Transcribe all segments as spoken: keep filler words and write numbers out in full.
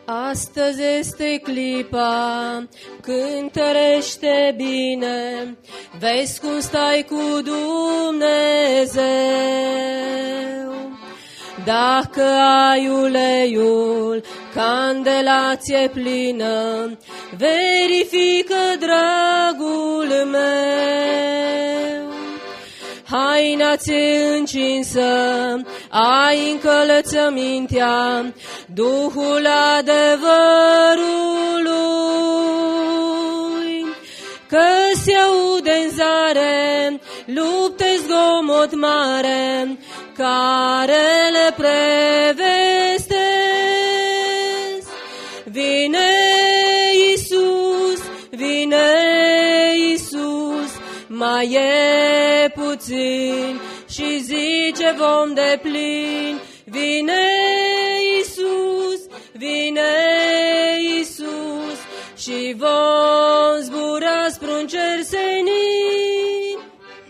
Astăzi este clipa când tărește bine, vezi cum stai cu Dumnezeu. Dacă ai uleiul, candela ți-e plină, verifică, dragul meu. Haina ți-e încinsă, ai încălțămintea, Duhul adevărului. Că se aude în zare, lupte, zgomot mare, care le prevestesc. Vine Iisus, vine Iisus, mai e puțin și zice vom de plin. Vine Iisus, vine Iisus și vom zbura spre-un cer senin.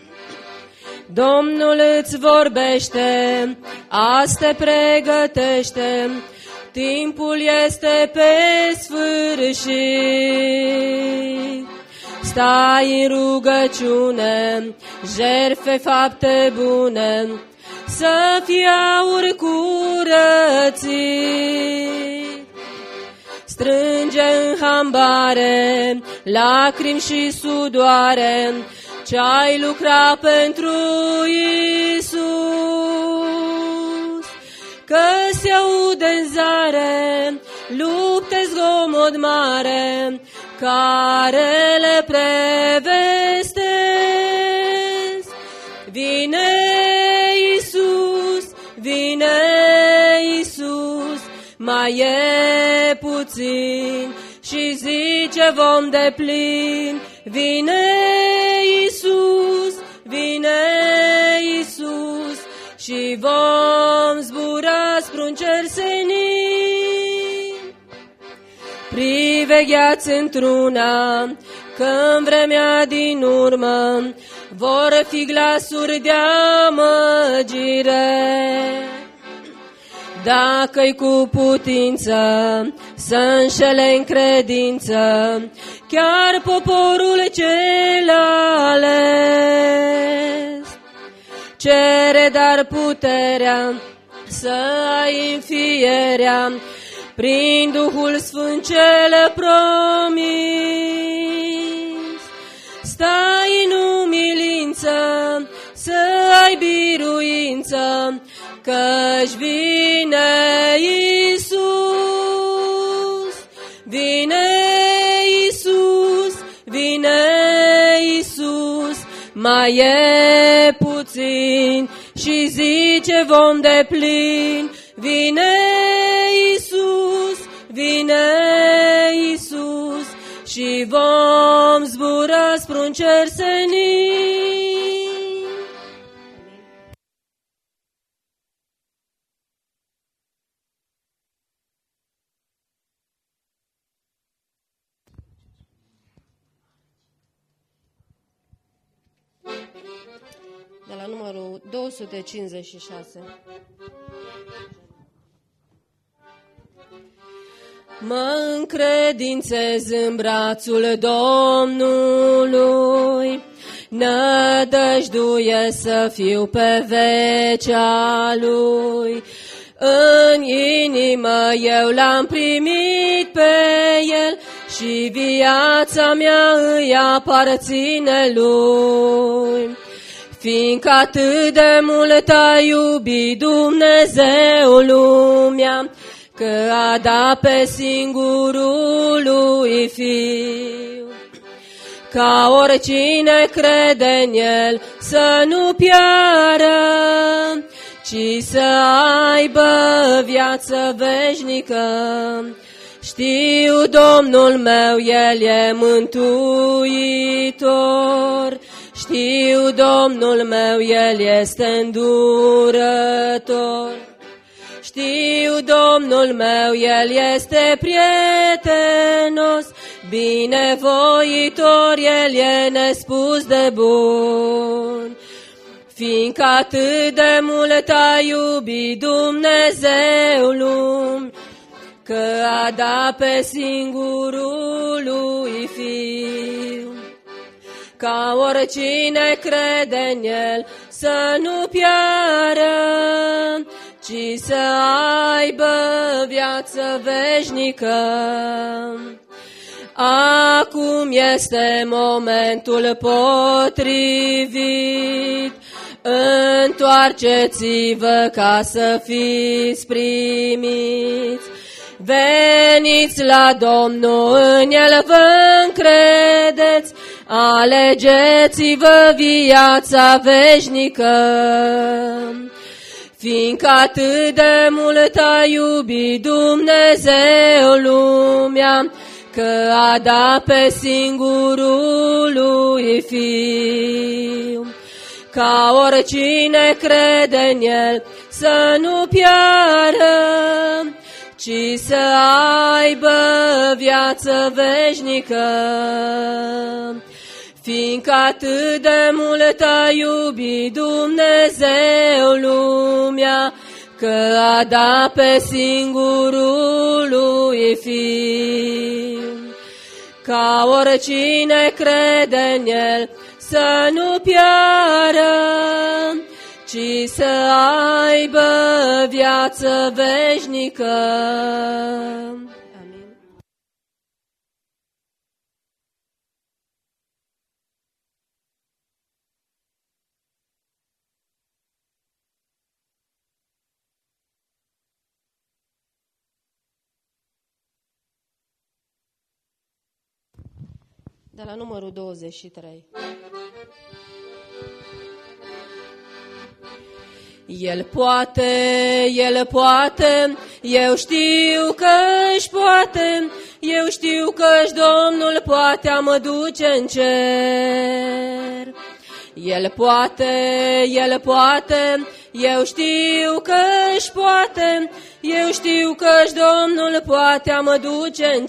Domnul îți vorbește, azi te pregătește, timpul este pe sfârșit. Stai în rugăciune, jertfe fapte bune, să fie aur curățit. Strânge în hambare, lacrimi și sudoare, ce-ai lucrat pentru Iisus. Că se aude în zare, lupte, zgomot mare, care le prevestesc. Vine Iisus, vine Iisus, mai e puțin și zice vom de plin. Vine Iisus, vine Iisus și vom zbura spre-un cer senin. Privegheați într-una, că în vremea din urmă vor fi glasuri de amăgire. Dacă-i cu putință să înșele în credință chiar poporul cel ales. Cere dar puterea să ai înfierea prin Duhul Sfânt cel promis. Stai în umilință să ai biruință, că-și vine Iisus. Vine Iisus, vine Iisus, mai e puțin și zice vom de plin. Vine Iisus, vine Iisus și vom zbura spre-un cer senin. De la numărul două sute cincizeci și șase. Mă încredințez în brațul Domnului, nădăjduie să fiu pe vecea Lui. În inimă eu l-am primit pe El și viața mea îi aparține Lui. Fiindcă atât de mult a iubit Dumnezeu lumea, că a dat pe singurul lui Fiu, ca oricine crede în El să nu piară, ci să aibă viață veșnică. Știu, Domnul meu, El e mântuitor, știu, Domnul meu, El este îndurător. Știu, Domnul meu, El este prietenos, binevoitor, El e nespus de bun. Fiindcă atât de mult a iubit Dumnezeu lumea, că a dat pe singurul lui Fiu, ca oricine crede în El să nu piară, ci să aibă viață veșnică. Acum este momentul potrivit, întoarceți-vă ca să fiți primiți. Veniți la Domnul, în El vă încredeți, alegeți-vă viața veșnică. Fiindcă atât de mult a iubit Dumnezeu lumea, că a dat pe singurul lui Fiu, ca oricine crede în El să nu piară, ci să aibă viață veșnică. Fiindcă atât de mult a iubit Dumnezeu lumea, că a dat pe singurul lui Fiu, ca oricine crede în El să nu piară, ci să aibă viață veșnică. Amin. De la numărul douăzeci și trei. El poate, El poate, eu știu că își poate, eu știu că își Domnul poate a mă duce în cer. El poate, El poate, eu știu că își poate, eu știu că își Domnul poate a mă duce în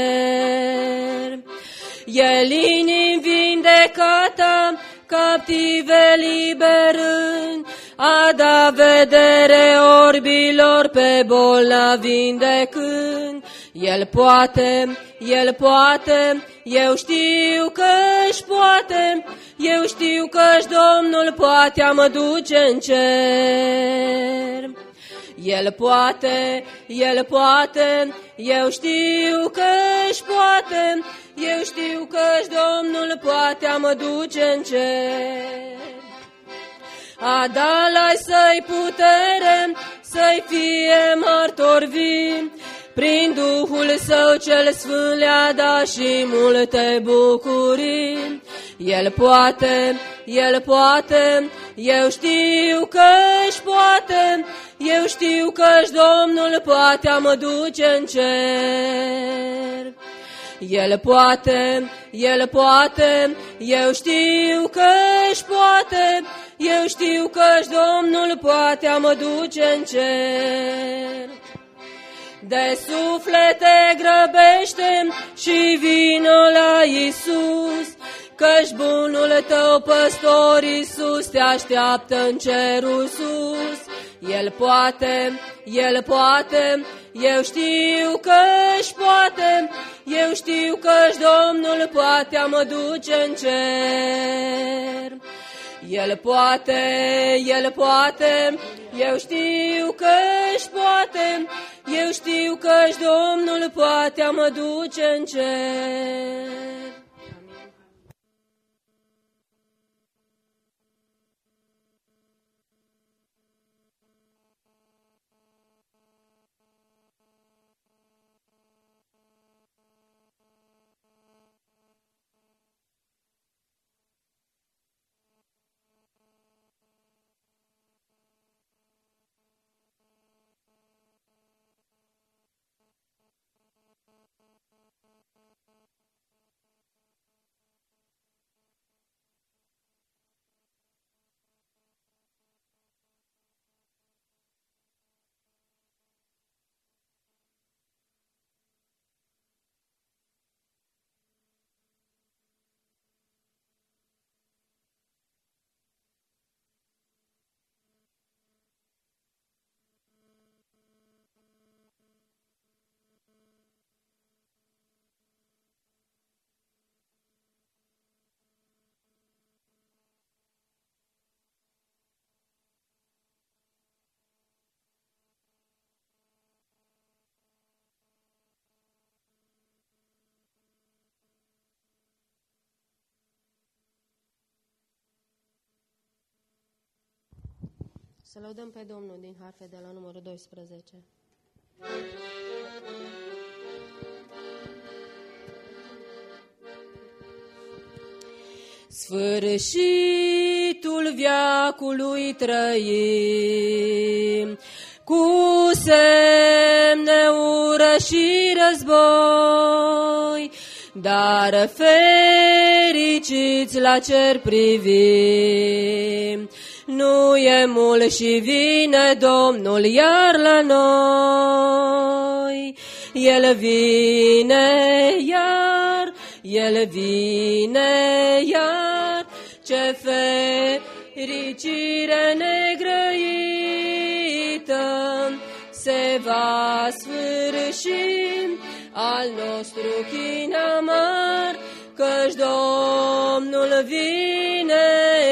cer. El inim vindecata, captive liberând, a da vedere orbilor pe bolnavi vindecând. El poate, El poate, eu știu că își poate, eu știu că își Domnul poate a mă duce în cer. El poate, El poate, eu știu că își poate, eu știu că își Domnul poate a mă duce în cer. A da la să-i putere, să-i fie martor vii, prin Duhul Său cel Sfânt le-a dat și multe bucurii. El poate, El poate, eu știu că își poate, eu știu că își Domnul poate a mă duce în cer. El poate, El poate, eu știu că își poate, eu știu că își Domnul poate a mă duce în cer. De suflete grăbește și vino la Iisus, că-și bunul tău păstor Iisus te așteaptă în cerul sus. El poate, El poate, eu știu că își poate, eu știu că își Domnul poate a mă duce în cer. El poate, El poate, eu știu că își poate, eu știu că își Domnul poate a mă duce în cer. Să lăudăm pe Domnul din harfe de la numărul doisprezece. Sfârșitul veacului trăim, cu semne, ură și război, dar fericiți la cer privim. Nu e mult și vine Domnul iar la noi. El vine iar, El vine iar, ce fericire negrăită se va sfârși al nostru chin amar, căci Domnul vine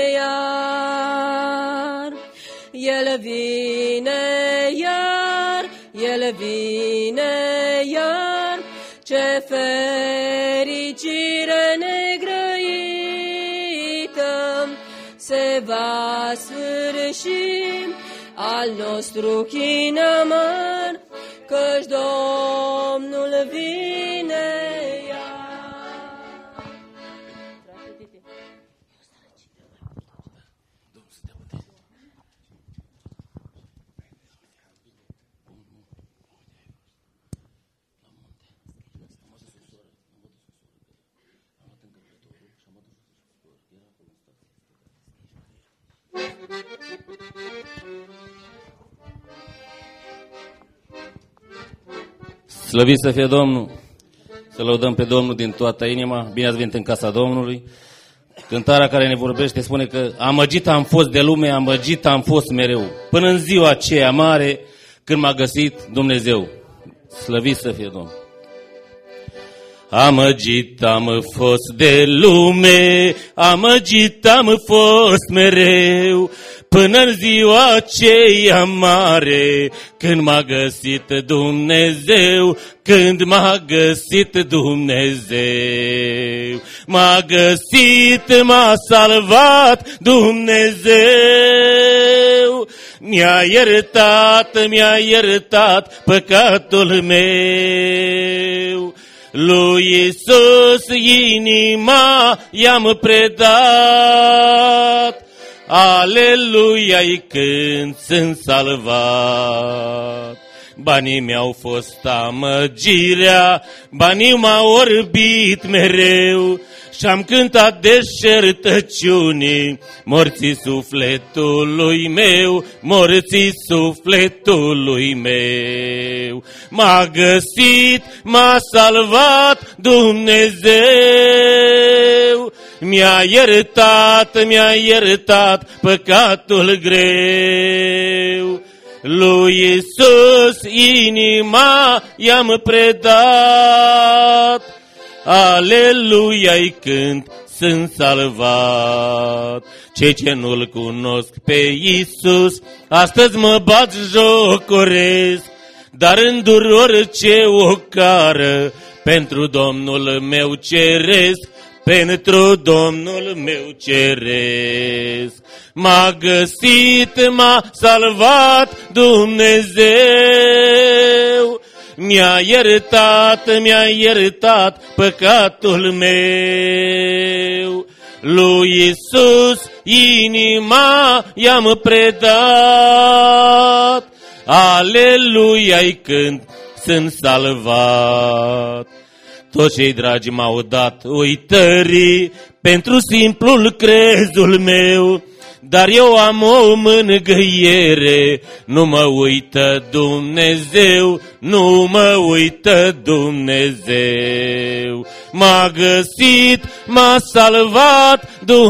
iar. El vine iar, El vine iar, ce fericire negrăită se va sfârși al nostru chin amar, căci Domnul vine iar. Slăvit să fie Domnul, să lăudăm pe Domnul din toată inima. Bine ați venit în casa Domnului. Cântarea care ne vorbește spune că amăgit am fost de lume, amăgit am fost mereu, până în ziua aceea mare când m-a găsit Dumnezeu. Slăvit să fie Domnul. Amăgit am fost de lume, amăgit am fost mereu, până în ziua aceea mare, când m-a găsit Dumnezeu, când m-a găsit Dumnezeu. M-a găsit, m-a salvat Dumnezeu, mi-a iertat, mi-a iertat păcatul meu. Lui Iisus inima i-am predat, Aleluia-i când sunt salvat. Banii mi-au fost amăgirea, banii m-au orbit mereu, și-am cântat deșertăciunii, morții sufletului meu, morții sufletului meu. M-a găsit, m-a salvat Dumnezeu, mi-a iertat, mi-a iertat păcatul greu. Lui Iisus inima i-am predat, Aleluia-i când sunt salvat. Cei ce nu-L cunosc pe Iisus astăzi mă bat jocoresc, dar îndur orice ocară pentru Domnul meu ceresc, pentru Domnul meu ceresc. M-a găsit, m-a salvat Dumnezeu, mi-a iertat, mi-a iertat păcatul meu. Lui Iisus inima i-am predat, Aleluia-i când sunt salvat. Toți cei dragi m-au dat uitării pentru simplul crezul meu, dar eu am o mângâiere, nu mă uită Dumnezeu, nu mă uită Dumnezeu. M-a găsit, m-a salvat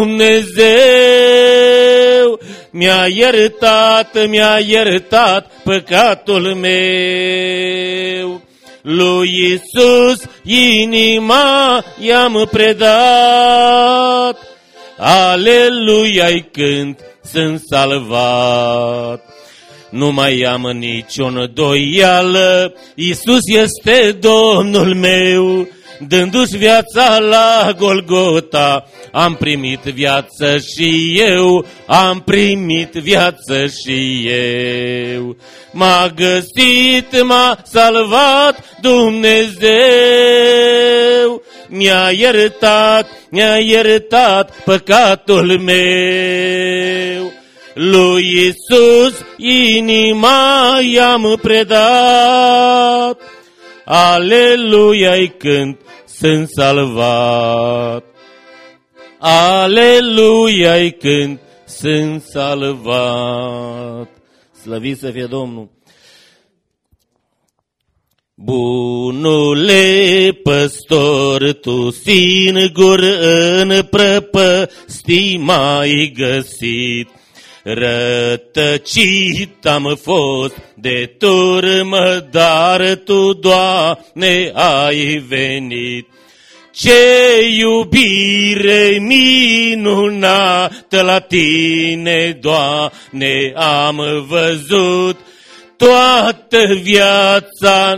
Dumnezeu, mi-a iertat, mi-a iertat păcatul meu. Lui Iisus inima i-am predat, Aleluia-i când sunt salvat. Nu mai am nicio îndoială, Iisus este Domnul meu, dându-și viața la Golgota, am primit viață și eu, am primit viață și eu. M-a găsit, m-a salvat Dumnezeu, mi-a iertat, mi-a iertat păcatul meu. Lui Iisus inima i-am predat, Aleluia-i cânt, sunt salvat. Aleluia-i cânt, sunt salvat. Slăvit să fie Domnul. Bunule păstor, tu singur în prăpăstii m-ai găsit. Rătăcit am fost de turmă, dar tu, Doamne, ai venit. Ce iubire minunată la tine, Doamne, am văzut. Toată viața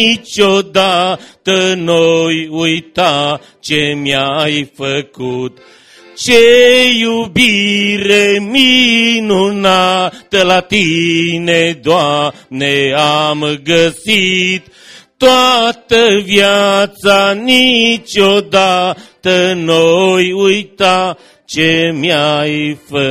niciodată n-oi uita ce mi-ai făcut. Ce iubire minunată la tine, Doamne, am găsit. Toată viața niciodată n-oi uita ce mi-ai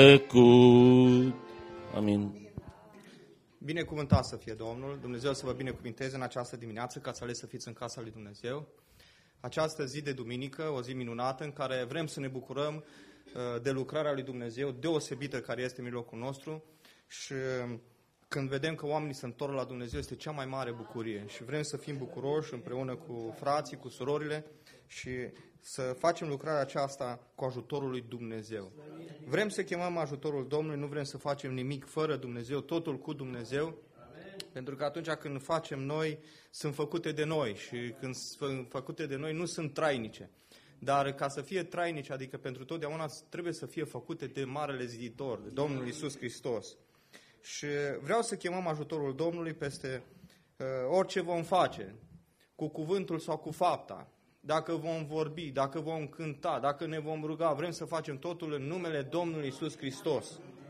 făcut. Amin. Binecuvântat să fie Domnul, Dumnezeu să vă binecuvinteze în această dimineață, ca să ales să fiți în casa lui Dumnezeu. Această zi de duminică, o zi minunată în care vrem să ne bucurăm de lucrarea lui Dumnezeu deosebită care este în mijlocul nostru și când vedem că oamenii se întorc la Dumnezeu este cea mai mare bucurie și vrem să fim bucuroși împreună cu frații, cu surorile și să facem lucrarea aceasta cu ajutorul lui Dumnezeu. Vrem să chemăm ajutorul Domnului, nu vrem să facem nimic fără Dumnezeu, totul cu Dumnezeu, pentru că atunci când facem noi, sunt făcute de noi și când sunt făcute de noi nu sunt trainice. Dar ca să fie trainice, adică pentru totdeauna, trebuie să fie făcute de Marele Ziditor, de Domnul Iisus Hristos. Și vreau să chemăm ajutorul Domnului peste uh, orice vom face, cu cuvântul sau cu fapta. Dacă vom vorbi, dacă vom cânta, dacă ne vom ruga, vrem să facem totul în numele Domnului Iisus Hristos.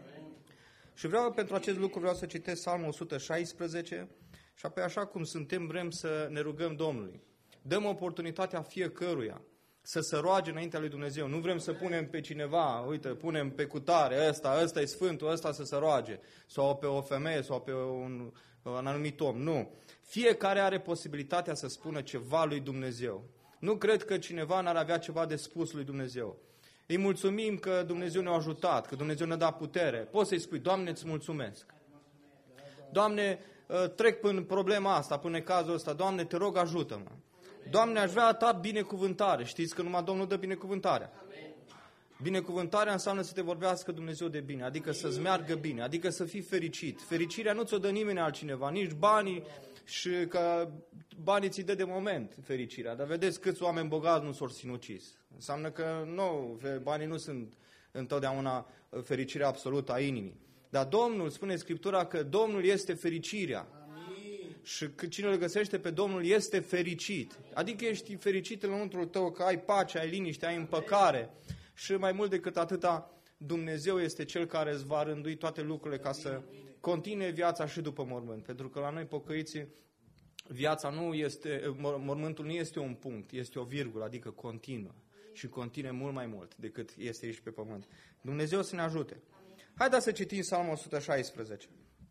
Și vreau pentru acest lucru, vreau să citesc Psalmul o sută șaisprezece și apoi așa cum suntem vrem să ne rugăm Domnului. Dăm oportunitatea fiecăruia să se roage înaintea lui Dumnezeu. Nu vrem să punem pe cineva, uite, punem pe cutare, ăsta, ăsta e sfântul, ăsta să se roage. Sau pe o femeie, sau pe un, un anumit om. Nu. Fiecare are posibilitatea să spună ceva lui Dumnezeu. Nu cred că cineva n-ar avea ceva de spus lui Dumnezeu. Îi mulțumim că Dumnezeu ne-a ajutat, că Dumnezeu ne-a dat putere. Poți să-i spui, Doamne, îți mulțumesc. Doamne, trec până problema asta, până cazul ăsta. Doamne, te rog, ajută-mă. Doamne, aș vrea a ta binecuvântare. Știți că numai Domnul dă binecuvântarea. Binecuvântarea înseamnă să te vorbească Dumnezeu de bine, adică să-ți meargă bine, adică să fii fericit. Fericirea nu ți-o dă nimeni altcineva, nici banii, și că banii ți dă de moment fericirea. Dar vedeți câți oameni bogați nu s-au sinucis. Înseamnă că nu, banii nu sunt întotdeauna fericirea absolută a inimii. Dar Domnul, spune Scriptura că Domnul este fericirea. Și cine îl găsește pe Domnul este fericit. Adică ești fericit în lăuntrul tău, că ai pace, ai liniște, ai împăcare. Și mai mult decât atâta, Dumnezeu este Cel care îți va rândui toate lucrurile ca să continue viața și după mormânt. Pentru că la noi pocăiții, viața nu este, mormântul nu este un punct, este o virgulă, adică continuă. Și continue mult mai mult decât este aici pe pământ. Dumnezeu să ne ajute. Haideți să citim Psalmul o sută șaisprezece.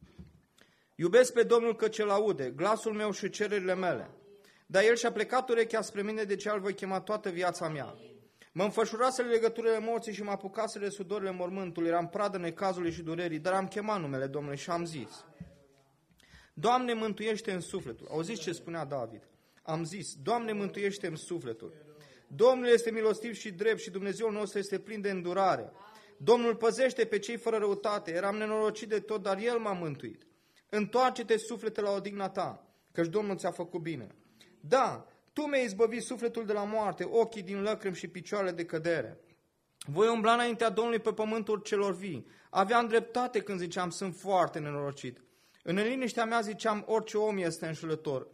Iubesc pe Domnul că ce-l aude, glasul meu și cererile mele. Dar El și-a plecat urechea spre mine, de ce îl voi chema toată viața mea. Mă înfășurasele legăturile morții și mă apucasele sudorile mormântului, eram pradă necazului și durerii, dar am chemat numele Domnului și am zis, Doamne, mântuiește în sufletul. Auziți ce spunea David? Am zis, Doamne, mântuiește în sufletul. Domnul este milostiv și drept și Dumnezeul nostru este plin de îndurare. Domnul păzește pe cei fără răutate, eram nenorocit de tot, dar El m-a mântuit. Întoarce-te suflete la odihna ta, căci Domnul ți-a făcut bine. Da, Tu mi-ai izbăvit sufletul de la moarte, ochii din lacrimi și picioarele de cădere. Voi umbla înaintea Domnului pe pământul celor vii. Aveam dreptate când ziceam, sunt foarte nenorocit. În liniștea mea ziceam, orice om este înșelător.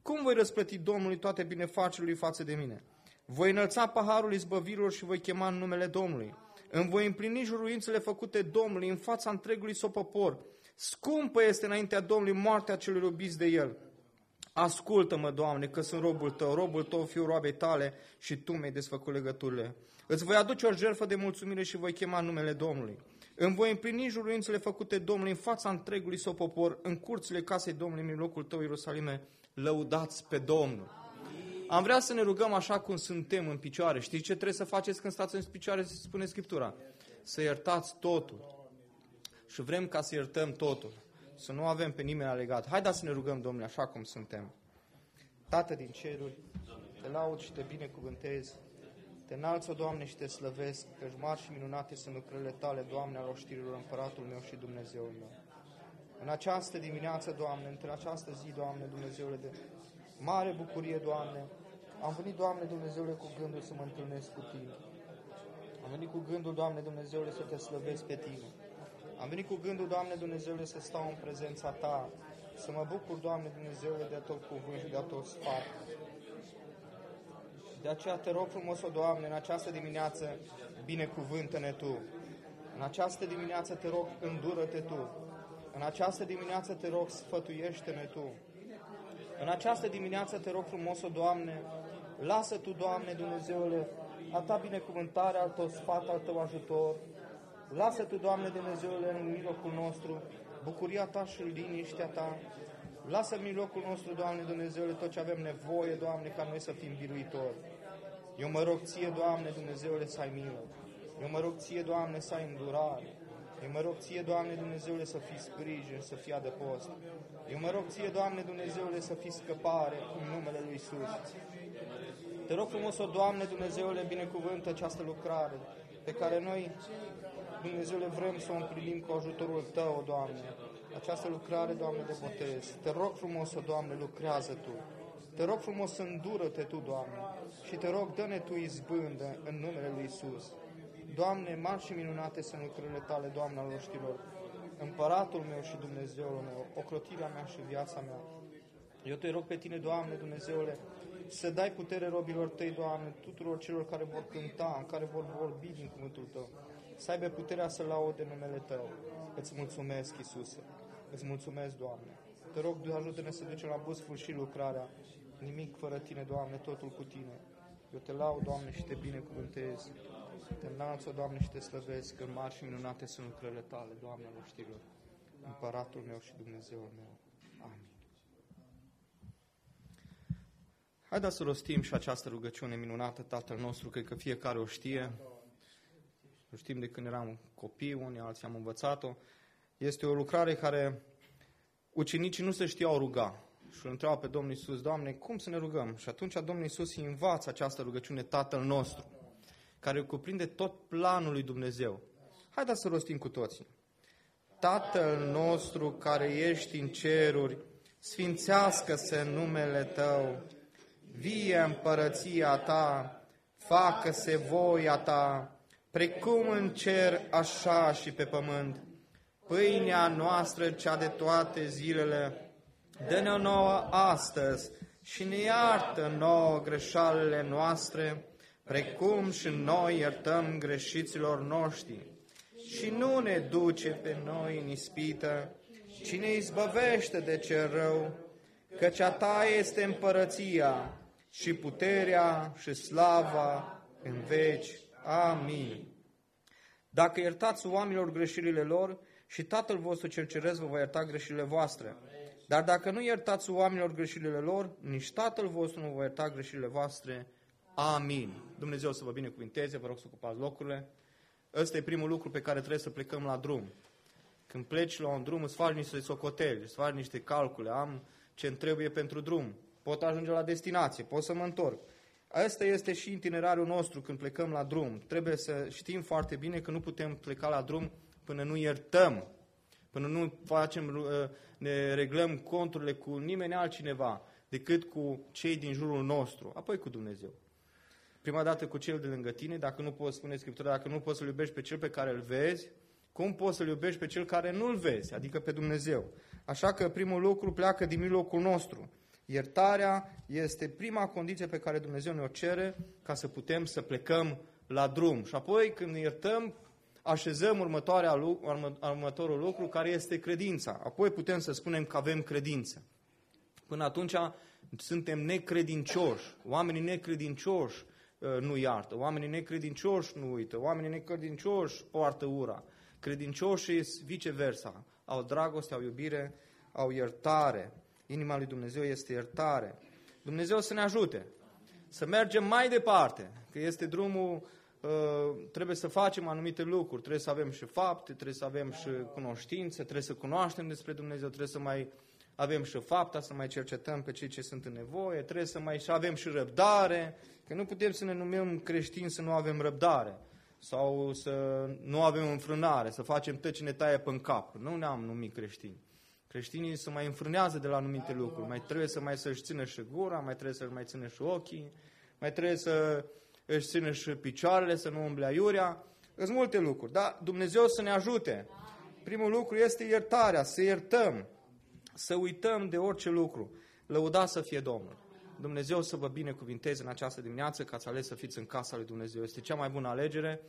Cum voi răsplăti Domnului toate binefacerile lui față de mine? Voi înălța paharul izbăvirilor și voi chema în numele Domnului. Îmi voi împlini juruințele făcute Domnului în fața întregului său popor. Scumpă este înaintea Domnului moartea celor robiți de El. Ascultă-mă, Doamne, că sunt robul Tău, robul Tău, fiul roabei Tale și Tu mi-ai desfăcut legăturile. Îți voi aduce o jertfă de mulțumire și voi chema numele Domnului. Îmi voi împlini juruințele făcute Domnului în fața întregului său popor, în curțile casei Domnului, în locul Tău, Ierusalime, lăudați pe Domnul. Am vrea să ne rugăm așa cum suntem în picioare. Știți ce trebuie să faceți când stați în picioare, se spune Scriptura? Să iertați totul. Și vrem ca să iertăm totul. Să nu avem pe nimeni legat. Haideți să ne rugăm, Domnule, așa cum suntem. Tată din ceruri, te laud și te binecuvântez. Te înalț, o Doamne, și te slăvesc, căci mari și minunate sunt lucrările Tale, Doamne, al oștirilor, Împăratul meu și Dumnezeul meu. În această dimineață, Doamne, între această zi, Doamne, Dumnezeule, de mare bucurie, Doamne, am venit, Doamne, Dumnezeule, cu gândul să mă întâlnesc cu Tine. Am venit cu gândul, Doamne, Dumnezeule, să Te slăvesc pe Tine. Am venit cu gândul, Doamne, Dumnezeule, să stau în prezența Ta, să mă bucur, Doamne, Dumnezeule, de tot cuvânt și de tot sfat. De aceea Te rog frumos, o Doamne, în această dimineață, binecuvântă-ne Tu. În această dimineață Te rog, îndură-Te Tu. În această dimineață Te rog, sfătuiește-ne Tu. În această dimineață Te rog frumos, o Doamne, lasă Tu, Doamne, Dumnezeule, a Ta binecuvântare, al Tău sfat, al Tău ajutor. Lasă Tu, Doamne, Dumnezeule, în mijlocul nostru bucuria Ta și liniștea Ta. Lasă în mijlocul nostru, Doamne, Dumnezeule, tot ce avem nevoie, Doamne, ca noi să fim biruitori. Eu mă rog Ție, Doamne, Dumnezeule, să ai milă. Eu mă rog Ție, Doamne, să ai îndurare. Eu mă rog Ție, Doamne, Dumnezeule, să fii sprijin, să fii adăpost. Eu mă rog Ție, Doamne, Dumnezeule, să fii scăpare în numele Lui Iisus. Te rog frumos, o Doamne, Dumnezeule, binecuvântă această lucrare pe care noi, Dumnezeule, vrem să o împlinim cu ajutorul Tău, o Doamne. Această lucrare, Doamne, de botez. Te rog frumos, o Doamne, lucrează Tu. Te rog frumos, îndură-Te Tu, Doamne. Și Te rog, dă-ne Tu izbândă în numele Lui Iisus. Doamne, mari și minunate sunt lucrările Tale, Doamne, al oștilor. Împăratul meu și Dumnezeul meu, ocrotirea mea și viața mea. Eu Te rog pe Tine, Doamne, Dumnezeule, să dai putere robilor Tăi, Doamne, tuturor celor care vor cânta, care vor vorbi din cuvântul Tău. Să aibă puterea să laude numele Tău. Îți mulțumesc, Iisuse. Îți mulțumesc, Doamne. Te rog, ajută-ne să ducem la bun sfârșit lucrarea. Nimic fără Tine, Doamne, totul cu Tine. Eu Te laud, Doamne, și Te binecuvântez. Te înalț, o Doamne, și Te slăvesc, că mari și minunate sunt lucrările Tale, Doamne, al oștirilor. Împăratul meu și Dumnezeul meu. Amin. Haideți să rostim și această rugăciune minunată, Tatăl nostru, cred că fiecare o știe. O știm de când eram copii, unii alții am învățat-o. Este o lucrare care ucenicii nu se știau ruga. Și îl întreabă pe Domnul Iisus, Doamne, cum să ne rugăm? Și atunci Domnul Iisus îi învață această rugăciune, Tatăl nostru, care cuprinde tot planul lui Dumnezeu. Haideți să rostim cu toții. Tatăl nostru care ești în ceruri, sfințească-se numele Tău, vie împărăția Ta, facă-se voia Ta, precum în cer, așa și pe pământ. Pâinea noastră, cea de toate zilele, dă-ne-o nouă astăzi și ne iartă nouă greșalele noastre, precum și noi iertăm greșiților noștri. Și nu ne duce pe noi în ispită, ci ne izbăvește de cel rău, căci a Ta este împărăția și puterea și slava în veci. Amin. Dacă iertați oamenilor greșelile lor, și Tatăl vostru cel ceresc vă va ierta greșelile voastre. Dar dacă nu iertați oamenilor greșelile lor, nici Tatăl vostru nu va ierta greșelile voastre. Amin. Dumnezeu să vă binecuvinteze, vă rog să ocupați locurile. Ăsta e primul lucru pe care trebuie să plecăm la drum. Când pleci la un drum, îți faci niște socoteli, îți faci niște calcule, am ce-mi trebuie pentru drum, pot ajunge la destinație, pot să mă întorc. Asta este și itinerariul nostru când plecăm la drum. Trebuie să știm foarte bine că nu putem pleca la drum până nu iertăm, până nu facem, ne reglăm conturile cu nimeni altcineva decât cu cei din jurul nostru, apoi cu Dumnezeu. Prima dată cu cel de lângă tine, dacă nu poți, spune Scriptura, dacă nu poți să-L iubești pe cel pe care îl vezi, cum poți să-L iubești pe cel care nu-L vezi, adică pe Dumnezeu? Așa că primul lucru pleacă din mijlocul nostru. Iertarea este prima condiție pe care Dumnezeu ne-o cere ca să putem să plecăm la drum. Și apoi, când ne iertăm, așezăm următoarea, urmă, următorul lucru, care este credința. Apoi putem să spunem că avem credință. Până atunci suntem necredincioși. Oamenii necredincioși nu iartă. Oamenii necredincioși nu uită. Oamenii necredincioși poartă ura. Credincioșii viceversa. Au dragoste, au iubire, au iertare. Inima lui Dumnezeu este iertare. Dumnezeu să ne ajute să mergem mai departe, că este drumul, trebuie să facem anumite lucruri, trebuie să avem și fapte, trebuie să avem și cunoștințe, trebuie să cunoaștem despre Dumnezeu, trebuie să mai avem și fapta, să mai cercetăm pe cei ce sunt în nevoie, trebuie să mai și avem și răbdare, că nu putem să ne numim creștini să nu avem răbdare sau să nu avem înfrânare, să facem tot ce ne taie pe-n cap. Nu ne-am numit creștini. Creștinii se mai înfrânează de la anumite lucruri, mai trebuie să mai să-și țină și gura, mai trebuie să-și mai țină și ochii, mai trebuie să își țină și picioarele, să nu umble aiurea. Sunt multe lucruri, dar Dumnezeu să ne ajute. Primul lucru este iertarea, să iertăm, să uităm de orice lucru. Lăudați să fie Domnul. Dumnezeu să vă binecuvinteze în această dimineață că ați ales să fiți în casa lui Dumnezeu. Este cea mai bună alegere.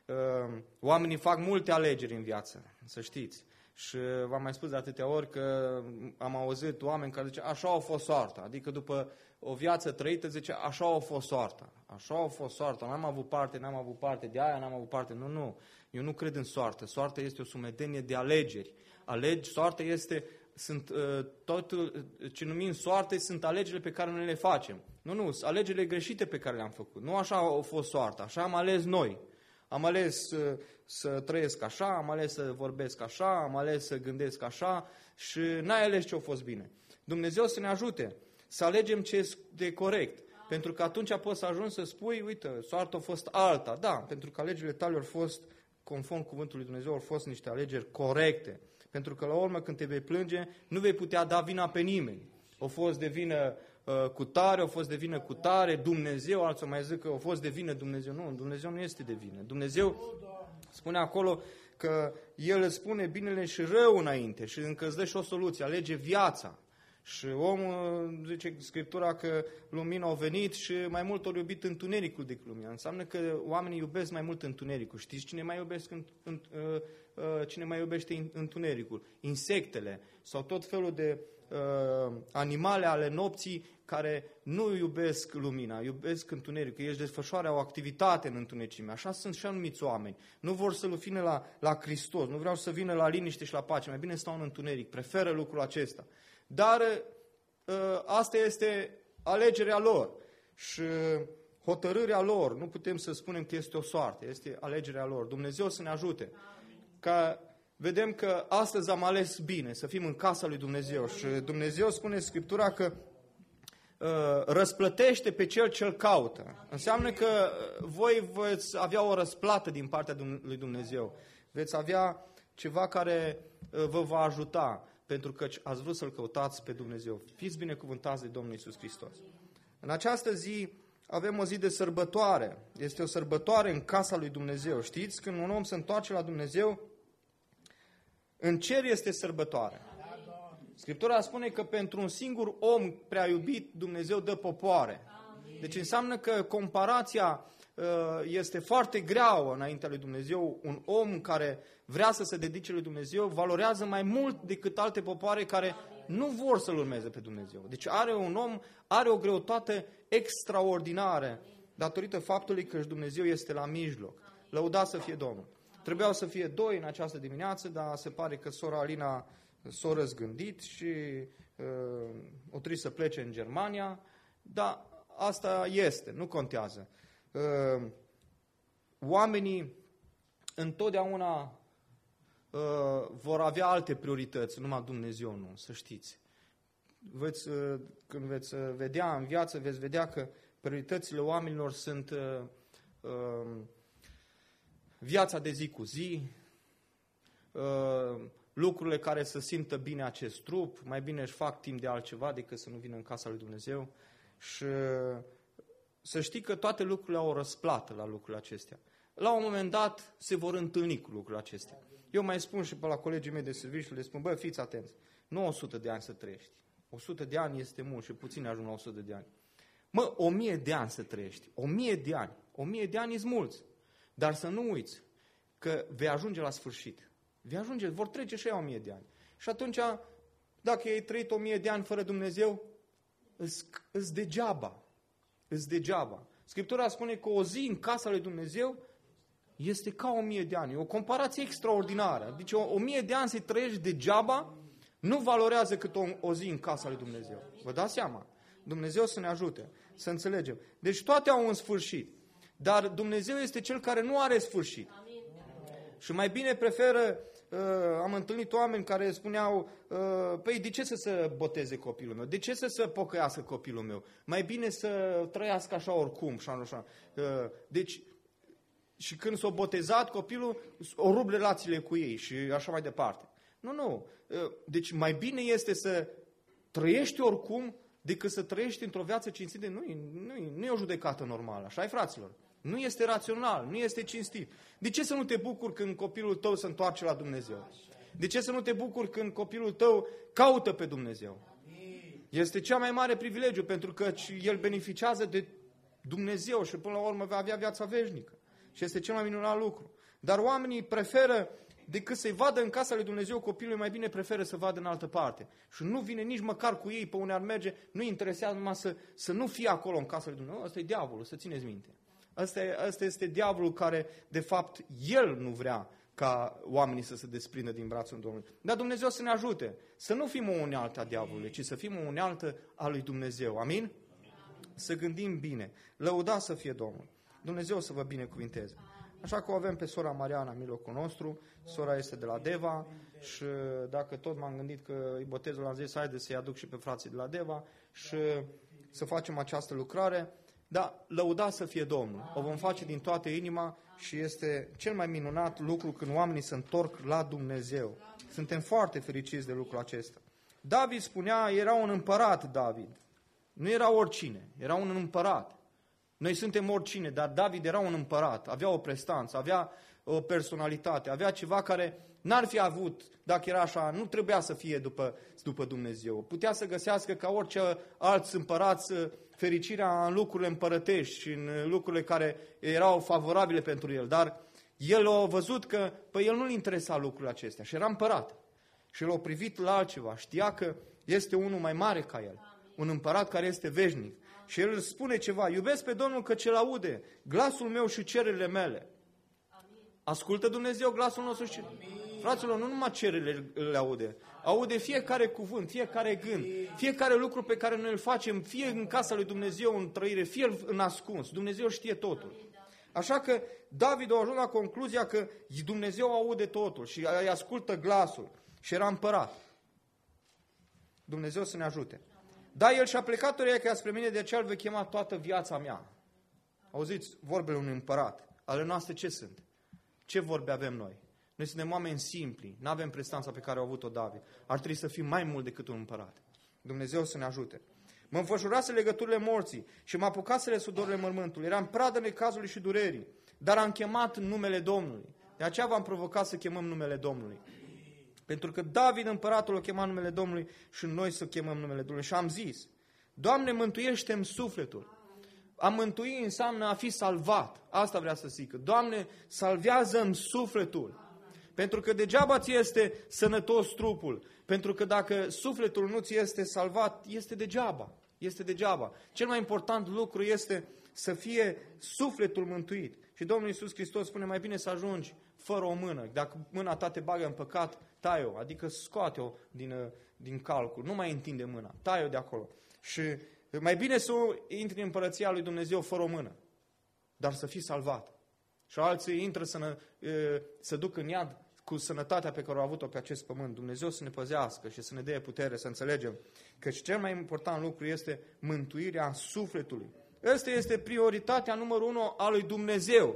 Oamenii fac multe alegeri în viață, să știți. Și v-am mai spus de atâtea ori că am auzit oameni care zice așa a fost soarta, adică după o viață trăită zice așa a fost soarta, așa a fost soarta, n-am avut parte, n-am avut parte de aia, n-am avut parte, nu, nu, eu nu cred în soartă, soarta este o sumedenie de alegeri, alegi, soarta este, sunt, tot ce numim soartă sunt alegerile pe care noi le facem, nu, nu, sunt alegerile greșite pe care le-am făcut, nu așa a fost soarta, așa am ales noi. Am ales să, să trăiesc așa, am ales să vorbesc așa, am ales să gândesc așa și n-ai ales ce a fost bine. Dumnezeu să ne ajute să alegem ce este corect, pentru că atunci poți să ajungi să spui, uite, soarta a fost alta. Da, pentru că alegerile tale au fost, conform cuvântului Dumnezeu, au fost niște alegeri corecte. Pentru că la urmă când te vei plânge, nu vei putea da vina pe nimeni. Au fost de vină uh, cu tare, au fost de vină cu tare, Dumnezeu, alții mai zic că au fost de vină Dumnezeu. Nu, Dumnezeu nu este de vină. Dumnezeu spune acolo că El îți spune binele și rău înainte și încă îți dă și o soluție, alege viața. Și omul, zice Scriptura, că lumina a venit și mai mult au iubit întunericul decât lumina. Înseamnă că oamenii iubesc mai mult întunericul. Știți cine mai, iubesc, în, în, uh, uh, cine mai iubește întunericul? Insectele sau tot felul de uh, animale ale nopții care nu iubesc lumina, iubesc întunericul. Ei își desfășoară o activitate în întunecime. Așa sunt și anumiți oameni. Nu vor să vină la, la Hristos, nu vreau să vină la liniște și la pace. Mai bine stau în întuneric, preferă lucrul acesta. Dar asta este alegerea lor și hotărârea lor. Nu putem să spunem că este o soartă, este alegerea lor. Dumnezeu să ne ajute. Că vedem că astăzi am ales bine, să fim în casa lui Dumnezeu. Și Dumnezeu spune în Scriptura că răsplătește pe cel ce-l caută. Înseamnă că voi veți avea o răsplată din partea lui Dumnezeu. Veți avea ceva care vă va ajuta. Pentru că ați vrut să-L căutați pe Dumnezeu. Fiți binecuvântați de Domnul Iisus Hristos. În această zi avem o zi de sărbătoare. Este o sărbătoare în casa lui Dumnezeu. Știți, când un om se întoarce la Dumnezeu, în cer este sărbătoare. Scriptura spune că pentru un singur om prea iubit, Dumnezeu dă popoare. Deci înseamnă că comparația este foarte greauă înaintea lui Dumnezeu. Un om care vrea să se dedice lui Dumnezeu valorează mai mult decât alte popoare care nu vor să-L urmeze pe Dumnezeu. Deci are un om, are o greutate extraordinară datorită faptului că Dumnezeu este la mijloc. Lăudați să fie Domnul. Trebuiau să fie doi în această dimineață, dar se pare că sora Alina s-a răzgândit și uh, o trebuie să plece în Germania, dar asta este, nu contează. Uh, oamenii întotdeauna uh, vor avea alte priorități, numai Dumnezeu nu, să știți. Veți, uh, când veți vedea în viață, veți vedea că prioritățile oamenilor sunt uh, uh, viața de zi cu zi, uh, lucrurile care să simtă bine acest trup, mai bine își fac timp de altceva decât să nu vină în casa lui Dumnezeu și uh, să știi că toate lucrurile au o răsplată la lucrurile acestea. La un moment dat se vor întâlni cu lucrurile acestea. Eu mai spun și pe la colegii mei de serviciu, le spun, bă, fiți atenți, nu o sută de ani să trăiești, o sută de ani este mult și puțin ajung la o sută de ani. Mă, o mie de ani să trăiești, o mie de ani, o mie de ani sunt mulți. Dar să nu uiți că vei ajunge la sfârșit. Vei ajunge, vor trece și ea o mie de ani. Și atunci, dacă ai trăit o mie de ani fără Dumnezeu, îți degeaba. Îți degeaba. Scriptura spune că o zi în casa lui Dumnezeu este ca o mie de ani. E o comparație extraordinară. Deci o, o mie de ani să-i trăiești degeaba nu valorează cât o, o zi în casa lui Dumnezeu. Vă dați seama? Dumnezeu să ne ajute să înțelegem. Deci toate au un sfârșit. Dar Dumnezeu este Cel care nu are sfârșit. Amin. Și mai bine preferă, uh, am întâlnit oameni care spuneau, uh, păi de ce să se boteze copilul meu? De ce să se pocăiască copilul meu? Mai bine să trăiască așa oricum. Și așa. Uh, deci, și când s-a botezat copilul, o rup relațiile cu ei și așa mai departe. Nu, nu. Uh, deci mai bine este să trăiești oricum decât să trăiești într-o viață cinstită. Nu, nu, nu e o judecată normală, așa-i, fraților? Nu este rațional, nu este cinstit. De ce să nu te bucuri când copilul tău se întoarce la Dumnezeu? De ce să nu te bucuri când copilul tău caută pe Dumnezeu? Este cea mai mare privilegiu, pentru că el beneficiază de Dumnezeu și până la urmă va avea viața veșnică. Și este cel mai minunat lucru. Dar oamenii preferă, decât să-i vadă în casa lui Dumnezeu copilul, mai bine preferă să vadă în altă parte. Și nu vine nici măcar cu ei pe unde ar merge, nu-i interesează numai să, să nu fie acolo în casa lui Dumnezeu. Ăsta e diavolul, să țineți minte. Asta, e, asta este diavolul care, de fapt, el nu vrea ca oamenii să se desprindă din brațul Domnului. Dar Dumnezeu să ne ajute, să nu fim o unealtă a diavolului, ci să fim o unealtă a lui Dumnezeu. Amin? Amin? Să gândim bine. Lăuda să fie Domnul. Dumnezeu să vă binecuvinteze. Așa că o avem pe sora Mariana în mijlocul nostru, sora este de la Deva și dacă tot m-am gândit că îi botezul, am zis, haide să-i aduc și pe frații de la Deva și să facem această lucrare. Da, lăuda să fie Domnul. O vom face din toată inima și este cel mai minunat lucru când oamenii se întorc la Dumnezeu. Suntem foarte fericiți de lucrul acesta. David spunea, era un împărat David. Nu era oricine, era un împărat. Noi suntem oricine, dar David era un împărat, avea o prestanță, avea o personalitate, avea ceva care n-ar fi avut, dacă era așa, nu trebuia să fie după, după Dumnezeu. Putea să găsească ca orice alți împărați fericirea în lucrurile împărătești și în lucrurile care erau favorabile pentru el, dar el a văzut că pe el nu-l interesa lucrurile acestea și era împărat. Și el a privit la altceva, știa că este unul mai mare ca el, un împărat care este veșnic. Și el spune ceva, iubesc pe Domnul că ce-l aude, glasul meu și cererile mele. Amin. Ascultă Dumnezeu glasul nostru și... Fraților, nu numai cererile le aude, aude fiecare cuvânt, fiecare gând, fiecare lucru pe care noi îl facem, fie în casa lui Dumnezeu în trăire, fie în ascuns. Dumnezeu știe totul. Așa că David a ajuns la concluzia că Dumnezeu aude totul și îi ascultă glasul și era împărat. Dumnezeu să ne ajute. Da, el și-a plecat urechea spre mine, de aceea îl voi chema toată viața mea. Auziți vorbele unui împărat. Ale noastre ce sunt? Ce vorbe avem noi? Noi suntem oameni simpli, nu avem prestanța pe care a avut-o David. Ar trebui să fim mai mult decât un împărat. Dumnezeu să ne ajute. Mă înfășurase legăturile morții și mă apucasele sudorile mormântului. Eram pradă necazului și durerii, dar am chemat numele Domnului. De aceea v-am provocat să chemăm numele Domnului. Pentru că David, împăratul, o chema numele Domnului și noi să chemăm numele Domnului. Și am zis, Doamne, mântuiește-mi sufletul. A mântui înseamnă a fi salvat. Asta vrea să zică. Doamne, salvează-mi sufletul. Pentru că degeaba ți este sănătos trupul. Pentru că dacă sufletul nu ți este salvat, este degeaba. Este degeaba. Cel mai important lucru este să fie sufletul mântuit. Și Domnul Iisus Hristos spune, mai bine să ajungi fără o mână. Dacă mâna ta te bagă în păcat, tai-o, adică scoate-o din, din calcul. Nu mai întinde mâna, tai-o de acolo. Și mai bine să intri în împărăția lui Dumnezeu fără o mână, dar să fii salvat. Și alții intră să, ne, să duc în iad cu sănătatea pe care au avut-o pe acest pământ. Dumnezeu să ne păzească și să ne dea putere să înțelegem că cel mai important lucru este mântuirea sufletului. Asta este prioritatea numărul unu a lui Dumnezeu.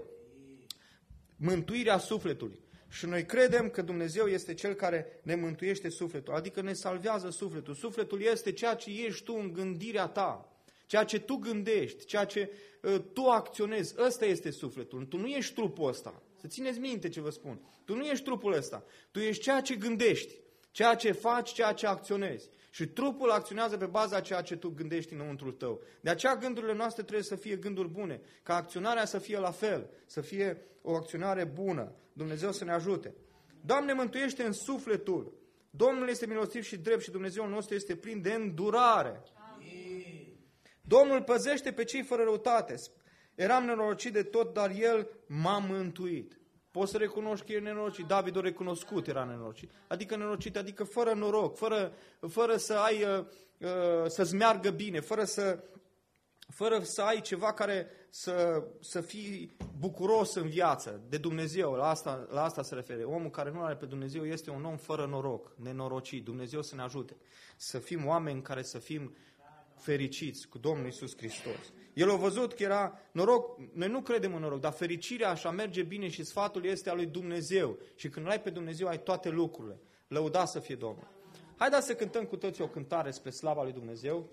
Mântuirea sufletului. Și noi credem că Dumnezeu este Cel care ne mântuiește sufletul, adică ne salvează sufletul. Sufletul este ceea ce ești tu în gândirea ta, ceea ce tu gândești, ceea ce uh, tu acționezi. Ăsta este sufletul. Tu nu ești trupul ăsta. Să țineți minte ce vă spun. Tu nu ești trupul ăsta. Tu ești ceea ce gândești, ceea ce faci, ceea ce acționezi. Și trupul acționează pe baza a ceea ce tu gândești înăuntrul tău. De aceea gândurile noastre trebuie să fie gânduri bune, ca acționarea să fie la fel, să fie o acționare bună. Dumnezeu să ne ajute. Doamne, mântuiește în sufletul. Domnul este milostiv și drept și Dumnezeul nostru este plin de îndurare. Domnul păzește pe cei fără răutate. Eram nenorocit de tot, dar El m-a mântuit. Poți să recunoști că e nenorocit. David a recunoscut, era nenorocit. Adică nenorocit, adică fără noroc, fără, fără să ai, uh, să-ți meargă bine, fără să, fără să ai ceva care să, să fii bucuros în viață de Dumnezeu. La asta, la asta se referă. Omul care nu are pe Dumnezeu este un om fără noroc, nenorocit. Dumnezeu să ne ajute. Să fim oameni care să fim fericiți cu Domnul Iisus Hristos. El a văzut că era noroc, noi nu credem în noroc, dar fericirea așa merge bine și sfatul este al lui Dumnezeu. Și când îl ai pe Dumnezeu, ai toate lucrurile. Lăudați să fie Domnul. Haideți să cântăm cu toții o cântare spre slava lui Dumnezeu.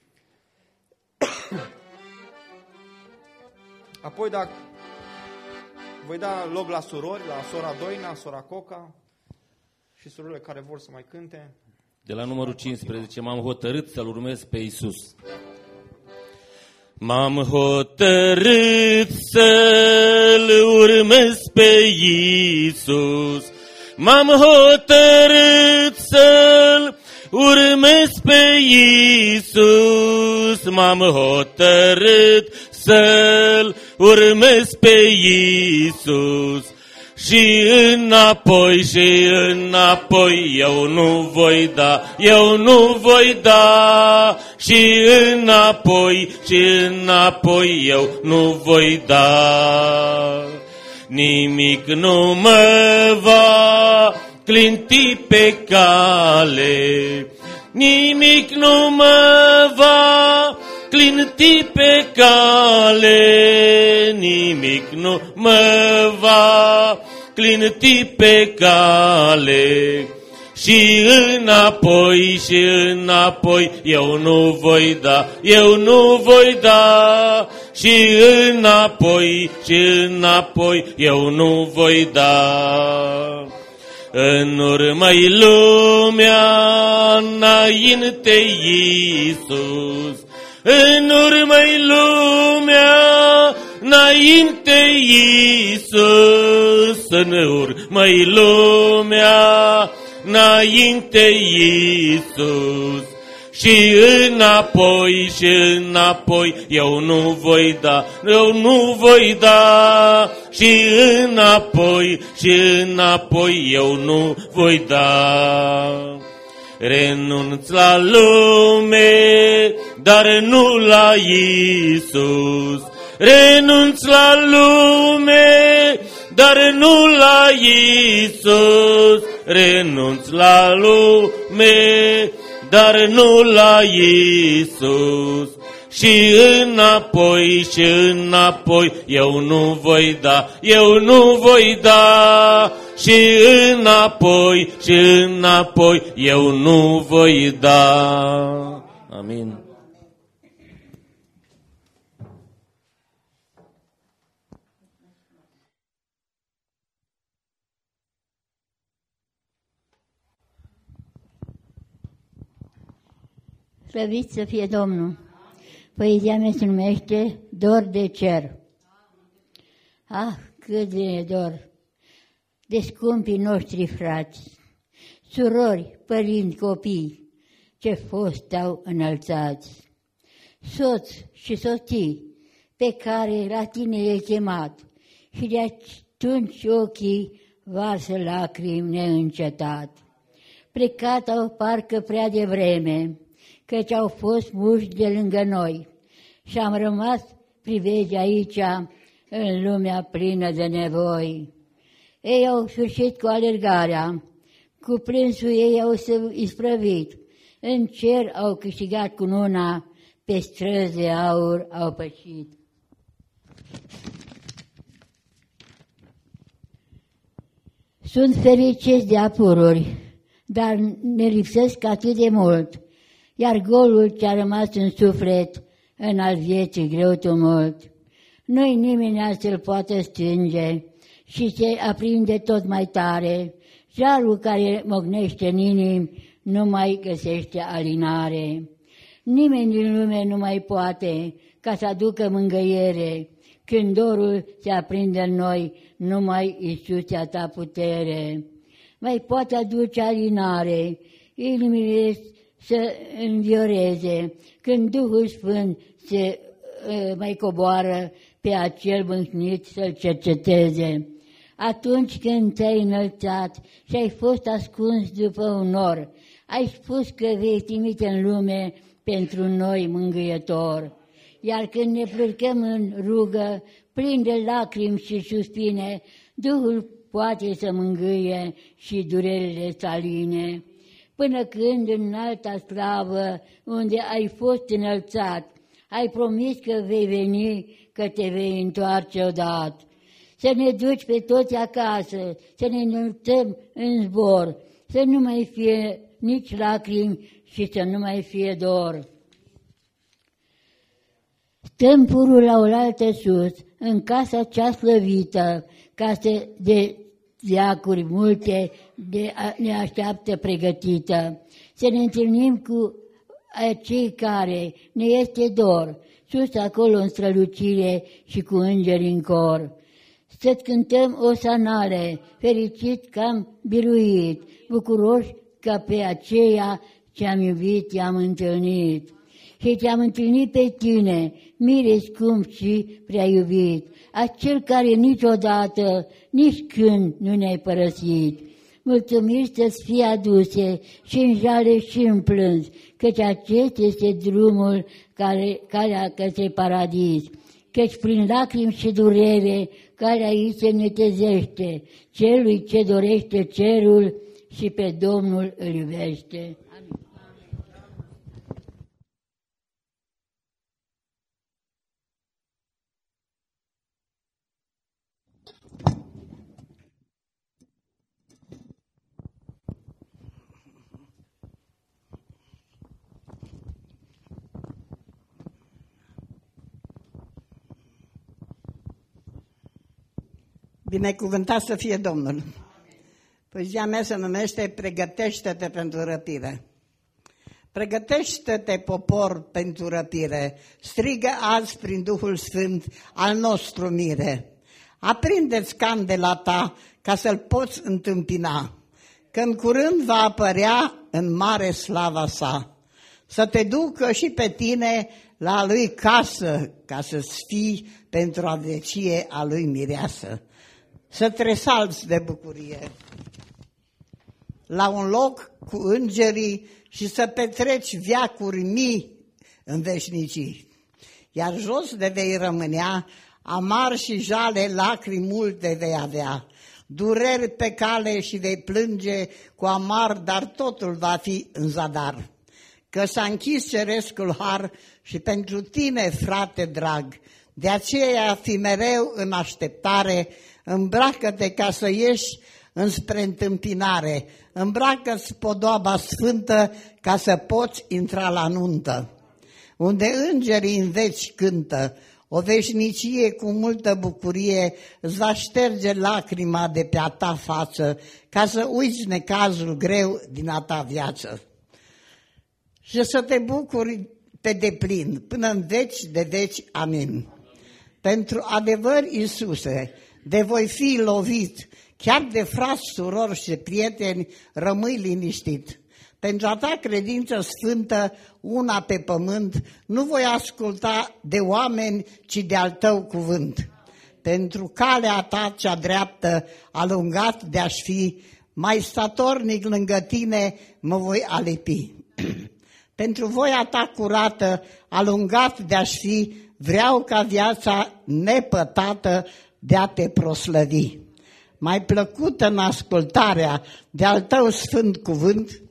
Apoi, dacă voi da loc la surori, la sora Doina, sora Coca și surorile care vor să mai cânte. De la numărul cincisprezece, m-am hotărât să-L urmez pe Iisus. M-am hotărât să-L urmez pe Iisus. M-am hotărât să-L urmez pe Iisus. M-am hotărât să-L urmez pe Iisus. Și înapoi, și înapoi, eu nu voi da, eu nu voi da. Și înapoi, și înapoi, eu nu voi da. Nimic nu mă va clinti pe cale, nimic nu mă va clinti pe cale, nimic nu mă va clinti pe cale. Și înapoi, și înapoi, eu nu voi da, eu nu voi da. Și înapoi, și înapoi, eu nu voi da. În urmă-i lumea, înainte Iisus. În urmă-i lumea, înainte Iisus. În urmă-i lumea, înainte Iisus. Și înapoi, și înapoi, eu nu voi da, eu nu voi da. Și înapoi, și înapoi, eu nu voi da. Renunț la lume, dar nu la Iisus. Renunț la lume, dar nu la Iisus. Renunț la lume, dar nu la Iisus. Și înapoi, și înapoi, eu nu voi da, eu nu voi da. Și înapoi, și înapoi, eu nu voi da. Amin. Slăvit să fie Domnul! Poezia mea se numește Dor de cer. Ah, cât de dor de scumpii noștri frați, surori, părinți, copii, ce fost au înălțați. Soți și soții pe care la tine i-ai chemat și de atunci ochii varsă lacrimi neîncetat. Plecat au parcă prea devreme, căci au fost muși de lângă noi și am rămas privegi aici în lumea plină de nevoi. Ei au sfârșit cu alergarea, cu plânsul ei au se isprăvit, în cer au câștigat cununa, pe străzi de aur au pășit. Sunt fericiți de apururi, dar ne lipsesc atât de mult, iar golul ce-a rămas în suflet, în al vieții greu tumult. Nu-i nimeni să-l poată strânge și se aprinde tot mai tare, jarul care mocnește în inimi nu mai găsește alinare. Nimeni din lume nu mai poate ca să aducă mângâiere. Când dorul se aprinde în noi, numai Iisus a ta putere. Mai poate aduce alinare, inimile să învioreze, când Duhul Sfânt se uh, mai coboară pe acel mâhnit să-l cerceteze. Atunci când te-ai înălțat și ai fost ascuns după un nor, ai spus că vei trimite în lume pentru noi mângâietor. Iar când ne plâncăm în rugă, plin de lacrimi și suspine, Duhul poate să mângâie și durerile saline. Până când în alta slavă, unde ai fost înălțat, ai promis că vei veni, că te vei întoarce odată. Să ne duci pe toți acasă, să ne înălțăm în zbor, să nu mai fie nici lacrimi și să nu mai fie dor. Stăm purul la oaltă sus, în casa cea slăvită, casă de zeacuri multe de a, ne așteaptă pregătită. Să ne întâlnim cu acei care ne este dor, sus acolo în strălucire și cu îngeri în cor. Să-ți cântăm o sanare, fericit că am biruit, bucuroși că pe aceea ce-am iubit i-am întâlnit. Și te-am întâlnit pe tine, mire scump și prea iubit, acel care niciodată, nici când nu ne-ai părăsit. Mulțumiri să-ți fie aduse și în jale și în plâns, căci acesta este drumul care, calea către paradis. Căci prin lacrimi și durere, calea aici se netezește, celui ce dorește cerul și pe Domnul îl iubește. Binecuvântat să fie Domnul. Poezia mea se numește Pregătește-te pentru răpire. Pregătește-te, popor, pentru răpire. Strigă azi prin Duhul Sfânt al nostru mire. Aprinde-ți candela ta ca să-l poți întâmpina, că în curând va apărea în mare slava sa. Să te ducă și pe tine la a lui casă, ca să-ți fii pentru a vecie a lui mireasă. Să te resalți de bucurie la un loc cu îngerii și să petreci veacuri mii în veșnicii. Iar jos de vei rămânea, amar și jale, lacrimi multe vei avea, dureri pe cale și vei plânge cu amar, dar totul va fi în zadar. Că s-a închis cerescul har și pentru tine, frate drag, de aceea fi mereu în așteptare, îmbracă-te ca să ieși înspre întâmpinare, îmbracă-ți podoaba sfântă ca să poți intra la nuntă, unde îngerii în veci cântă, o veșnicie cu multă bucurie îți va șterge lacrima de pe a ta față, ca să uiți necazul greu din a ta viață. Și să te bucuri pe deplin, până în veci de veci. Amin. Pentru adevăr, Iisuse, de voi fi lovit, chiar de frați, surori și prieteni, rămâi liniștit. Pentru a ta credință sfântă, una pe pământ, nu voi asculta de oameni, ci de al tău cuvânt. Pentru calea ta cea dreaptă, alungat de-aș fi, mai statornic lângă tine mă voi alipi. Pentru voia ta curată, alungat de-aș fi, vreau ca viața nepătată de a te proslăvi. Mai plăcută în ascultarea de-al tău sfânt cuvânt,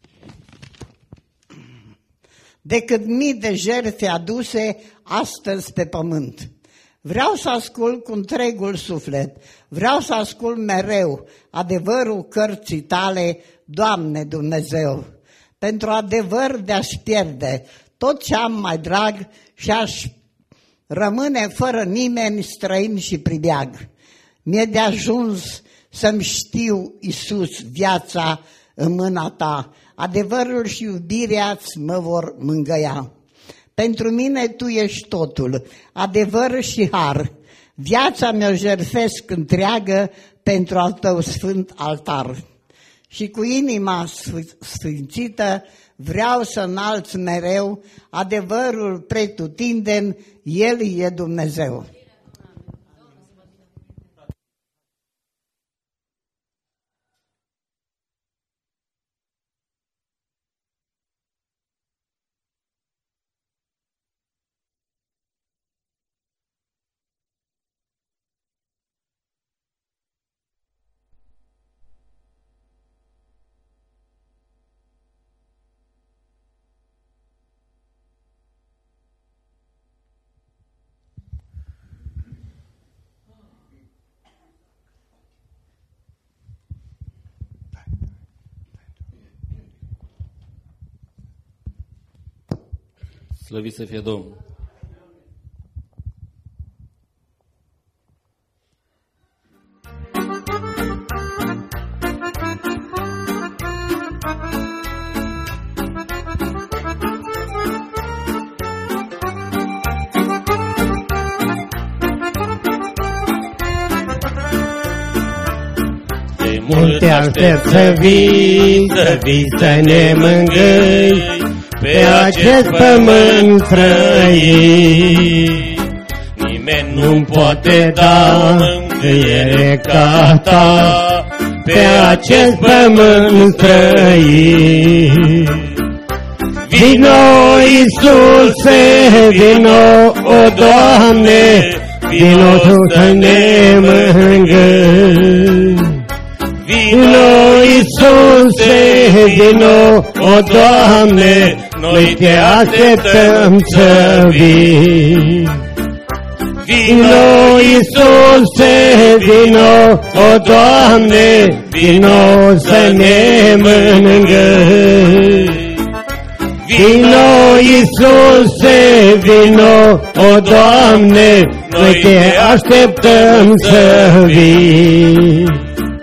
decât mii de jertfe aduse astăzi pe pământ. Vreau să ascult cu întregul suflet, vreau să ascult mereu adevărul cărții tale, Doamne Dumnezeu. Pentru adevăr de-aș pierde tot ce am mai drag și aș rămâne fără nimeni, străin și pribeag. Mi-e de ajuns să-mi știu, Iisus, viața în mâna ta, adevărul și iubirea-ți mă vor mângâia. Pentru mine Tu ești totul, adevăr și har. Viața mea jertfesc întreagă pentru al Tău sfânt altar. Și cu inima sfințită vreau să înalț mereu adevărul pretutindeni, El e Dumnezeu. Slăvit să fie Domnul! De mult te aștept să vii, să vii să ne mângâi, pe acest pământ trăi. Nimeni nu poate da mângâiere ca Ta, pe acest pământ trăi. Vino, Iisuse, vino, o Doamne, vino Tu să ne mângâi. Vino, Iisuse, vino, o Doamne, noi Te așteptăm să vii. Vino, Iisuse, vino, o Doamne, vino să ne mângâi. Vino, Iisuse, vino, o Doamne, noi Te așteptăm să vii.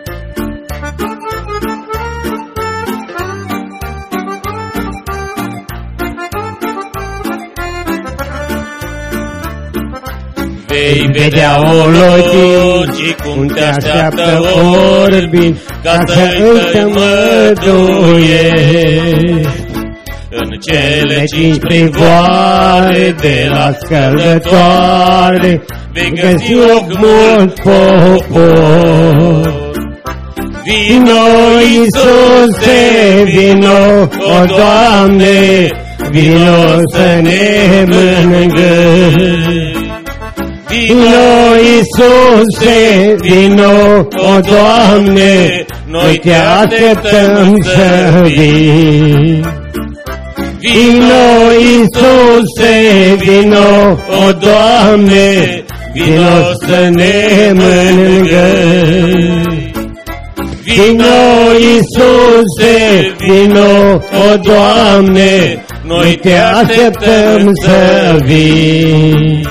Vei vedea ologii cum te așteaptă orbi, ca să îți tămăduiești. În cele cinci privoare de la scăldătoare vei găsi loc mult popor. Vino, Iisuse, vino, o Doamne, vino să ne mângâi. Vino, Iisuse, vino, o Doamne, noi Te așteptăm să vii. Vino, Iisuse, vino, o Doamne, vino să ne mângâi. Vino, Iisuse, vino, o Doamne, noi Te așteptăm să vii.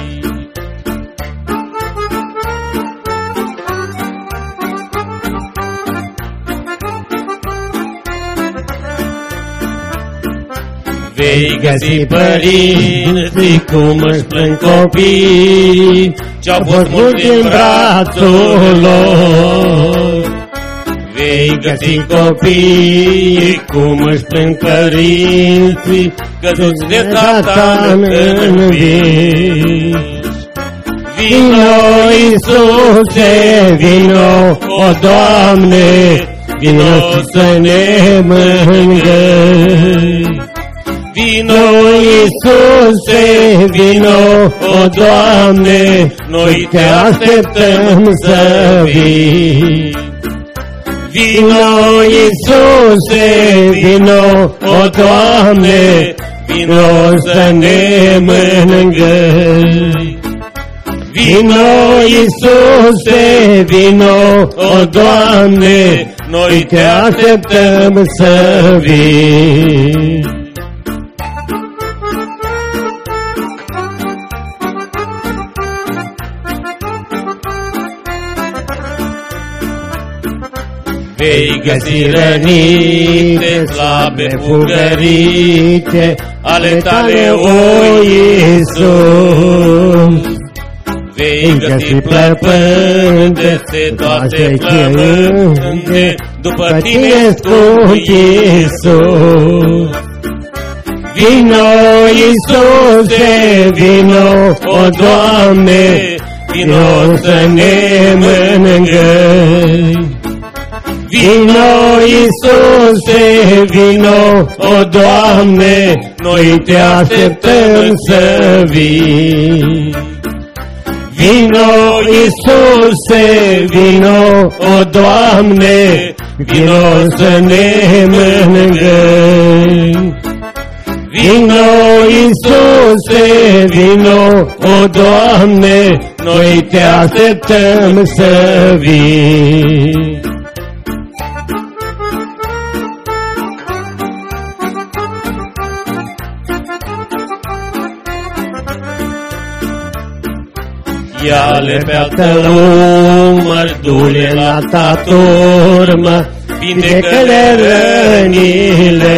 Vei găsi părinții cum își plâng copii, ce-au fost mulți în brațul lor. Vei găsi copii cum își plâng părinții, căzuți de Satan în vis. Vino, Iisuse, vino, o Doamne, vino să ne mângâi. Vino, Iisuse, vino, o Doamne, noi Te așteptăm să vii. Vino, Iisuse, vino, o Doamne, vino să ne mângâi. Vino, Iisuse, vino, o Doamne, noi Te așteptăm să vii. vei găsi rănite, slabe, fugărite, ale tale, o Iisus. Vei găsi plăpânde, setoase, chelânde, după tine, scump Iisus. Vino, Iisuse, vino, o Doamne, vino să ne mângâi. Vino, Iisuse, vino, o Doamne, noi te așteptăm să vii. Vino, Iisuse, vino, o Doamne, vino să ne mângâi. Vino, Iisuse, vino, o Doamne, noi te așteptăm să vii. Ia-le pe altă umăr, du-le la ta turmă, vindecă-le rănile.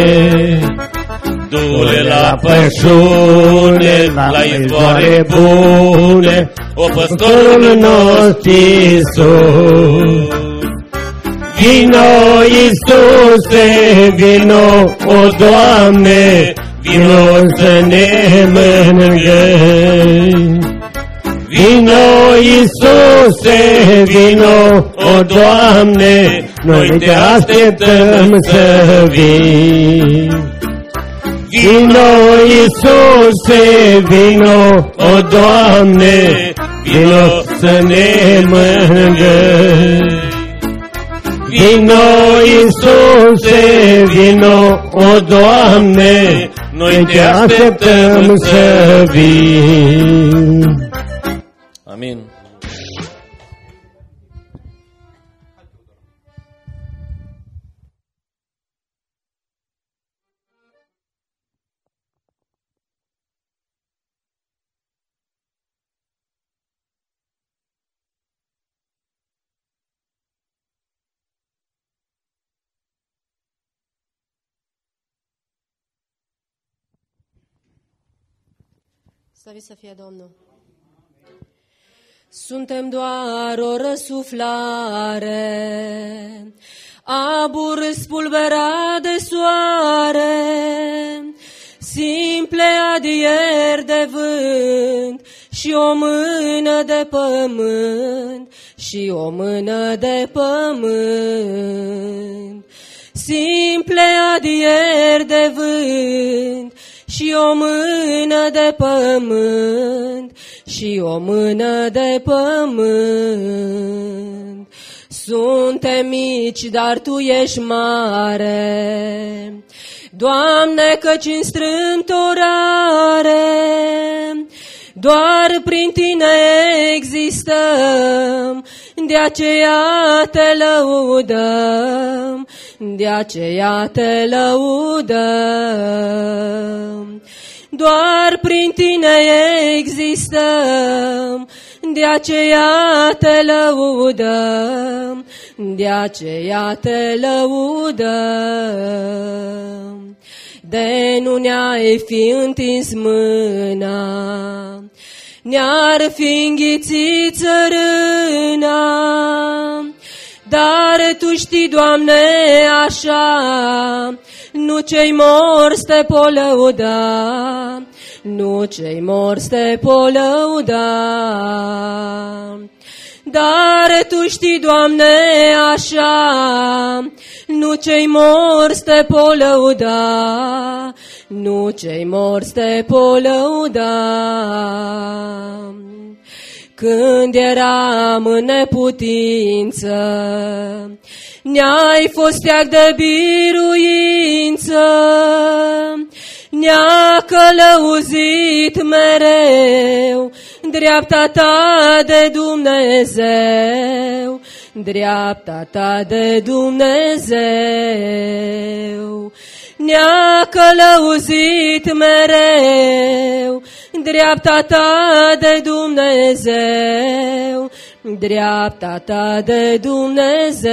Du-le la pășune, la izvoare bune, o păstorul nostru Iisus. Vino, Iisuse, vino, o Doamne, vino să ne mângâi. Vino, Iisuse, vino, o Doamne, noi te așteptăm să vii. Vino, Iisuse, vino, o Doamne, vino să ne mângâi. Vino, Iisuse, vino, o Doamne, noi te așteptăm să vii. Amin. Slăvit să fie Domnul! Suntem doar o răsuflare, abur spulberat de soare, simple adieri de vânt și o mână de pământ, și o mână de pământ. Simple adieri de vânt și o mână de pământ, și o mână de pământ. Suntem mici, dar Tu ești mare, Doamne, căci în strâmtorare doar prin Tine existăm, de aceea Te lăudăm, de aceea Te lăudăm. Doar prin Tine existăm, de aceea Te lăudăm, de aceea Te lăudăm. De nu ne-ai fi întins mâna, ne-ar fi înghițit țărâna, dar Tu știi, Doamne, așa, nu cei morți Te pot lăuda, nu cei morți Te pot lăuda. Dar Tu știi, Doamne, așa, nu cei morți Te pot lăuda, nu cei morți Te pot lăuda. Când eram în neputință, ne-ai fost steag de biruință, ne-a călăuzit mereu dreapta Ta de Dumnezeu, dreapta Ta de Dumnezeu. Ne-a călăuzit mereu dreapta Ta de Dumnezeu, dreapta ta de Dumnezeu.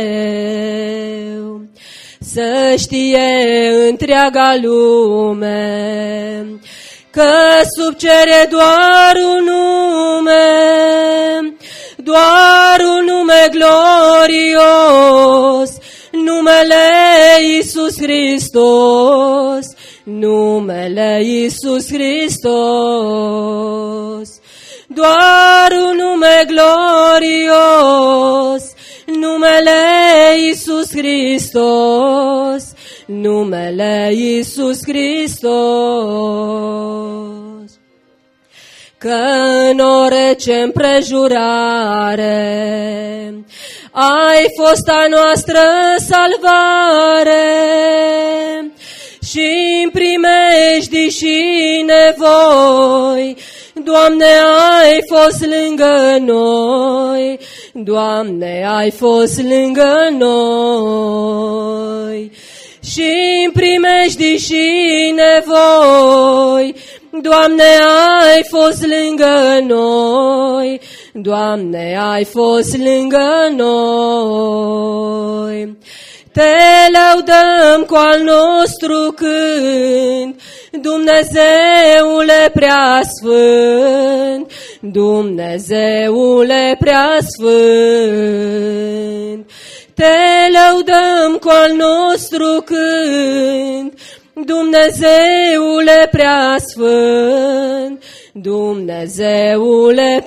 Să știe întreaga lume că sub cer e doar un nume, doar un nume glorios, numele Iisus Hristos, numele Iisus Hristos. Doar un nume glorios, numele Iisus Hristos, numele Iisus Hristos. Că în orice împrejurare ai fost a noastră salvare, și în primejdii și nevoi, Doamne, ai fost lângă noi, Doamne, ai fost lângă noi. Și în primejdii și nevoi, Doamne, ai fost lângă noi, Doamne, ai fost lângă noi. Te lăudăm cu al nostru cânt, Dumnezeule preasfânt, Dumnezeule preasfânt. Te lăudăm cu al nostru cânt, Dumnezeule preasfânt, Dumnezeule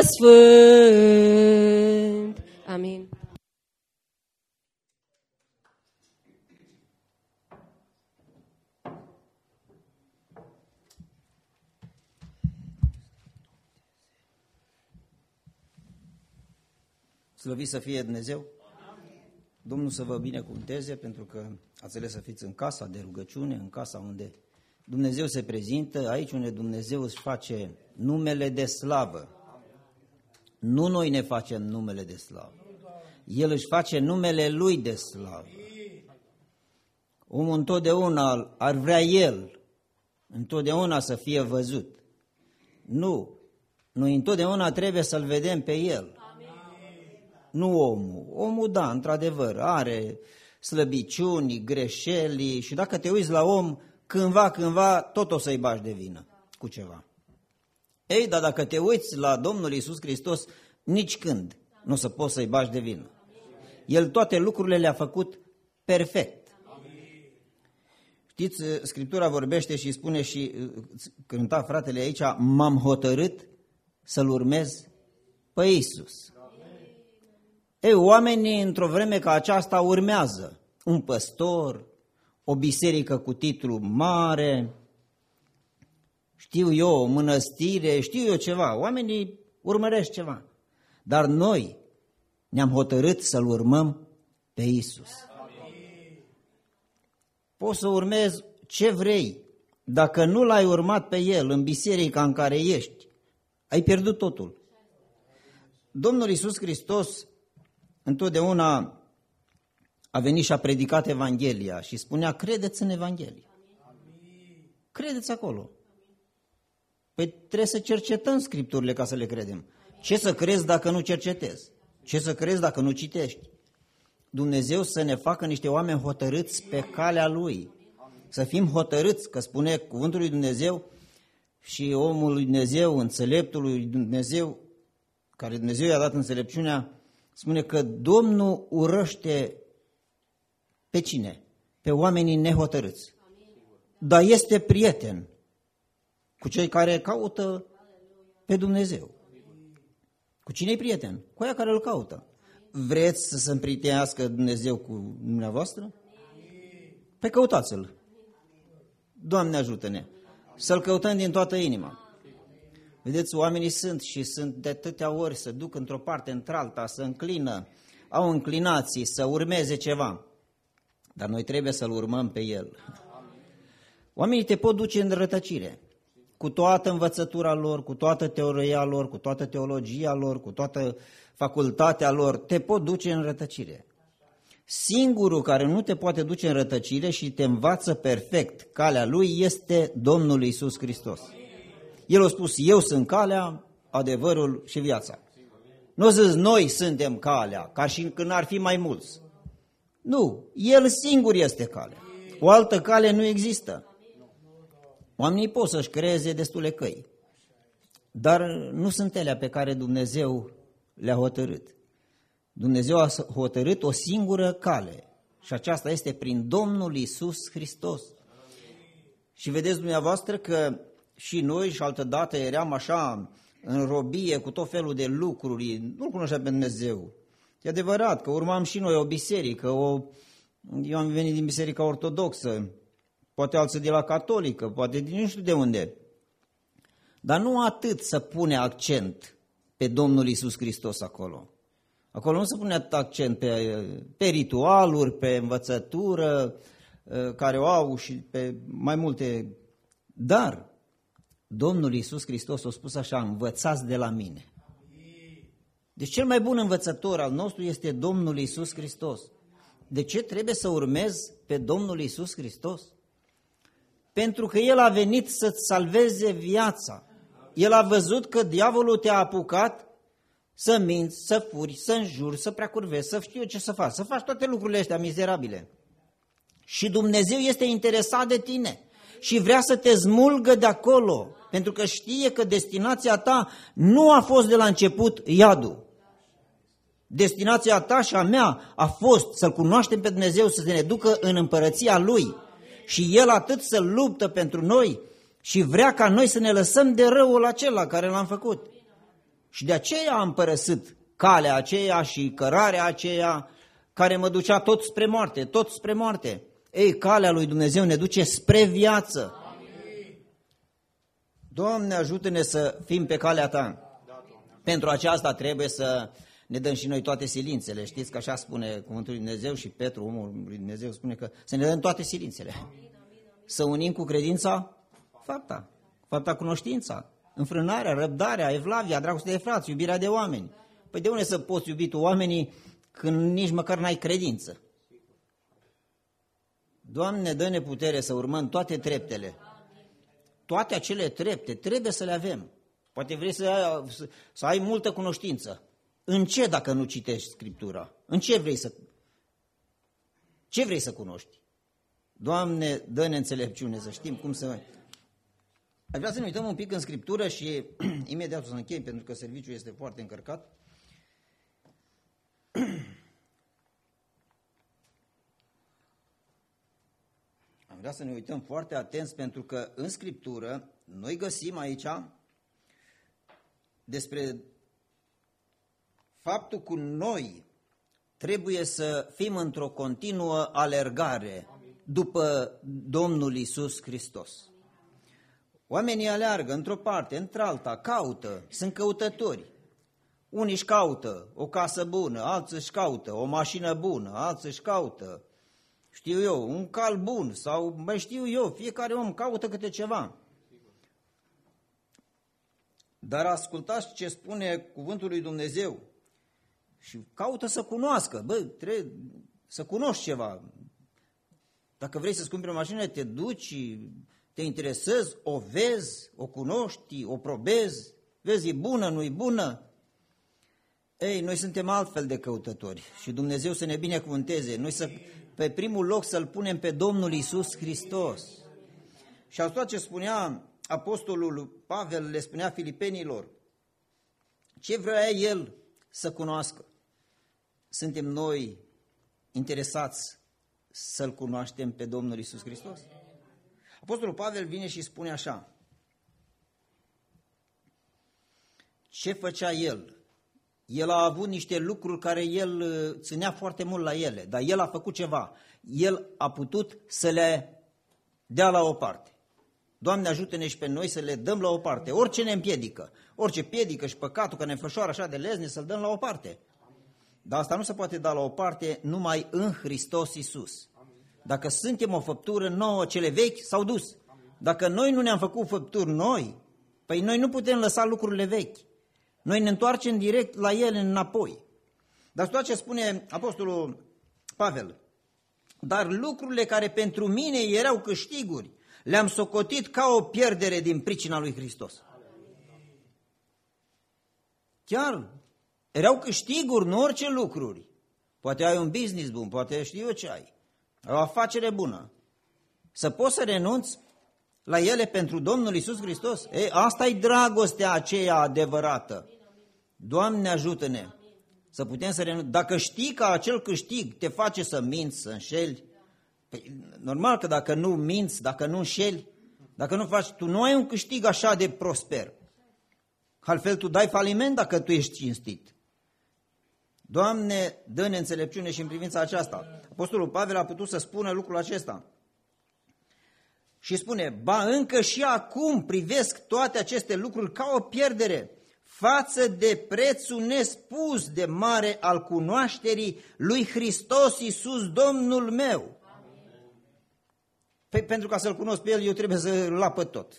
preasfânt. Amin. Slăvit să fie Dumnezeu! Domnul să vă binecuvânteze pentru că ați ales să fiți în casa de rugăciune, în casa unde Dumnezeu se prezintă, aici unde Dumnezeu își face numele de slavă. Nu noi ne facem numele de slavă. El își face numele Lui de slavă. Omul întotdeauna ar vrea El, întotdeauna să fie văzut. Nu, noi întotdeauna trebuie să-L vedem pe El. Nu omul. Omul, da, într-adevăr, are slăbiciuni, greșeli și dacă te uiți la om, cândva, cândva, tot o să-i bagi de vină cu ceva. Ei, dar dacă te uiți la Domnul Iisus Hristos, nici când nu o să poți să-i bagi de vină. El toate lucrurile le-a făcut perfect. Știți, Scriptura vorbește și spune și cânta fratele aici, m-am hotărât să-L urmez pe Iisus. Ei, oamenii într-o vreme ca aceasta urmează un păstor, o biserică cu titlu mare, știu eu, o mănăstire, știu eu ceva, oamenii urmăresc ceva. Dar noi ne-am hotărât să-L urmăm pe Iisus. Poți să urmezi ce vrei, dacă nu L-ai urmat pe El în biserica în care ești, ai pierdut totul. Domnul Iisus Hristos întotdeauna a venit și a predicat Evanghelia și spunea, credeți în Evanghelie. Credeți acolo. Păi trebuie să cercetăm Scripturile ca să le credem. Ce să crezi dacă nu cercetezi? Ce să crezi dacă nu citești? Dumnezeu să ne facă niște oameni hotărâți pe calea Lui. Să fim hotărâți, că spune cuvântul lui Dumnezeu și omul lui Dumnezeu, înțeleptul lui Dumnezeu, care Dumnezeu i-a dat înțelepciunea, spune că Domnul urăște pe cine? Pe oamenii nehotărâți. Dar este prieten cu cei care caută pe Dumnezeu. Cu cine-i prieten? Cu aia care îl caută. Vreți să se împrietenească Dumnezeu cu dumneavoastră? Păi căutați-l. Doamne ajută-ne! Să-L căutăm din toată inima. Vedeți, oamenii sunt și sunt de atâtea ori să duc într-o parte, într-alta, să înclină, au înclinații, să urmeze ceva. Dar noi trebuie să-L urmăm pe El. Oamenii te pot duce în rătăcire, cu toată învățătura lor, cu toată teoria lor, cu toată teologia lor, cu toată facultatea lor, te pot duce în rătăcire. Singurul care nu te poate duce în rătăcire și te învață perfect calea Lui este Domnul Iisus Hristos. El a spus, eu sunt calea, adevărul și viața. Nu zis noi suntem calea, ca și când ar fi mai mulți. Nu, El singur este calea. O altă cale nu există. Oamenii pot să-și creeze destule căi, dar nu sunt alea pe care Dumnezeu le-a hotărât. Dumnezeu a hotărât o singură cale și aceasta este prin Domnul Iisus Hristos. Și vedeți dumneavoastră că și noi și altădată eram așa în robie cu tot felul de lucruri, nu cunoștea pe Dumnezeu. E adevărat că urmam și noi o biserică, o... eu am venit din biserica ortodoxă, poate alții de la catolică, poate din nu știu de unde. Dar nu atât să pune accent pe Domnul Iisus Hristos acolo. Acolo nu se pune atât accent pe, pe ritualuri, pe învățătură, care o au și pe mai multe. Dar Domnul Iisus Hristos a spus așa, învățați de la mine. Deci cel mai bun învățător al nostru este Domnul Iisus Hristos. De ce trebuie să urmezi pe Domnul Iisus Hristos? Pentru că El a venit să-ți salveze viața. El a văzut că diavolul te-a apucat să minți, să furi, să înjuri, să preacurvezi, să știu ce să faci, să faci toate lucrurile astea mizerabile. Și Dumnezeu este interesat de tine și vrea să te smulgă de acolo, pentru că știe că destinația ta nu a fost de la început iadul. Destinația ta și a mea a fost să-L cunoaștem pe Dumnezeu, să ne ducă în împărăția Lui. Și El atât să luptă pentru noi și vrea ca noi să ne lăsăm de răul acela care l-am făcut. Și de aceea am părăsit calea aceea și cărarea aceea care mă ducea tot spre moarte, tot spre moarte. Ei, calea lui Dumnezeu ne duce spre viață. Doamne, ajută-ne să fim pe calea Ta. Pentru aceasta trebuie să ne dăm și noi toate silințele. Știți că așa spune cuvântul lui Dumnezeu și Petru, omul lui Dumnezeu, spune că să ne dăm toate silințele. Să unim cu credința fapta, fapta cunoștința, înfrânarea, răbdarea, evlavia, dragostea de frați, iubirea de oameni. Păi de unde să poți iubi tu oamenii când nici măcar n-ai credință? Doamne, dă-ne putere să urmăm toate treptele. Toate acele trepte trebuie să le avem. Poate vrei să ai, să, să ai multă cunoștință. În ce dacă nu citești Scriptura? În ce vrei să... Ce vrei să cunoști? Doamne, dă-ne înțelepciune, să știm cum să... Aș vrea să ne uităm un pic în Scriptură și imediat o să închei, pentru că serviciul este foarte încărcat. Am vrea să ne uităm foarte atenți, pentru că în Scriptură noi găsim aici despre faptul că noi trebuie să fim într-o continuă alergare după Domnul Iisus Hristos. Oamenii aleargă într-o parte, într-alta, caută, sunt căutători. Unii își caută o casă bună, alții își caută o mașină bună, alții își caută, știu eu, un cal bun sau mai știu eu, fiecare om caută câte ceva. Dar ascultați ce spune cuvântul lui Dumnezeu și caută să cunoască, bă, trebuie să cunoști ceva. Dacă vrei să-ți cumperi o mașină, te duci, te interesezi, o vezi, o cunoști, o probezi, vezi, e bună, nu e bună. Ei, noi suntem altfel de căutători și Dumnezeu să ne binecuvânteze. Noi să, pe primul loc să-L punem pe Domnul Iisus Hristos. Și al tot ce spunea apostolul Pavel, le spunea filipenilor, ce vrea el să cunoască? Suntem noi interesați să-L cunoaștem pe Domnul Iisus Hristos? Apostolul Pavel vine și spune așa, ce făcea el? El a avut niște lucruri care el ținea foarte mult la ele, dar el a făcut ceva. El a putut să le dea la o parte. Doamne, ajută-ne și pe noi să le dăm la o parte. Orice ne împiedică, orice piedică și păcatul care ne înfășoară așa de lezne, să-l dăm la o parte. Dar asta nu se poate da la o parte numai în Hristos Iisus. Dacă suntem o făptură nouă, cele vechi s-au dus. Dacă noi nu ne-am făcut făpturi noi, păi noi nu putem lăsa lucrurile vechi. Noi ne întoarcem direct la ele înapoi. Dar tot ce spune apostolul Pavel, dar lucrurile care pentru mine erau câștiguri, le-am socotit ca o pierdere din pricina lui Hristos. Chiar erau câștiguri, nu orice lucruri. Poate ai un business bun, poate știu eu ce ai. Ai o afacere bună. Să poți să renunți la ele pentru Domnul Iisus Hristos? Ei, asta e dragostea aceea adevărată. Doamne, ajută-ne să putem să renunțăm. Dacă știi că acel câștig te face să minți, să înșeli, păi, normal că dacă nu minți, dacă nu înșeli, dacă nu faci, tu nu ai un câștig așa de prosper. Altfel tu dai faliment dacă tu ești cinstit. Doamne, dă-ne înțelepciune și în privința aceasta. Apostolul Pavel a putut să spună lucrul acesta. Și spune, ba încă și acum privesc toate aceste lucruri ca o pierdere față de prețul nespus de mare al cunoașterii lui Hristos Iisus, Domnul meu. Păi, pentru ca să-L cunosc pe El, eu trebuie să-L lapăd tot.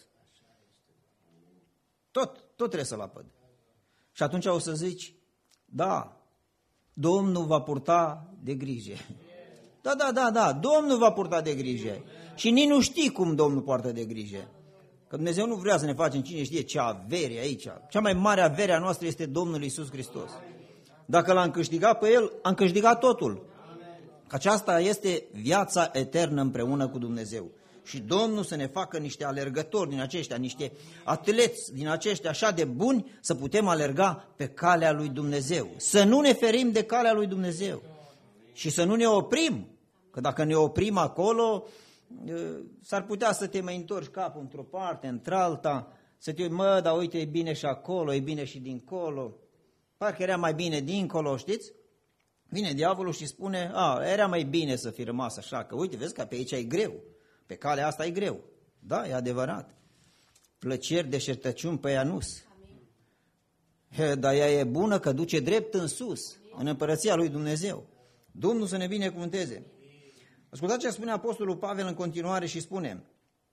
Tot, tot trebuie să-L lapăd. Și atunci o să zici, da, Domnul va purta de grijă. Da, da, da, da, Domnul va purta de grijă. Și nici nu știi cum Domnul poartă de grijă. Că Dumnezeu nu vrea să ne facem cine știe ce avere aici. Cea mai mare avere a noastră este Domnul Iisus Hristos. Dacă L-am câștigat pe El, am câștigat totul. Că aceasta este viața eternă împreună cu Dumnezeu. Și Domnul să ne facă niște alergători din aceștia, niște atleți din aceștia așa de buni, să putem alerga pe calea lui Dumnezeu. Să nu ne ferim de calea lui Dumnezeu. Și să nu ne oprim. Că dacă ne oprim acolo, s-ar putea să te mai întorci capul într-o parte, într-alta, să te uiți, mă, dar uite, e bine și acolo, e bine și dincolo. Parcă era mai bine dincolo, știți? Vine diavolul și spune, a, era mai bine să fi rămas așa, că uite, vezi că pe aici e greu, pe calea asta e greu. Da, e adevărat. Plăceri, deșertăciuni pe Ianus. He, dar ea e bună că duce drept în sus, în împărăția lui Dumnezeu. Domnul să ne binecuvânteze. Ascultați ce spune Apostolul Pavel în continuare și spune,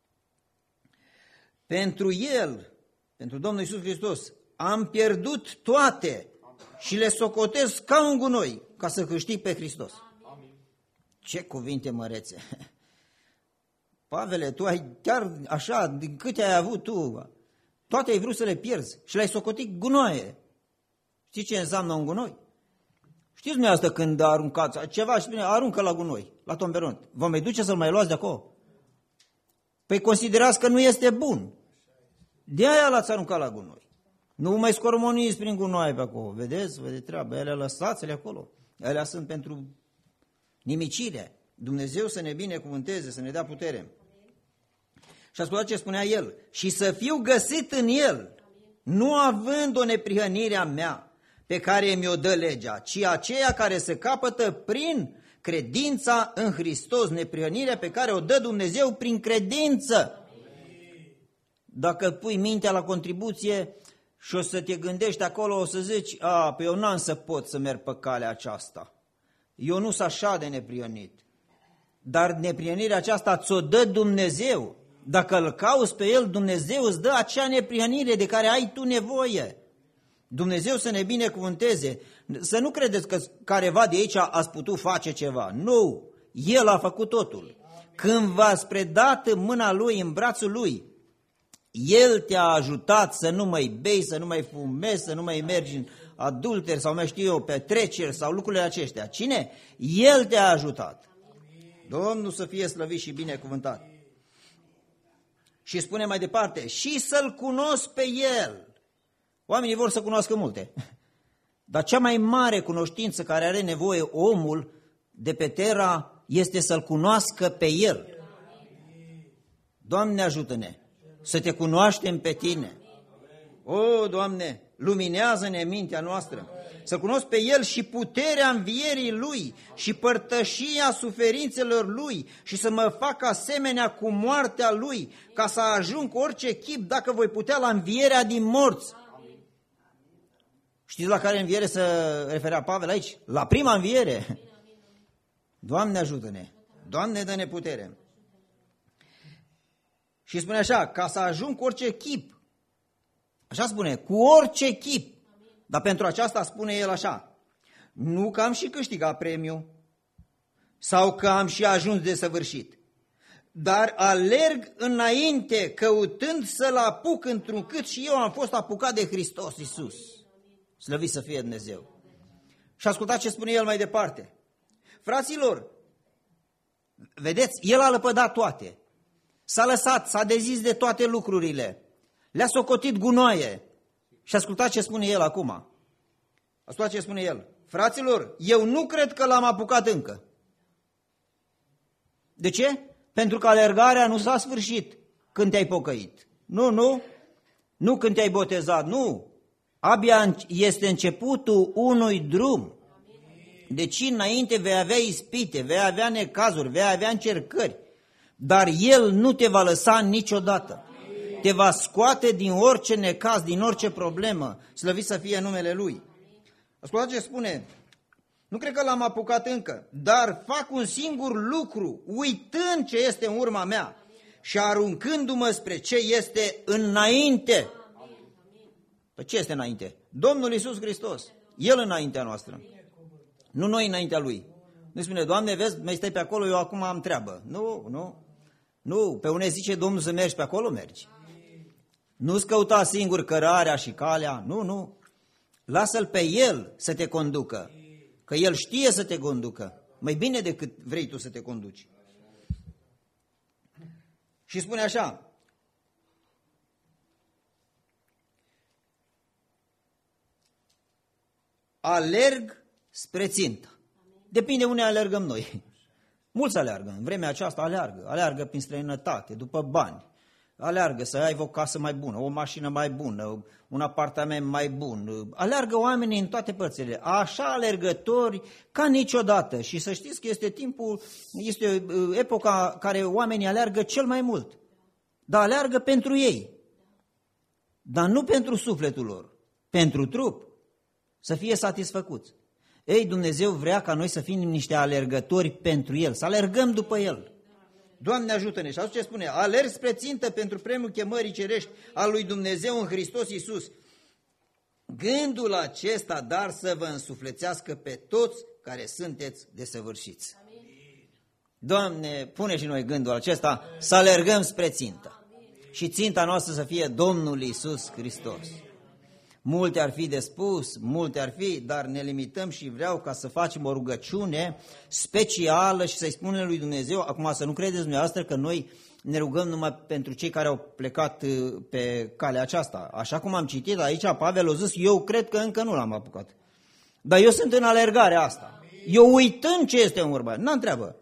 pentru El, pentru Domnul Iisus Hristos, am pierdut toate și le socotez ca un gunoi ca să câștig pe Hristos. Amin. Ce cuvinte mărețe! Pavele, tu ai chiar așa, din câte ai avut tu, toate ai vrut să le pierzi și le-ai socotit gunoaie. Știi ce înseamnă un gunoi? Știți dumneavoastră când aruncați ceva și spune, aruncă la gunoi, la tomberon. Vă mai duce să-l mai luați de acolo? Păi considerați că nu este bun. De aia l-ați aruncat la gunoi. Nu mai scormoniți prin gunoaie pe acolo. Vedeți? Vedeți treaba. Ele lăsați-le acolo. Ele sunt pentru nimicire. Dumnezeu să ne binecuvânteze, să ne dea putere. Și ascultați ce spunea el. Și să fiu găsit în el, nu având o neprihănire a mea, pe care mi-o dă legea, ci aceea care se capătă prin credința în Hristos, neprihănirea pe care o dă Dumnezeu prin credință. Dacă pui mintea la contribuție și o să te gândești acolo, o să zici, a, păi eu n-am să pot să merg pe calea aceasta. Eu nu sunt așa de neprihănit. Dar neprihănirea aceasta ți-o dă Dumnezeu. Dacă îl cauți pe El, Dumnezeu îți dă acea neprihănire de care ai tu nevoie. Dumnezeu să ne binecuvânteze. Să nu credeți că careva de aici ați putut face ceva. Nu, El a făcut totul. Când v-ați predat în mâna Lui, în brațul Lui, El te-a ajutat să nu mai bei, să nu mai fumezi, să nu mai mergi în adulter sau mai știu eu, petreceri sau lucrurile acestea. Cine? El te-a ajutat. Domnul să fie slăvit și binecuvântat. Și spune mai departe, și să-L cunosc pe El. Oamenii vor să cunoască multe, dar cea mai mare cunoștință care are nevoie omul de pe terra este să-L cunoască pe El. Doamne, ajută-ne să te cunoaștem pe Tine. O, Doamne, luminează-ne mintea noastră, să cunosc pe El și puterea învierii Lui și părtășia suferințelor Lui și să mă fac asemenea cu moartea Lui, ca să ajung cu orice chip, dacă voi putea, la învierea din morți. Știți la care înviere se referea Pavel aici? La prima înviere. Doamne, ajută-ne! Doamne, dă-ne putere! Și spune așa, ca să ajung cu orice chip. Așa spune, cu orice chip. Dar pentru aceasta spune el așa, nu că am și câștigat premiu sau că am și ajuns desăvârșit, dar alerg înainte căutând să-L apuc într-un cât și eu am fost apucat de Hristos Iisus. Slăvit să fie Dumnezeu. Și ascultați ce spune el mai departe. Fraților, vedeți, el a lăpădat toate. S-a lăsat, s-a dezis de toate lucrurile. Le-a socotit gunoaie. Și ascultați ce spune el acum. Ascultați ce spune el. Fraților, eu nu cred că l-am apucat încă. De ce? Pentru că alergarea nu s-a sfârșit când te-ai pocăit. Nu, nu. Nu când te-ai botezat, nu. Abia este începutul unui drum. Deci înainte vei avea ispite, vei avea necazuri, vei avea încercări. Dar El nu te va lăsa niciodată. Te va scoate din orice necaz, din orice problemă. Slăvit să fie numele Lui. Ascultați ce spune. Nu cred că l-am apucat încă, dar fac un singur lucru, uitând ce este în urma mea și aruncându-mă spre ce este înainte. Păi ce este înainte? Domnul Iisus Hristos. El înaintea noastră. Nu noi înaintea Lui. Nu spune, Doamne, vezi, mai stai pe acolo, eu acum am treabă. Nu, nu. Nu, pe unde zice Domnul să mergi pe acolo, mergi. Nu-ți căuta singur cărarea și calea. Nu, nu. Lasă-L pe El să te conducă. Că El știe să te conducă. Mai bine decât vrei tu să te conduci. Și spune așa. Alerg spre țintă. Depinde unde alergăm noi. Mulți aleargă. În vremea aceasta aleargă. Aleargă prin străinătate, după bani. Aleargă să ai o casă mai bună, o mașină mai bună, un apartament mai bun. Aleargă oamenii în toate părțile. Așa alergători ca niciodată. Și să știți că este timpul, este epoca care oamenii aleargă cel mai mult. Dar aleargă pentru ei. Dar nu pentru sufletul lor. Pentru trup. Să fie satisfăcuți. Ei, Dumnezeu vrea ca noi să fim niște alergători pentru El. Să alergăm după El. Doamne ajută-ne! Și atunci ce spune? Alerg spre țintă pentru premiul chemării cerești al lui Dumnezeu în Hristos Iisus. Gândul acesta, dar să vă însuflețească pe toți care sunteți desăvârșiți. Doamne, pune și noi gândul acesta să alergăm spre țintă. Și ținta noastră să fie Domnul Iisus Hristos. Multe ar fi de spus, multe ar fi, dar ne limităm și vreau ca să facem o rugăciune specială și să-i spunem lui Dumnezeu. Acum să nu credeți dumneavoastră că noi ne rugăm numai pentru cei care au plecat pe calea aceasta. Așa cum am citit aici, Pavel a zis, eu cred că încă nu l-am apucat. Dar eu sunt în alergarea asta. Eu uitând ce este în urmă, n-am treabă.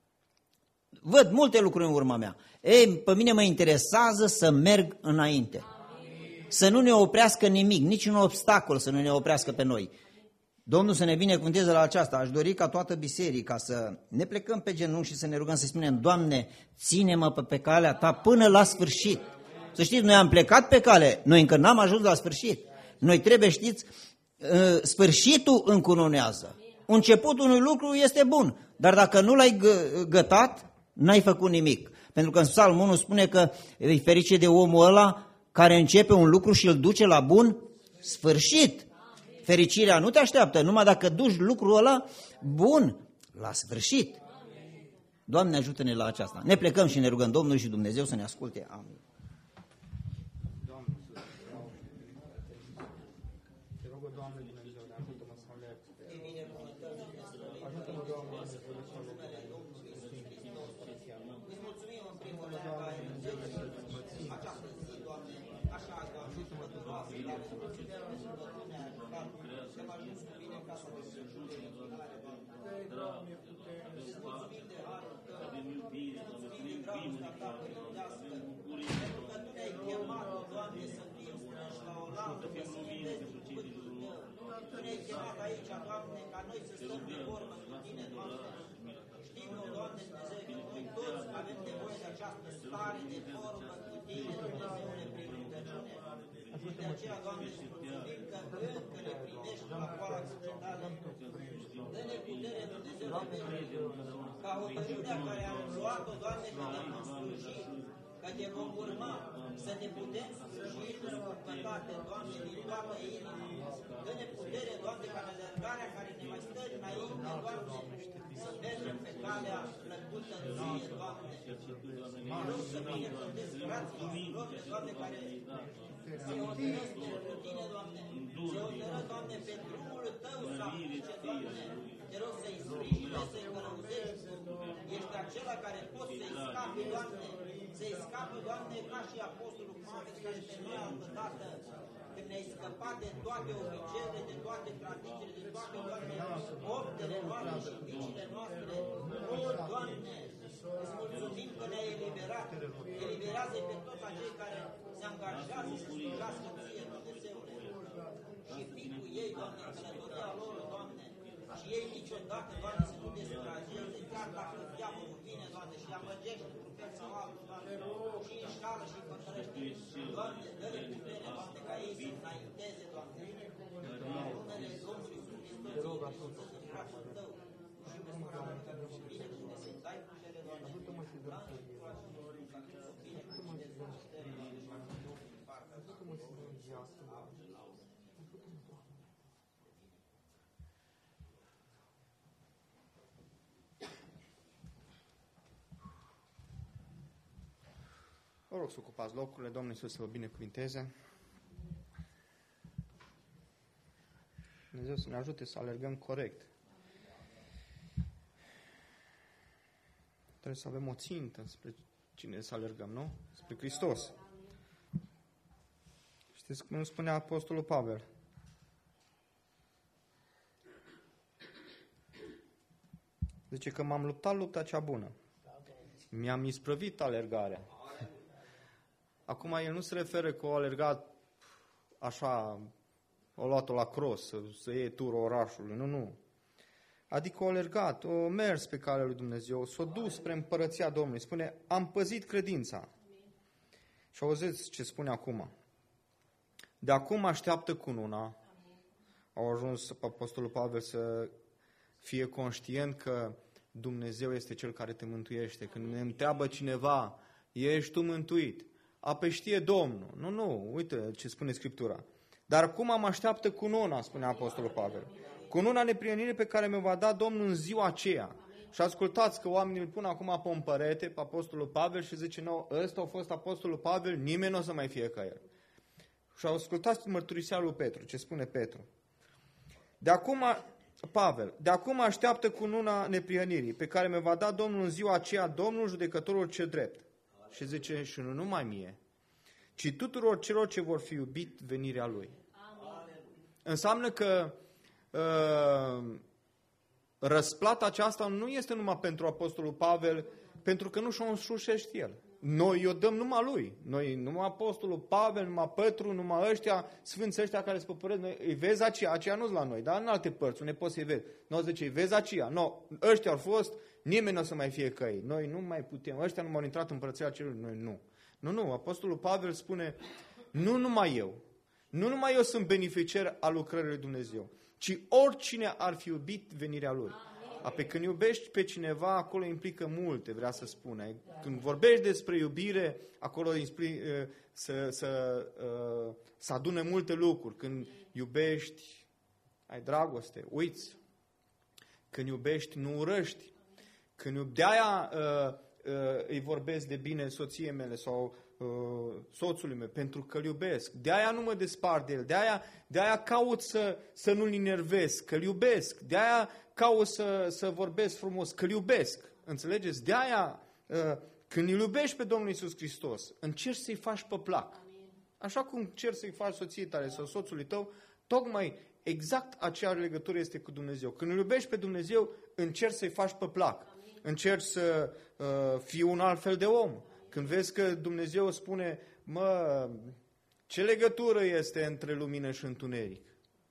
Văd multe lucruri în urma mea. Ei, pe mine mă interesează să merg înainte. Să nu ne oprească nimic, niciun obstacol să nu ne oprească pe noi. Domnul să ne binecuvânteze la aceasta. Aș dori ca toată biserica să ne plecăm pe genunchi și să ne rugăm să spunem, Doamne, ține-mă pe, pe calea Ta până la sfârșit. Să știți, noi am plecat pe cale, noi încă n-am ajuns la sfârșit. Noi trebuie, știți, sfârșitul încununează. Începutul unui lucru este bun, dar dacă nu l-ai gătat, n-ai făcut nimic. Pentru că în Psalmul unu spune că e ferice de omul ăla care începe un lucru și îl duce la bun sfârșit. Fericirea nu te așteaptă, numai dacă duci lucrul ăla bun la sfârșit. Doamne, ajută-ne la aceasta. Ne plecăm și ne rugăm Domnul și Dumnezeu să ne asculte. Amin. Ca hotărârea care am luat-o, Doamne, că ne vom sluji, că te vom urma, să ne putem sluji în răspătate, Doamne, din toată inima. Dă-ne putere, Doamne, ca alergarea care ne mai stă înainte, Doamne, să mergem pe calea plăcută în Ție, Doamne. Mă rog să binecuvântezi frații și surorile, Doamne, care se hotărăsc pentru Tine, Doamne. Doamne, se oferă, Doamne, pe drumul Tău să apuce, Doamne, te rog să-i sprijine, să-i călăuzești, ești acela care poți să-i scapi, Doamne, să-i scapi, Doamne, ca și Apostolul Pavel, care pe noi altă dată, când ne-ai scăpat de toate obiceiurile, de toate tradițiile, de toate, Doamne, optele noastre și vicile noastre, o, Doamne, îți mulțumim că ne-ai eliberat, eliberează pe toți acei care se angajează să slujească Ție, Dumnezeule, și fii cu ei, Doamne, în călătoria lor, Doamne, și ei niciodată, Doamne, să nu descurajeze, chiar dacă diavolul vine, Doamne, și amăgește într-un fel sau altul, Doamne, și înșală și păcărește, Doamne, dă-le putere, Doamne, ca ei să înainteze, Doamne, în numele Domnului Iisus Hristos, să fie Tatăl Tău, și pe Sfântul și bine cu tine să-i dai putere, Doamne, la Vă rog să ocupați locurile, Domnul Iisus să vă binecuvinteze. Dumnezeu să ne ajute să alergăm corect. Trebuie să avem o țintă spre cine să alergăm, nu? Spre Hristos. Știți cum spunea Apostolul Pavel? Zice că m-am luptat lupta cea bună. Mi-am isprăvit alergarea. Acum el nu se referă că o alergat așa, o luat-o la cross, să, să iei turul orașului. Nu, nu. Adică o alergat, o mers pe calea lui Dumnezeu, s-o dus spre împărăția Domnului. Spune, am păzit credința. Și auziți ce spune acum. De acum așteaptă cununa. Au ajuns Apostolul Pavel să fie conștient că Dumnezeu este Cel care te mântuiește. Când ne întreabă cineva, ești tu mântuit? Apoi știe Domnul. Nu, nu, uite ce spune Scriptura. Dar acum am așteaptă cununa, spune Apostolul Pavel. Cununa neprienirii pe care mi-o va da Domnul în ziua aceea. Și ascultați că oamenii îl pun acum pe un părete, pe Apostolul Pavel și zice, nu, ăsta a fost Apostolul Pavel, nimeni nu o să mai fie ca el. Și ascultați mărturisirea lui Petru, ce spune Petru. De acum, Pavel, de acum așteaptă cununa neprienirii pe care mi-o va da Domnul în ziua aceea, Domnul judecătorul ce drept. Și zice, și nu numai mie, ci tuturor celor ce vor fi iubit venirea Lui. Amin. Înseamnă că uh, răsplata aceasta nu este numai pentru Apostolul Pavel, pentru că nu și-o însușește el. Noi o dăm numai lui. Noi, numai Apostolul Pavel, numai Petru, numai ăștia, sfinții ăștia care se păpăresc, noi îi vezi aceea, aceea nu-s la noi, dar în alte părți, unde poți să-i vezi. Nu zice, îi vezi aceea. No, ăștia au fost, nimeni nu o să mai fie ca ei. Noi nu mai putem. Ăștia nu m-au intrat în împărăția Cerului, noi nu. Nu, nu, Apostolul Pavel spune, nu numai eu, nu numai eu sunt beneficiar al lucrării lui Dumnezeu, ci oricine ar fi iubit venirea Lui. Apoi când iubești pe cineva, acolo implică multe, vrea să spune. Când vorbești despre iubire, acolo implică să, să, să adune multe lucruri. Când iubești, ai dragoste, uiți. Când iubești, nu urăști. Când iubești, de-aia îi vorbesc de bine soției mele sau uh, soțului meu, pentru că îl iubesc. De-aia nu mă despart de el, de-aia, de-aia caut să, să nu-l enervez, că îl iubesc. De-aia caut să, să vorbesc frumos, că îl iubesc. Înțelegeți? De-aia, uh, când îl iubești pe Domnul Iisus Hristos, încerci să-i faci pe plac. Așa cum încerci să-i faci soției tale sau soțului tău, tocmai exact aceeași legătură este cu Dumnezeu. Când îl iubești pe Dumnezeu, încerci să-i faci pe plac. Încerci să uh, fii un alt fel de om. Când vezi că Dumnezeu spune, mă, ce legătură este între lumină și întuneric?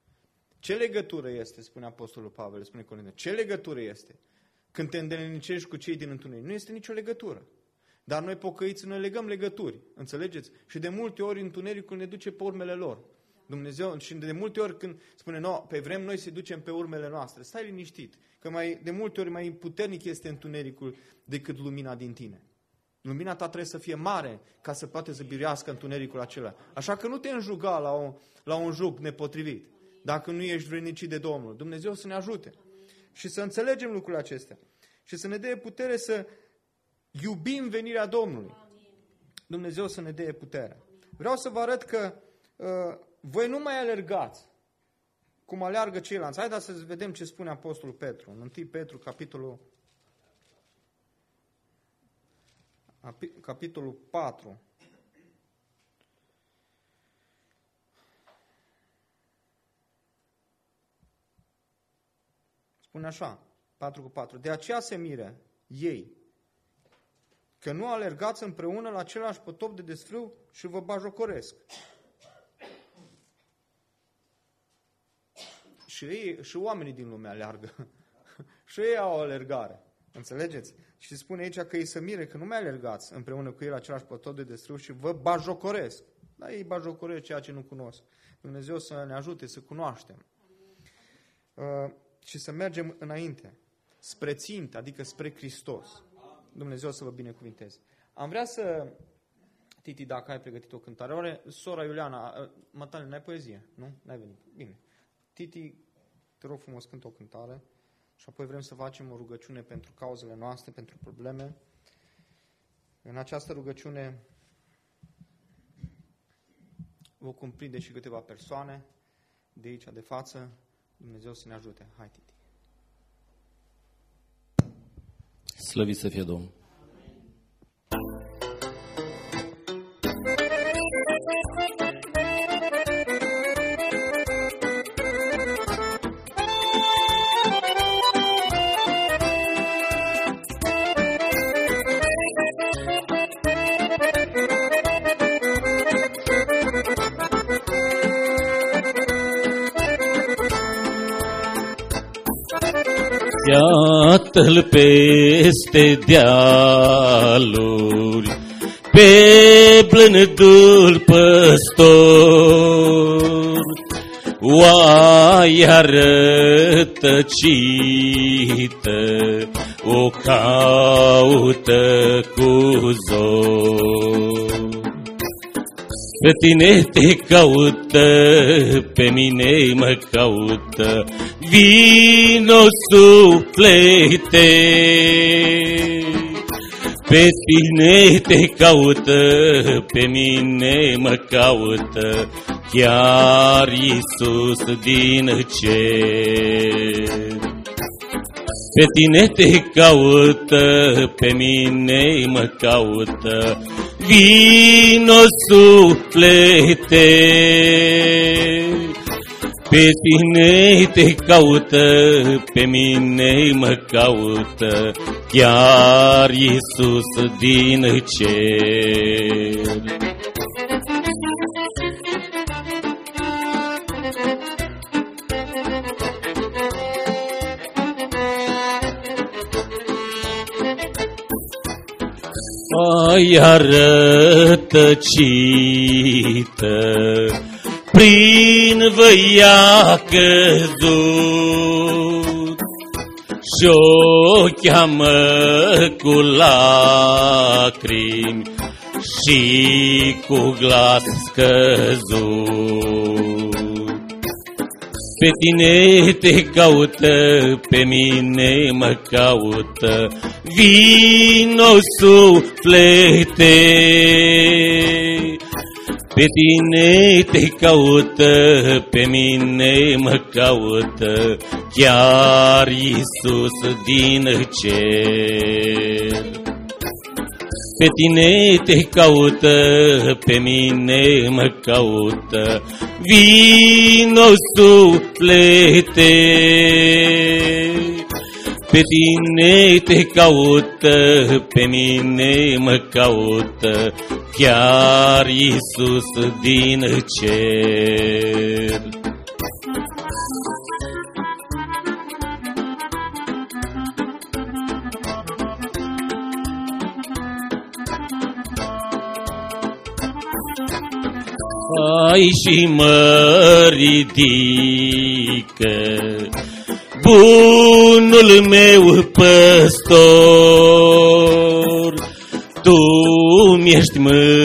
Ce legătură este, spune Apostolul Pavel, spune Corinteni, ce legătură este? Când te îndelnicești cu cei din întuneric, nu este nicio legătură. Dar noi pocăiți ne legăm legături, înțelegeți? Și de multe ori întunericul ne duce pe urmele lor. Dumnezeu, și de multe ori când spune, no, pe vrem noi să ducem pe urmele noastre, stai liniștit, că mai, de multe ori mai puternic este întunericul decât lumina din tine. Lumina ta trebuie să fie mare ca să poate să biruiască întunericul acela. Așa că nu te înjuga la, o, la un jug nepotrivit, dacă nu ești vrednicit de Domnul. Dumnezeu să ne ajute și să înțelegem lucrurile acestea și să ne dea putere să iubim venirea Domnului. Dumnezeu să ne dea putere. Vreau să vă arăt că uh, voi nu mai alergați cum aleargă ceilalți. Haideți să vedem ce spune Apostolul Petru. În întâi Petru, capitolul, capitolul patru. Spune așa, patru cu patru. De aceea se mire ei, că nu alergați împreună la același potop de desfrâu și vă bajocoresc. Și ei, și oamenii din lume aleargă. Și ei au o alergare. Înțelegeți? Și spune aici că ei se mire că nu mai alergați împreună cu ei la același potop de desfrâu și vă bajocoresc. Dar ei bajocoresc ceea ce nu cunosc. Dumnezeu să ne ajute să cunoaștem. Uh, și să mergem înainte. Spre țintă, adică spre Hristos. Dumnezeu să vă binecuvinteze. Am vrea să... Titi, dacă ai pregătit o cântare, oare sora Iuliana, Matale, n-ai poezie? Nu? N-ai venit. Bine. Titi, te rog frumos, cântă o cântare și apoi vrem să facem o rugăciune pentru cauzele noastre, pentru probleme. În această rugăciune vă cuprinde și câteva persoane de aici, de față. Dumnezeu să ne ajute. Hai, Titi. Slăvit să fie Domnul! Iată-l peste dealuri, pe blândul păstor, oaia rătăcită o caută cu zor. Pe tine te caută, pe mine mă caută, vino suflete. Pe tine te caută, pe mine mă caută, chiar Iisus din cer. Pe tine te caută, pe mine mă caută, vino suflete. Pe tine te caută, pe mine mă caută, chiar Iisus din cer. Oaia rătăcită prin văia căzut și-o cheamă cu lacrimi și cu glas scăzut. Pe tine te caută, pe mine mă caută, vino suflete. Pe tine te caută, pe mine mă caută, chiar Iisus din cer. Pe tine te caută, pe mine mă caută, vino suflete. Pe tine te caută, pe mine mă caută, chiar Iisus din cer. Hai și mă ridică bunul meu păstor, Tu mi-ești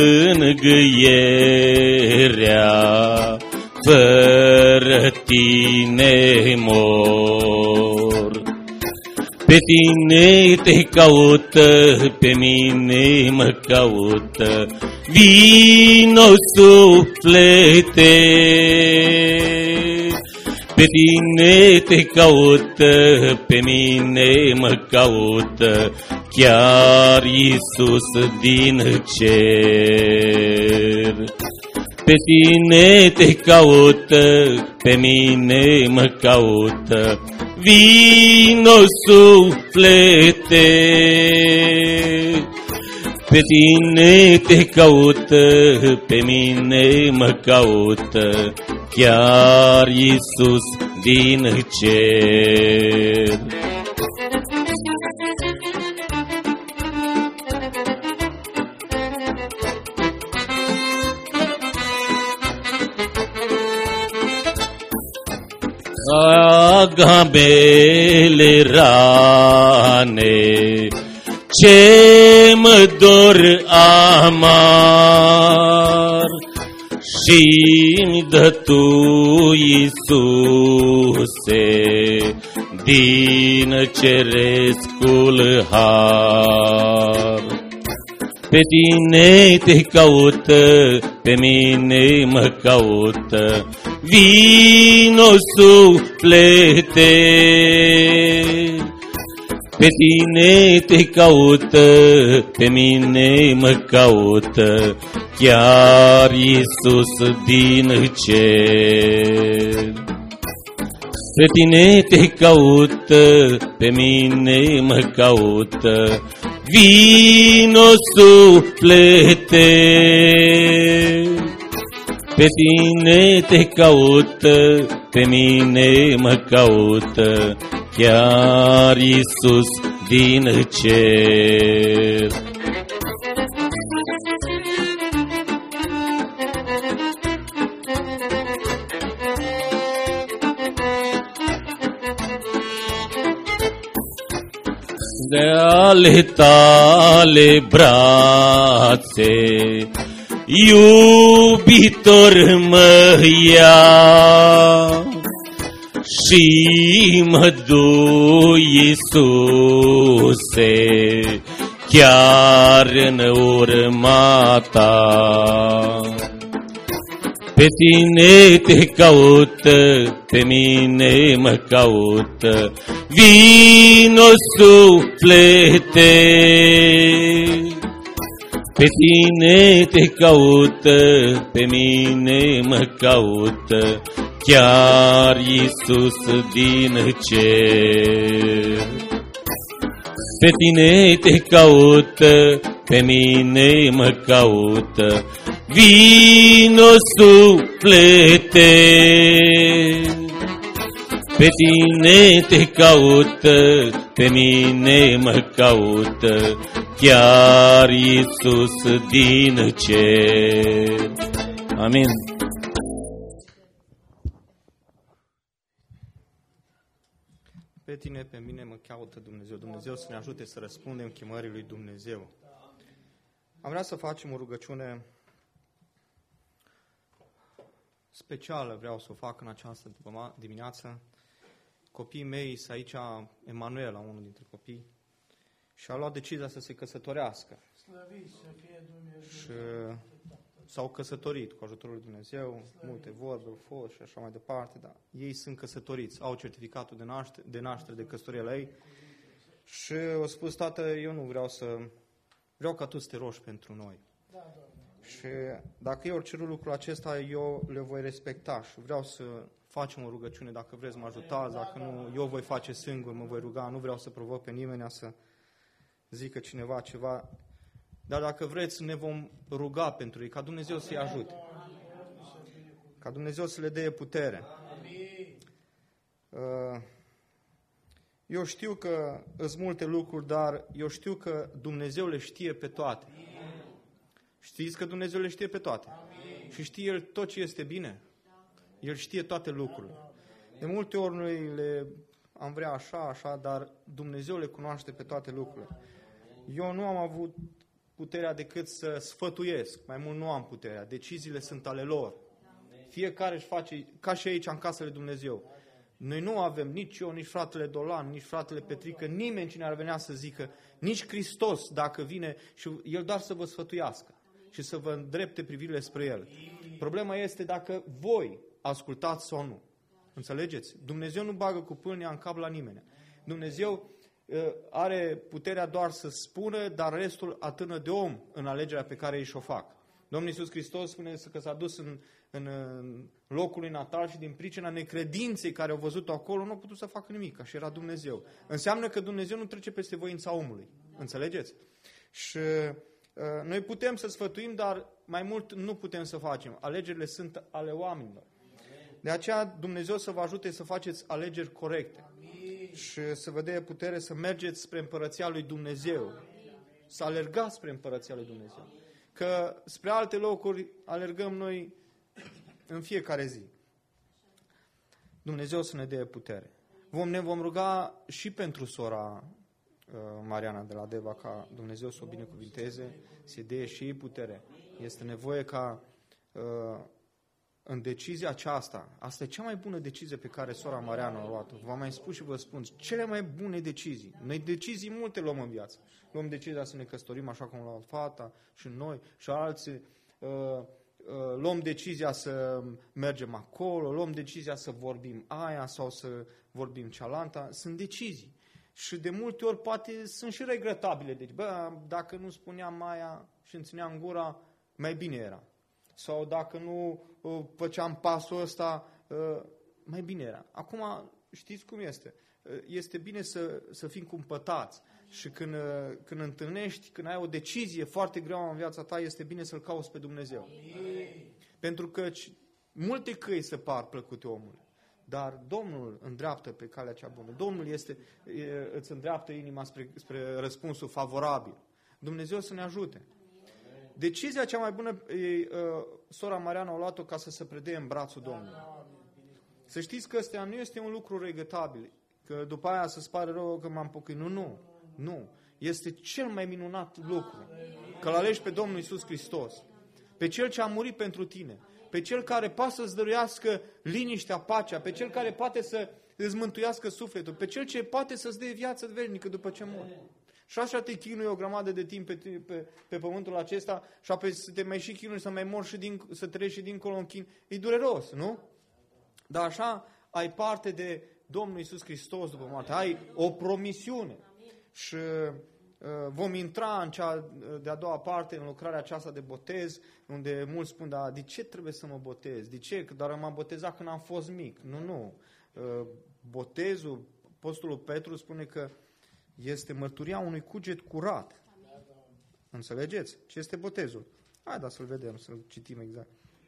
mângâierea, fără Tine mor. Pe tine te caută, pe mine mă caută, vino suflete. Pe tine te caută, pe mine mă caută, chiar Iisus din cer. Pe tine te caută, pe mine mă caută, vino suflete. Pe tine te caută, pe mine mă caută, chiar Iisus din cer. Agabele rane, ce mă dor amar, și-mi dă Tu, Iisuse, din cerescul har. Pe tine te caută, pe mine mă caută, vino suflete. Pe tine te caută, pe mine mă caută, chiar Iisus din cer. Pe tine te caută, pe mine mă caută, vino suflete. Pe tine te caută, pe mine mă caută, chiar Iisus din cer. De ale tale brațe, iubitor mă ia, și mă du, Iisuse, chiar în urma Ta. Pe tine te caută, pe mine mă caută, vino suflete. Pe tine te caută, pe mine mă caută, chiar Iisus din cer. Pe tine te caută, pe mine mă caută, vino suflete. Pe tine te caută, pe mine mă caută, chiar Iisus din cer. Amin. Pe tine, pe mine mă caută Dumnezeu. Dumnezeu să ne ajute să răspundem chemării lui Dumnezeu. Am vrea să facem o rugăciune specială, vreau să o fac în această dimineață. Copiii mei sunt aici, Emanuela, unul dintre copii, și a luat decizia să se căsătorească. Și s-au căsătorit cu ajutorul lui Dumnezeu, multe vorbe au fost și așa mai departe, dar ei sunt căsătoriți, au certificatul de naștere, de, naștere, de căsătorie la ei. Și au spus: tată, eu nu vreau să... Vreau ca tu să te rogi pentru noi. Da, da, da. Și dacă eu cer lucrul acesta, eu le voi respecta și vreau să facem o rugăciune, dacă vreți mă ajutați, dacă nu, eu voi face singur, mă voi ruga, nu vreau să provoc pe nimeni să zică cineva ceva, dar dacă vreți ne vom ruga pentru ei, ca Dumnezeu să-i ajute, ca Dumnezeu să le dea putere. Eu știu că sunt multe lucruri, dar eu știu că Dumnezeu le știe pe toate. Știți că Dumnezeu le știe pe toate. Și știe El tot ce este bine. El știe toate lucrurile. De multe ori noi le am vrea așa, așa, dar Dumnezeu le cunoaște pe toate lucrurile. Eu nu am avut puterea decât să sfătuiesc. Mai mult nu am puterea. Deciziile sunt ale lor. Fiecare își face, ca și aici în casa lui Dumnezeu. Noi nu avem nici eu, nici fratele Dolan, nici fratele Petrică, nimeni cine ar venea să zică, nici Hristos dacă vine și El doar să vă sfătuiască și să vă îndrepte privirile spre El. Problema este dacă voi ascultați sau nu. Înțelegeți? Dumnezeu nu bagă cu pâlnia în cap la nimeni. Dumnezeu are puterea doar să spună, dar restul atârnă de om în alegerea pe care ei și-o fac. Domnul Iisus Hristos spune că s-a dus în, în, în locul lui natal și din pricina necredinței care au văzut-o acolo nu a putut să facă nimic, că și era Dumnezeu. Înseamnă că Dumnezeu nu trece peste voința omului. Înțelegeți? Și uh, noi putem să sfătuim, dar mai mult nu putem să facem. Alegerile sunt ale oamenilor. De aceea Dumnezeu să vă ajute să faceți alegeri corecte. Și să vă dea putere să mergeți spre împărăția lui Dumnezeu. Să alergați spre împărăția lui Dumnezeu. Că spre alte locuri alergăm noi în fiecare zi. Dumnezeu să ne dea putere. Vom, ne vom ruga și pentru sora uh, Mariana de la Deva, ca Dumnezeu să o binecuvinteze, să-i dea și ei putere. Este nevoie ca uh, în decizia aceasta, asta e cea mai bună decizie pe care sora Mariana a luat-o. V-am mai spus și vă spun, cele mai bune decizii. Noi decizii multe luăm în viață. Luăm decizia să ne căsătorim așa cum a luat fata și noi și alții. Uh, uh, luăm decizia să mergem acolo, luăm decizia să vorbim aia sau să vorbim cealanta. Sunt decizii. Și de multe ori poate sunt și regretabile. Deci, bă, dacă nu spuneam aia și îmi țineam gura, mai bine era. Sau dacă nu uh, făceam pasul ăsta, uh, mai bine era. Acum, știți cum este? Uh, este bine să, să fim cumpătați. Și când, uh, când întâlnești, când ai o decizie foarte grea în viața ta, este bine să-L cauți pe Dumnezeu. Amin. Pentru că multe căi se par plăcute omului. Dar Domnul îndreaptă pe calea cea bună. Domnul este, e, îți îndreaptă inima spre, spre răspunsul favorabil. Dumnezeu să ne ajute. Decizia cea mai bună, e, uh, sora Mariana a luat-o ca să se predee în brațul Domnului. Să știți că ăsta nu este un lucru regătabil, că după aia să-ți pare rău că m-am pocăit. Nu, nu, nu. Este cel mai minunat lucru, că-L alegi pe Domnul Iisus Hristos, pe Cel ce a murit pentru tine, pe Cel care poate să-ți dăruiască liniștea, pacea, pe Cel care poate să îți mântuiască sufletul, pe Cel ce poate să-ți dea viață veșnică după ce mori. Și așa te chinui o grămadă de timp pe, pe, pe pământul acesta și apoi să te mai și chinui, să mai mori și din, să treci și dincolo în chin. E dureros, nu? Dar așa ai parte de Domnul Iisus Hristos după moarte. Ai o promisiune. Și uh, vom intra în cea de-a doua parte, în lucrarea aceasta de botez, unde mulți spun, dar de ce trebuie să mă botez? De ce? Că doar m-am botezat când am fost mic. Nu, nu. Uh, botezul, Apostolul Petru spune că este mărturia unui cuget curat. Înțelegeți? Ce este botezul? Hai, da, să-l vedem, să-l citim exact.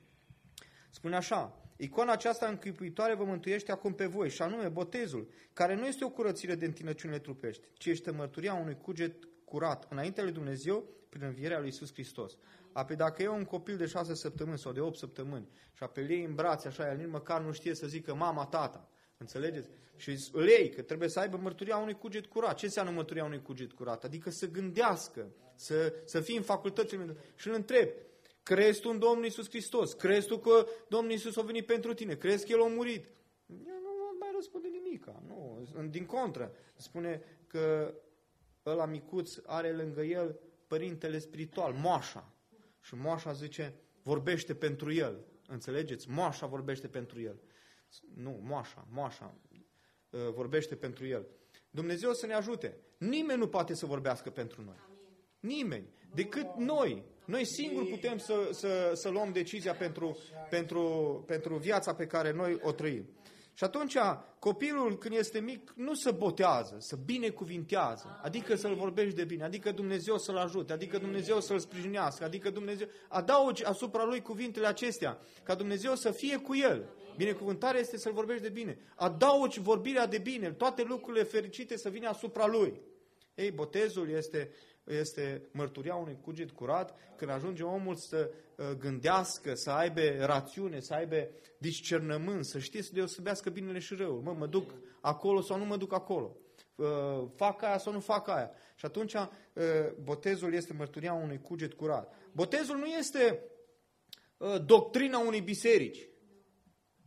Spune așa, icoana aceasta închipuitoare vă mântuiește acum pe voi, și anume botezul, care nu este o curățire de întinăciunile trupești, ci este mărturia unui cuget curat înaintea lui Dumnezeu prin învierea lui Iisus Hristos. Apoi dacă e un copil de șase săptămâni sau de opt săptămâni și apoi îl iei în brațe, așa, el nici măcar nu știe să zică mama, tata. Înțelegeți? Și îl iei, că trebuie să aibă mărturia unui cuget curat. Ce înseamnă mărturia unui cuget curat? Adică să gândească, să, să fie în facultățile. Și îl întreb, crezi tu în Domnul Iisus Hristos? Crezi tu că Domnul Iisus a venit pentru tine? Crezi că El a murit? El nu mai răspunde nimica. Nu. Din contră, spune că ăla micuț are lângă el părintele spiritual, moașa. Și moașa zice, vorbește pentru el. Înțelegeți? Moașa vorbește pentru el. Nu, moașa, moașa vorbește pentru el. Dumnezeu să ne ajute. Nimeni nu poate să vorbească pentru noi. Nimeni. Decât noi. Noi singuri putem să, să, să luăm decizia pentru, pentru, pentru viața pe care noi o trăim. Și atunci copilul când este mic nu se botează, se binecuvintează, adică să-l vorbești de bine, adică Dumnezeu să-l ajute, adică Dumnezeu să-l sprijinească, adică Dumnezeu... Adaugi asupra lui cuvintele acestea, ca Dumnezeu să fie cu el. Binecuvântarea este să-l vorbești de bine. Adaugi vorbirea de bine, toate lucrurile fericite să vină asupra lui. Ei, botezul este... este mărturia unui cuget curat, când ajunge omul să uh, gândească, să aibă rațiune, să aibă discernământ, să știe să deosebească binele și răul. Mă, mă duc acolo sau nu mă duc acolo. Uh, fac aia sau nu fac aia. Și atunci uh, botezul este mărturia unui cuget curat. Botezul nu este uh, doctrina unei biserici.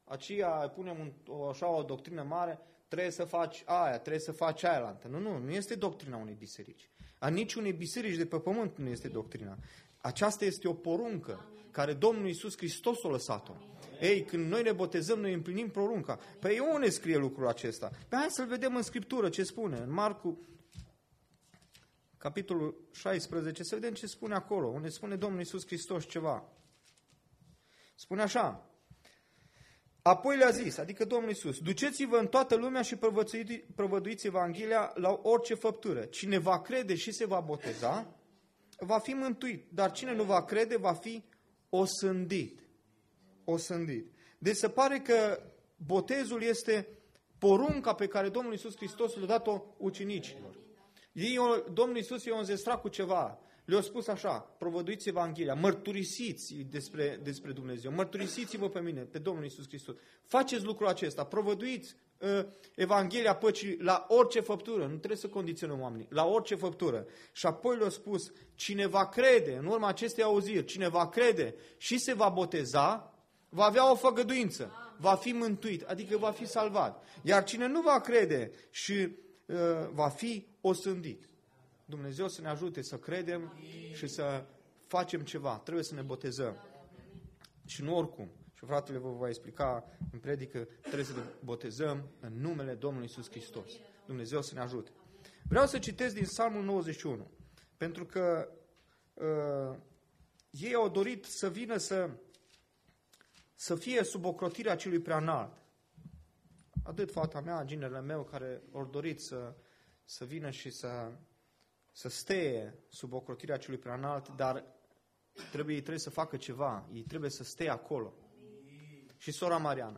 aceea punem un, o, așa o doctrină mare, trebuie să faci aia, trebuie să faci aia. Nu, nu, nu este doctrina unei biserici. A niciunei biserici de pe pământ nu este doctrina. Aceasta este o poruncă care Domnul Iisus Hristos a lăsat-o. Ei, când noi ne botezăm, noi împlinim porunca. Păi unde scrie lucrul acesta? Păi hai să-l vedem în Scriptură ce spune. În Marcu, capitolul șaisprezece, să vedem ce spune acolo, unde spune Domnul Iisus Hristos ceva. Spune așa: apoi le-a zis, adică Domnul Iisus, duceți-vă în toată lumea și prăvăduiți Evanghelia la orice făptură. Cine va crede și se va boteza, va fi mântuit, dar cine nu va crede, va fi osândit. Osândit. Deci se pare că botezul este porunca pe care Domnul Iisus Hristos le-a dat-o ucenicilor. Ei, Domnul Iisus i-a înzestrat cu ceva. Le-a spus așa: provăduiți Evanghelia, mărturisiți despre, despre Dumnezeu, mărturisiți-vă pe mine, pe Domnul Iisus Hristos. Faceți lucrul acesta, provăduiți uh, Evanghelia păcii la orice făptură, nu trebuie să condiționăm oamenii, la orice făptură. Și apoi le-a spus: cine va crede, în urma acestei auziri, cine va crede și se va boteza, va avea o făgăduință, va fi mântuit, adică va fi salvat. Iar cine nu va crede și uh, va fi osândit. Dumnezeu să ne ajute să credem și să facem ceva. Trebuie să ne botezăm. Și nu oricum. Și fratele vă va explica în predică, trebuie să ne botezăm în numele Domnului Iisus Hristos. Dumnezeu să ne ajute. Vreau să citesc din Psalmul nouăzeci și unu. Pentru că uh, ei au dorit să vină să, să fie sub ocrotirea celui preanalt. Atât fata mea, ginerele meu, care au dorit să, să vină și să... să steie sub ocrotirea celui preanalt, dar trebuie, ei trebuie să facă ceva, ei trebuie să steie acolo. Și sora Mariana,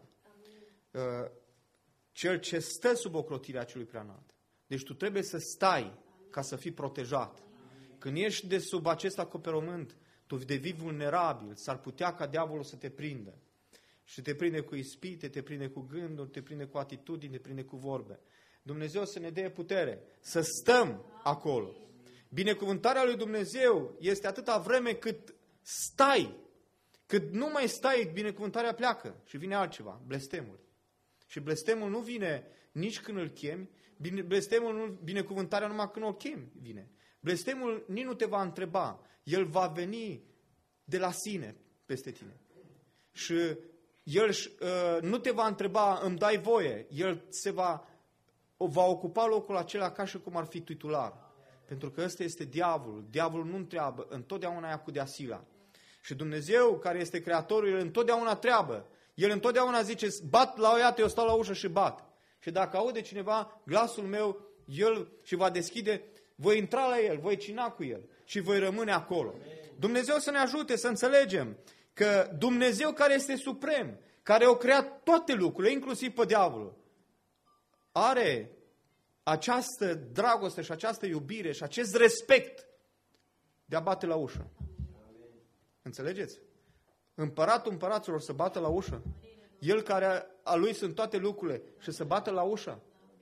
cel ce stă sub ocrotirea celui preanalt, deci tu trebuie să stai ca să fii protejat. Când ești de sub acest acoperământ, tu devii vulnerabil, s-ar putea ca diavolul să te prindă. Și te prinde cu ispite, te prinde cu gânduri, te prinde cu atitudini, te prinde cu vorbe. Dumnezeu să ne dea putere, să stăm acolo. Binecuvântarea lui Dumnezeu este atâta vreme cât stai. Cât nu mai stai, binecuvântarea pleacă și vine altceva, blestemul. Și blestemul nu vine nici când îl chemi, blestemul nu, binecuvântarea numai când o chemi vine. Blestemul nici nu te va întreba, el va veni de la sine peste tine. Și el uh, nu te va întreba, îmi dai voie, el se va, va ocupa locul acela ca și cum ar fi titular. Pentru că ăsta este diavolul. Diavolul nu întreabă, întotdeauna ia cu deasila. Și Dumnezeu, care este Creatorul, El întotdeauna treabă. El întotdeauna zice, bat la o iată, eu stau la ușă și bat. Și dacă aude cineva glasul meu, El și va deschide, voi intra la El, voi cina cu El și voi rămâne acolo. Dumnezeu să ne ajute să înțelegem că Dumnezeu care este suprem, care a creat toate lucrurile, inclusiv pe diavolul, are această dragoste și această iubire și acest respect de a bate la ușă. Înțelegeți? Împăratul împăraților să bată la ușă. El care a lui sunt toate lucrurile și să bată la ușă.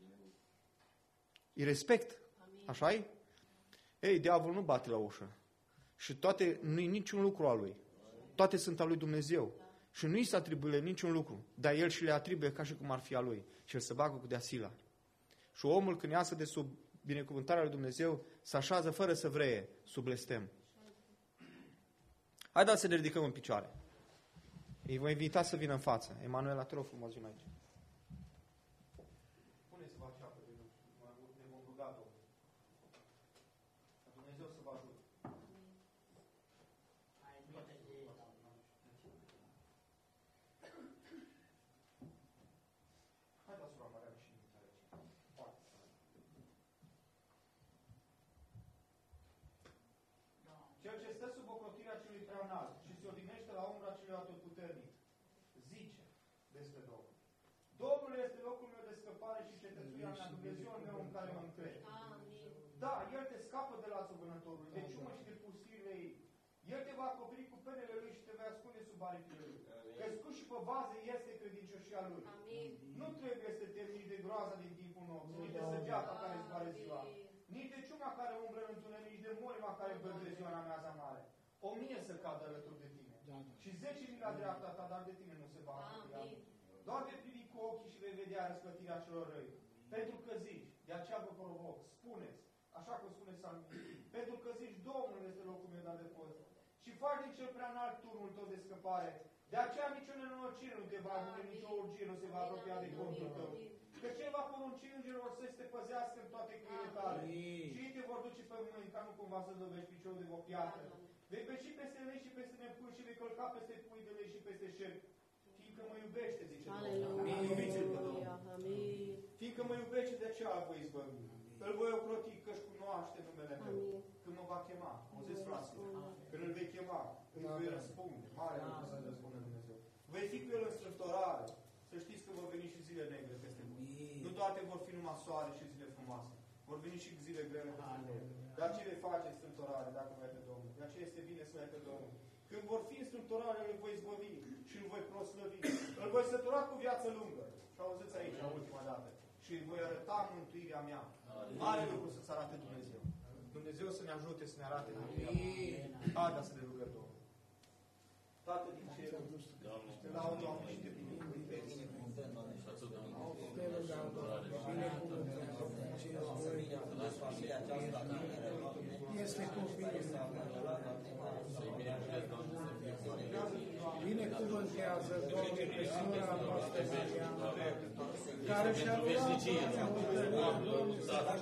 E respect. Așa-i? Ei, diavolul nu bate la ușă. Și toate, nu-i niciun lucru al lui. Toate sunt al lui Dumnezeu. Și nu-i se atribuie niciun lucru. Dar el și le atribuie ca și cum ar fi al lui. Și el se bagă cu deasila. Și omul când iasă de sub binecuvântarea lui Dumnezeu, se așează fără să vreie, sub blestem. Haideți să ne ridicăm în picioare. Îi voi invita să vină în față. Emanuela, te rog frumos, vină aici. Puneți-vă așa pe Dumnezeu. Ne vom ruga Domnul. Dumnezeu să vă ajute. Haideți să luăm și invitare aici. Cel ce stă sub ocrotirea celui preanalt și se odihnește la umbra celui atotputernic, zice despre Domnul: Domnul este locul meu de scăpare și cetățuia mea, Dumnezeul meu în care mă încred. Da, El te scapă de lazul vânătorului, de ciumă și de pustiile ei. El te va acoperi cu penele Lui și te va ascunde sub aripile Lui. Crescut și pe vază este credincioșia Lui. Amin. Nu trebuie să te temi nici de groaza din timpul nopții, nici de săgeata care zboară ziua, nici de ciuma care umblă în întuneric, nici de morima care îmbădre ziua în amiaza mare. O mie să cadă alături de tine. Da, da. Și zece mii la dreapta ta, dar de tine nu se va apropia. împotriva celor răi. Pentru că zici, de aceea vă provoc, spuneți, așa cum spune Samuel, pentru că zici, Domnul este locul meu de adăpost și faci din cel prea înalt turnul tău de scăpare. De aceea nicio nenorocire nu te va avune, nicio urgie nu se va apropia de cortul tău. Că cel va porunci îngerilor să te păzească în toate căile tale. Și ei te vor duce pe mâini, ca nu cumva să dovești piciorul de o piatră. Vei beși peste lei și peste nepâi și vei călca peste pui de lei și peste șerpi. Fiindcă mă iubește, zice Domnul. Iubiți-l pe Domnul. Fiindcă mă iubește, de aceea îl voi izbăvi. Îl voi ocroti că-și cunoaște numele meu. Când mă va chema, auziți fraților, când îl vei chema, îi voi răspunde. Mare lucru să răspundă Dumnezeu. Vei fi cu el în strâmtorare. Să știți că vor veni și zile negre peste voi. Nu toate vor fi numai soare și zile frumoase. Vor veni și zile grele peste voi. Dar ce vei face în strâmtorare dacă mai pe Domnul? De aceea este bine să mai pe Domnul. Când vor fi în strâmtorare, îl voi izbăvi și îl voi proslăvi. Îl voi sătura cu viață lungă. Și auziți aici, la ultima dată. Și îi voi arăta mântuirea mea. Mare lucru să-ți arate Dumnezeu. Dumnezeu să ne ajute să ne arate mântuirea mea. Haideți să ne rugăm Domnul. Tată din cer, te laud, Doamne, și te binecuvântezi. Este copil. Binecuvântează, Doamne, pe sora noastră Mariana, care și-a luat, Doamne,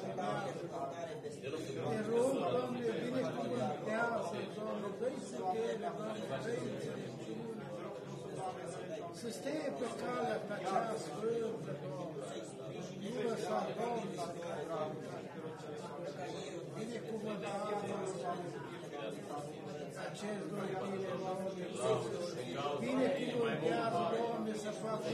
te rog, Doamne, binecuvântează, Doamne, dă-i putere, Doamne, dă-i înțelepciune, să stea pe calea pe aceea sfântă, Doamne, nu lăsa, Doamne, să binecuvântează, acest doi bine, Doamne, binecuvântează, Doamne, să facă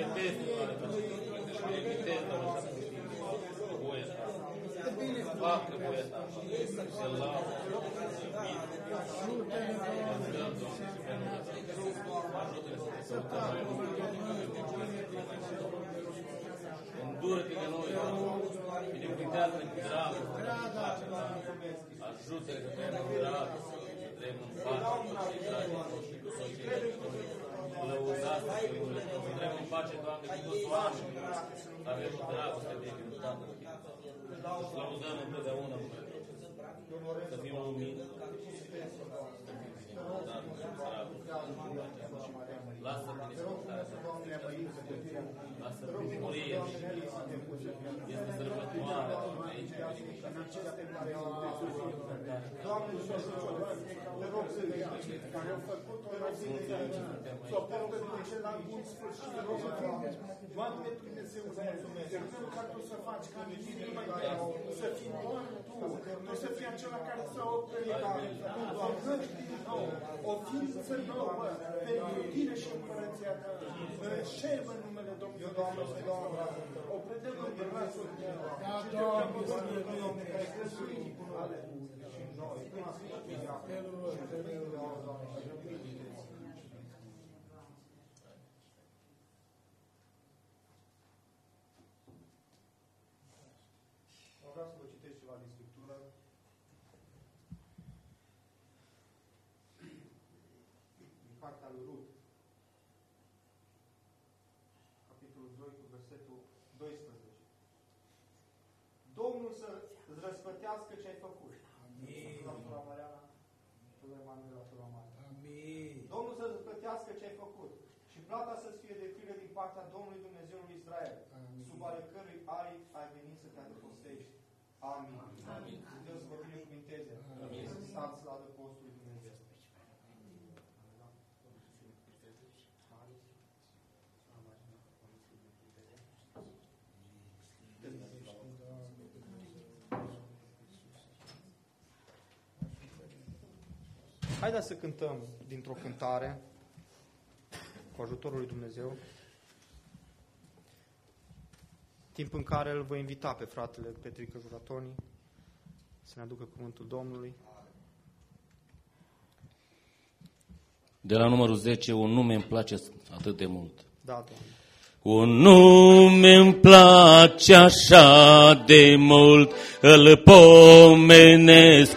facă voia ta, să laudă, îndură-te de noi, binecuvântează-ne cu dragoste, ajută-ne să trăim în dragoste, să trăim în pace, lăudați-te, să trăim în pace, Doamne, cu toți oamenii, să avem dragoste de Tine, să lăudăm întotdeauna numele Tău, să fim umili, lasă binecuvântarea Ta, lasă bucurie, este sărbătoare aici, Doamne, te rog să vii, care au făcut-o, te rog să vii, să o portă pe cel la bun sfârșit, te rog să vii, Doamne Dumnezeu, să mulțumesc, rugăm ca Tu să faci ca mine, să fii doar Tu, Tu să fii acela care să operi, Doamne, din nou, o ființă nouă, pentru Tine și împărăția Ta, șervă în numele Domnului, Doamne, o predăm în brațul Tău, și Te rugăm, Doamne, care ai găsuit cu ale și noi, vreau să vă citesc ceva din Scriptură. Din cartea lui Rut. Capitolul doi cu versetul doisprezece. Domnul să îți răsplătească ce ai făcut. Amin. Domnul să îți răsplătească ce ai făcut. Și plata să-ți fie de plină din partea Domnului Dumnezeului Israel, Amin. Sub ale cărui aripi ai venit să te adăpostești. Amin. Amin. Dumnezeu să vă binecuvinteze. Amin. Să stați la adăpostul lui Dumnezeu. Haideți să cântăm dintr-o cântare cu ajutorul lui Dumnezeu, timp în care îl voi invita pe fratele Petrică Juratoni să ne aducă cuvântul Domnului. De la numărul zece, un nume îmi place atât de mult. Da, Doamne. Un nume îmi place așa de mult, îl pomenesc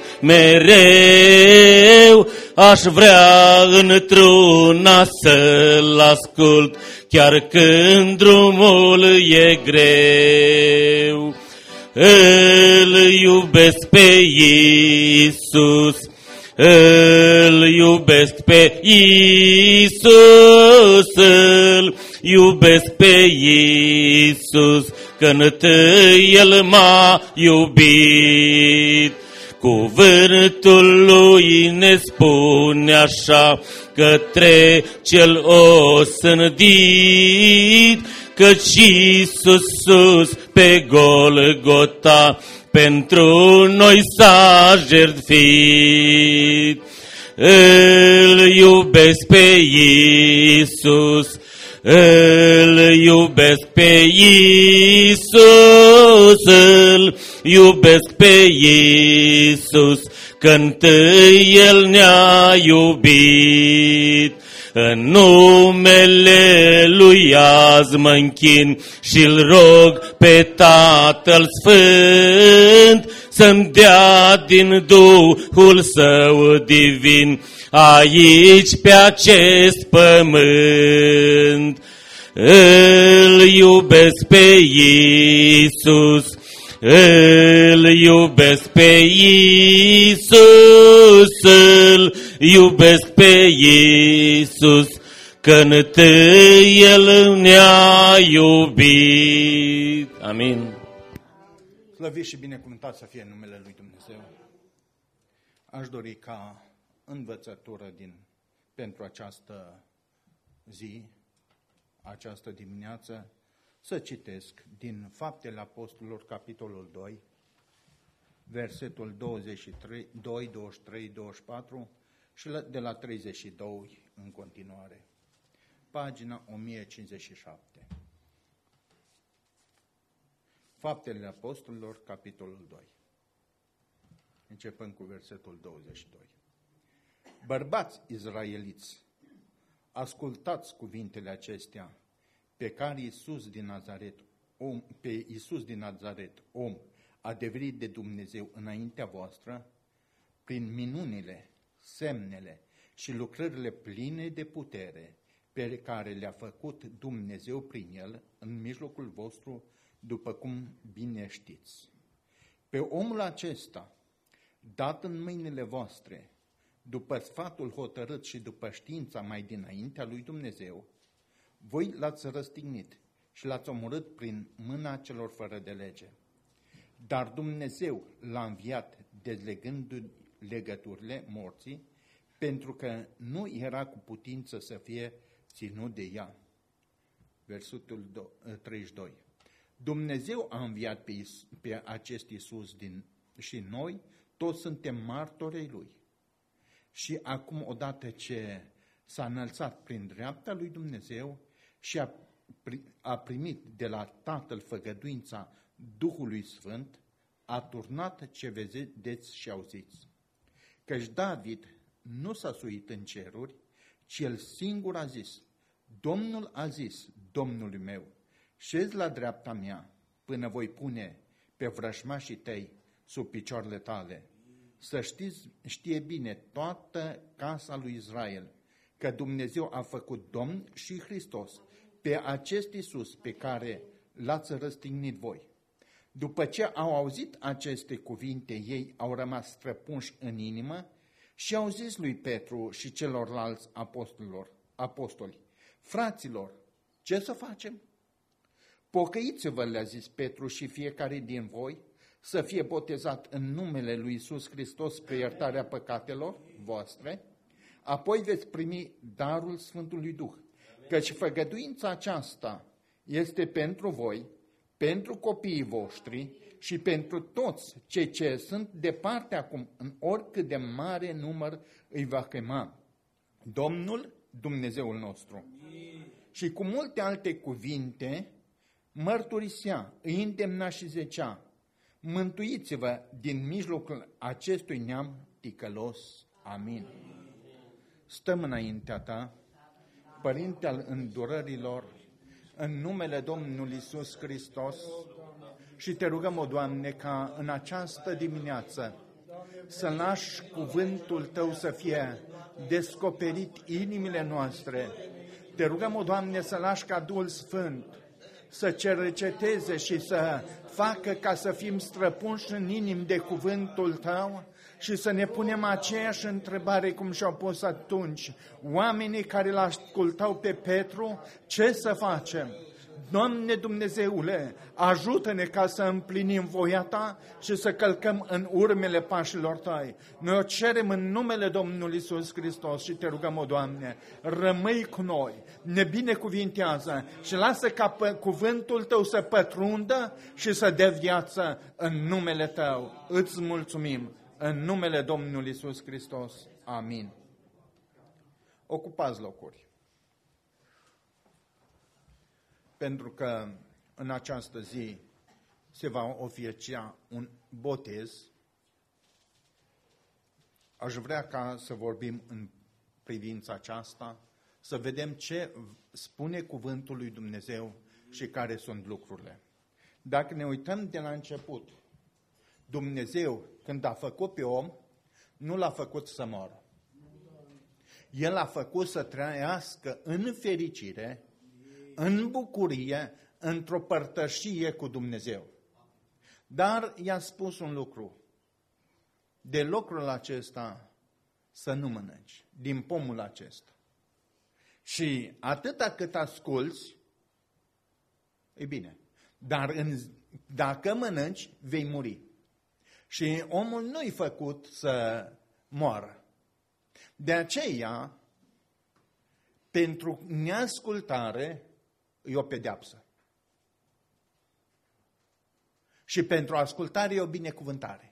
mereu, aș vrea într-una să-l ascult, chiar când drumul e greu. Îl iubesc pe Iisus, îl iubesc pe Iisus, îl iubesc pe Iisus, că întâi El m-a iubit. Cuvântul Lui ne spune așa, către Cel osândit, căci Iisus sus pe Golgota pentru noi s-a jertfit. Îl iubesc pe Iisus, îl iubesc pe Iisus, îl iubesc pe Iisus, că întâi El ne-a iubit. În numele Lui azi mă închin și-L rog pe Tatăl Sfânt să-mi dea din Duhul Său divin aici pe acest pământ. Îl iubesc pe Iisus, îl iubesc pe Iisus, îl iubesc pe Iisus, că întâi El ne-a iubit. Amin. Slăvit și binecuvântat să fie numele Lui Dumnezeu. Aș dori ca învățătură din, pentru această zi, această dimineață, să citesc din Faptele Apostolilor, capitolul doi, versetul douăzeci și trei, doi, douăzeci și trei, douăzeci și patru și de la treizeci și doi în continuare. Pagina o mie cincizeci și șapte. Faptele Apostolilor, capitolul doi. Începând cu versetul douăzeci și doi. Bărbați izraeliți, ascultați cuvintele acestea pe care Iisus din Nazaret, om, pe Iisus din Nazaret, om adeverit de Dumnezeu înaintea voastră, prin minunile, semnele și lucrările pline de putere pe care le-a făcut Dumnezeu prin El în mijlocul vostru, după cum bine știți. Pe omul acesta, dat în mâinile voastre, după sfatul hotărât și după știința mai dinaintea lui Dumnezeu, voi l-ați răstignit și l-ați omorât prin mâna celor fără de lege. Dar Dumnezeu l-a înviat dezlegând legăturile morții, pentru că nu era cu putință să fie ținut de ea. Versetul treizeci și doi. Dumnezeu a înviat pe, Is- pe acest Iisus din, și noi toți suntem martorii Lui. Și acum, odată ce s-a înălțat prin dreapta lui Dumnezeu și a, a primit de la Tatăl făgăduința Duhului Sfânt, a turnat ce vedeți și auziți. Căci David nu s-a suit în ceruri, ci el singur a zis, Domnul a zis Domnului meu, șezi la dreapta mea până voi pune pe vrăjmașii tăi sub picioarele tale. Să știți, știe bine toată casa lui Israel, că Dumnezeu a făcut Domn și Hristos pe acest Iisus pe care l-ați răstignit voi. După ce au auzit aceste cuvinte, ei au rămas străpunși în inimă și au zis lui Petru și celorlalți apostolilor, apostoli, fraților, ce să facem? Pocăiți-vă, le-a zis Petru, și fiecare din voi să fie botezat în numele lui Iisus Hristos pe iertarea păcatelor voastre, apoi veți primi darul Sfântului Duh, căci făgăduința aceasta este pentru voi, pentru copiii voștri și pentru toți cei ce sunt departe acum, în oricât de mare număr îi va chema Domnul Dumnezeul nostru. Și cu multe alte cuvinte mărturisea, îi îndemna și zicea, mântuiți-vă din mijlocul acestui neam ticălos. Amin. Stăm înaintea ta, Părinte al îndurărilor, în numele Domnului Iisus Hristos și te rugăm, o Doamne, ca în această dimineață să lași cuvântul Tău să fie descoperit inimile noastre. Te rugăm, o Doamne, să lași ca Duhul Sfânt să cerceteze și să facă ca să fim străpunși în inimi de cuvântul Tău și să ne punem aceeași întrebare cum și-au pus atunci oamenii care l-ascultau pe Petru: ce să facem? Doamne Dumnezeule, ajută-ne ca să împlinim voia Ta și să călcăm în urmele pașilor Tăi. Noi o cerem în numele Domnului Iisus Hristos și te rugăm, o Doamne, rămâi cu noi, ne binecuvintează și lasă ca cuvântul Tău să pătrundă și să dea viață în numele Tău. Îți mulțumim în numele Domnului Iisus Hristos. Amin. Ocupați locuri. Pentru că în această zi se va oficia un botez, aș vrea ca să vorbim în privința aceasta, să vedem ce spune cuvântul lui Dumnezeu și care sunt lucrurile. Dacă ne uităm de la început, Dumnezeu, când a făcut pe om, nu l-a făcut să moară. El l-a făcut să trăiască în fericire, în bucurie, într-o părtășie cu Dumnezeu. Dar i-a spus un lucru: de lucrul acesta să nu mănânci, din pomul acesta. Și atâta cât asculți, e bine, dar în, dacă mănânci, vei muri. Și omul nu-i făcut să moară. De aceea, pentru neascultare, e o pedeapsă. Și pentru ascultare e o binecuvântare.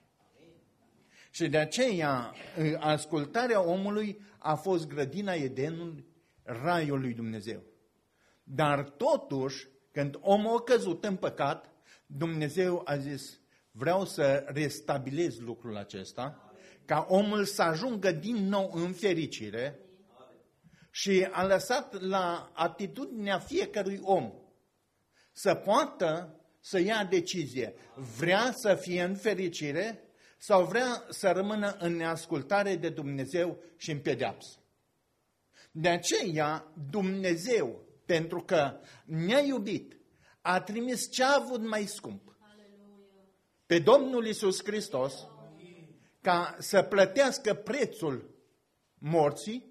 Și de aceea, ascultarea omului a fost grădina Edenului, raiul lui Dumnezeu. Dar totuși, când omul a căzut în păcat, Dumnezeu a zis: vreau să restabilez lucrul acesta, ca omul să ajungă din nou în fericire, și a lăsat la atitudinea fiecărui om să poată să ia decizie. Vrea să fie în fericire sau vrea să rămână în neascultare de Dumnezeu și în pedeapsă. De aceea Dumnezeu, pentru că ne-a iubit, a trimis ce a avut mai scump, pe Domnul Iisus Hristos, ca să plătească prețul morții,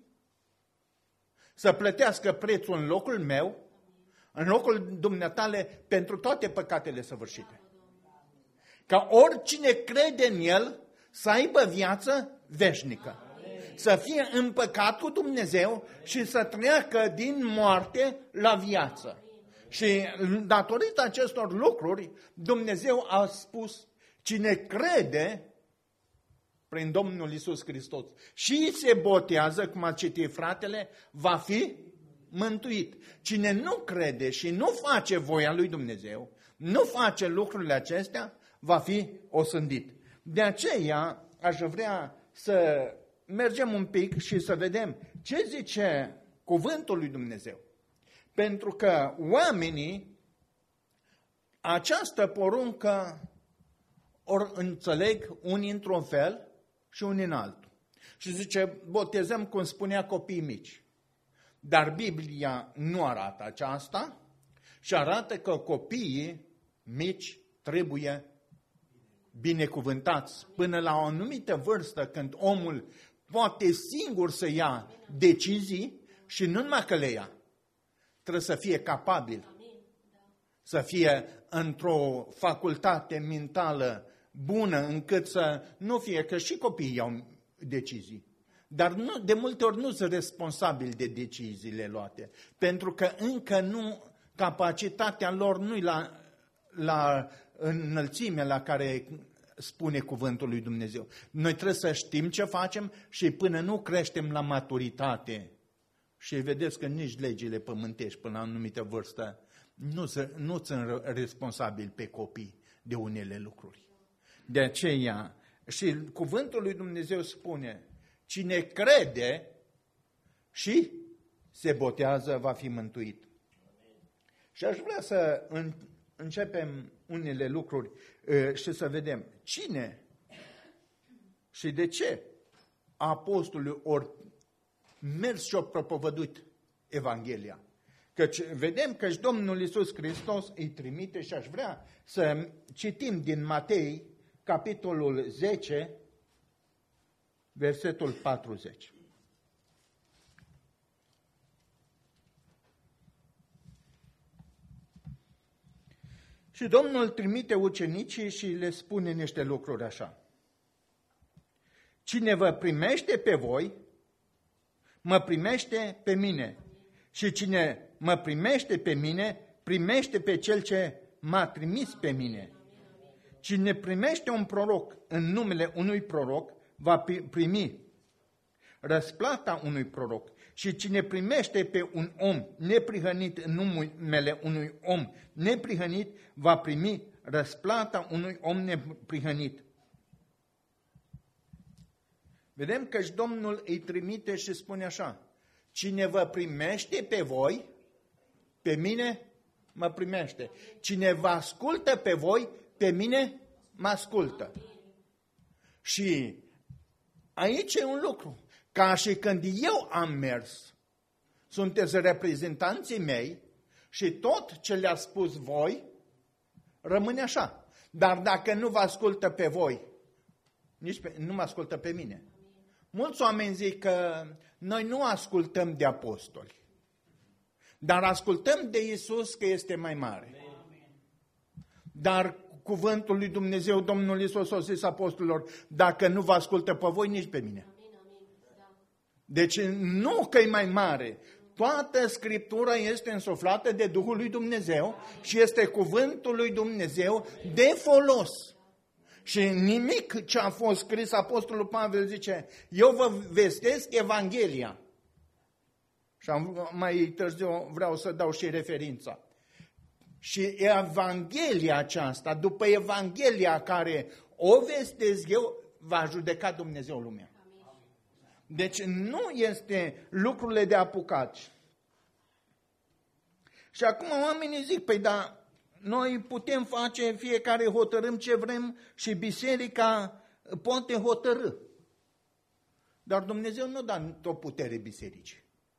să plătească prețul în locul meu, în locul dumneatale, pentru toate păcatele săvârșite. Ca oricine crede în El să aibă viață veșnică, să fie împăcat cu Dumnezeu și să treacă din moarte la viață. Și datorită acestor lucruri, Dumnezeu a spus: cine crede prin Domnul Iisus Hristos și se botează, cum a citit fratele, va fi mântuit. Cine nu crede și nu face voia lui Dumnezeu, nu face lucrurile acestea, va fi osândit. De aceea aș vrea să mergem un pic și să vedem ce zice cuvântul lui Dumnezeu. Pentru că oamenii această poruncă ori înțeleg unii într-un fel și unii în altul. Și zice, botezăm cum spunea copiii mici. Dar Biblia nu arată aceasta și arată că copiii mici trebuie binecuvântați până la o anumită vârstă, când omul poate singur să ia decizii și nu numai că le ia. Trebuie să fie capabil, să fie într-o facultate mentală bună, încât să nu fie, că și copiii iau decizii. Dar nu, de multe ori nu sunt responsabili de deciziile luate, pentru că încă nu, capacitatea lor nu-i la, la înălțimea la care spune cuvântul lui Dumnezeu. Noi trebuie să știm ce facem și până nu creștem la maturitate, și vedeți că nici legile pământești până la o anumită vârstă nu, nu sunt responsabili pe copii de unele lucruri. De aceea, și cuvântul lui Dumnezeu spune, cine crede și se botează va fi mântuit. Și aș vrea să începem unele lucruri și să vedem cine și de ce apostolii ori mers și au propovăduit Evanghelia. Căci vedem că și Domnul Iisus Hristos îi trimite și aș vrea să citim din Matei, capitolul zece, versetul patruzeci. Și Domnul trimite ucenicii și le spune niște lucruri așa. Cine vă primește pe voi, mă primește pe mine. Și cine mă primește pe mine, primește pe cel ce m-a trimis pe mine. Cine primește un proroc în numele unui proroc, va primi răsplata unui proroc. Și cine primește pe un om neprihănit în numele unui om neprihănit, va primi răsplata unui om neprihănit. Vedem că și Domnul îi trimite și spune așa, cine vă primește pe voi, pe mine mă primește. Cine vă ascultă pe voi, pe mine mă ascultă. Și aici e un lucru. Ca și când eu am mers, sunteți reprezentanții mei și tot ce le-a spus voi rămâne așa. Dar dacă nu vă ascultă pe voi, nici pe, nu mă ascultă pe mine. Mulți oameni zic că noi nu ascultăm de apostoli, dar ascultăm de Iisus că este mai mare. Dar cuvântul lui Dumnezeu, Domnul Iisus a zis apostolilor, dacă nu vă ascultă pe voi, nici pe mine. Deci nu că e mai mare. Toată Scriptura este însuflată de Duhul lui Dumnezeu și este cuvântul lui Dumnezeu de folos. Și nimic ce a fost scris, Apostolul Pavel zice, eu vă vestesc Evanghelia. Și am, mai târziu vreau să dau și referința. Și Evanghelia aceasta, după Evanghelia care o vestesc eu, va judeca Dumnezeu lumea. Deci nu este lucrurile de apucat. Și acum oamenii zic, păi da, noi putem face, fiecare hotărâm ce vrem și biserica poate hotărâ. Dar Dumnezeu nu dă o putere bisericii.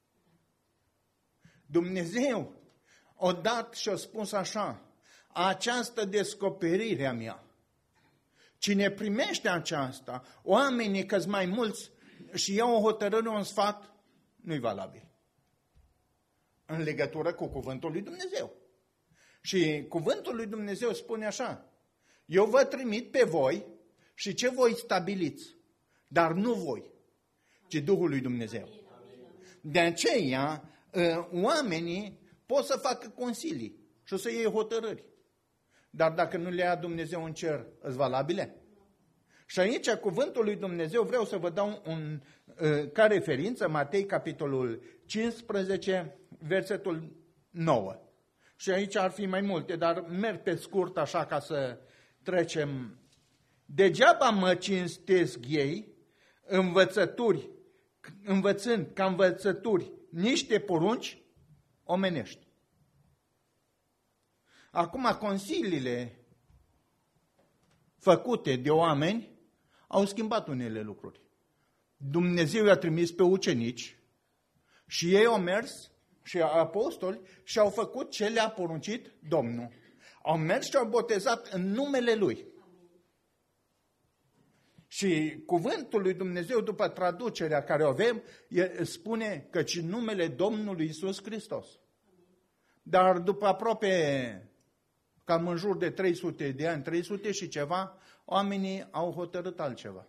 Dumnezeu a dat și a spus așa, această descoperire a mea. Cine primește aceasta, oamenii că-s mai mulți și iau o hotărâre, un sfat, nu-i valabil. În legătură cu cuvântul lui Dumnezeu. Și cuvântul lui Dumnezeu spune așa, eu vă trimit pe voi și ce voi stabiliți, dar nu voi, ci Duhul lui Dumnezeu. De aceea, oamenii pot să facă consilii și o să iei hotărâri. Dar dacă nu le ia Dumnezeu în cer, îți valabile? Și aici, cuvântul lui Dumnezeu, vreau să vă dau un, ca referință, Matei, capitolul cincisprezece, versetul nouă. Și aici ar fi mai multe, dar merg pe scurt așa ca să trecem. Degeaba mă cinstesc ei, învățături, învățând ca învățături niște porunci omenești. Acum, consiliile făcute de oameni au schimbat unele lucruri. Dumnezeu i-a trimis pe ucenici și ei au mers și apostoli și au făcut ce le-a poruncit Domnul. Au mers și au botezat în numele Lui. Și cuvântul lui Dumnezeu, după traducerea care o avem, spune că și numele Domnului Iisus Hristos. Dar după aproape cam în jur de trei sute de ani, trei sute și ceva, oamenii au hotărât altceva.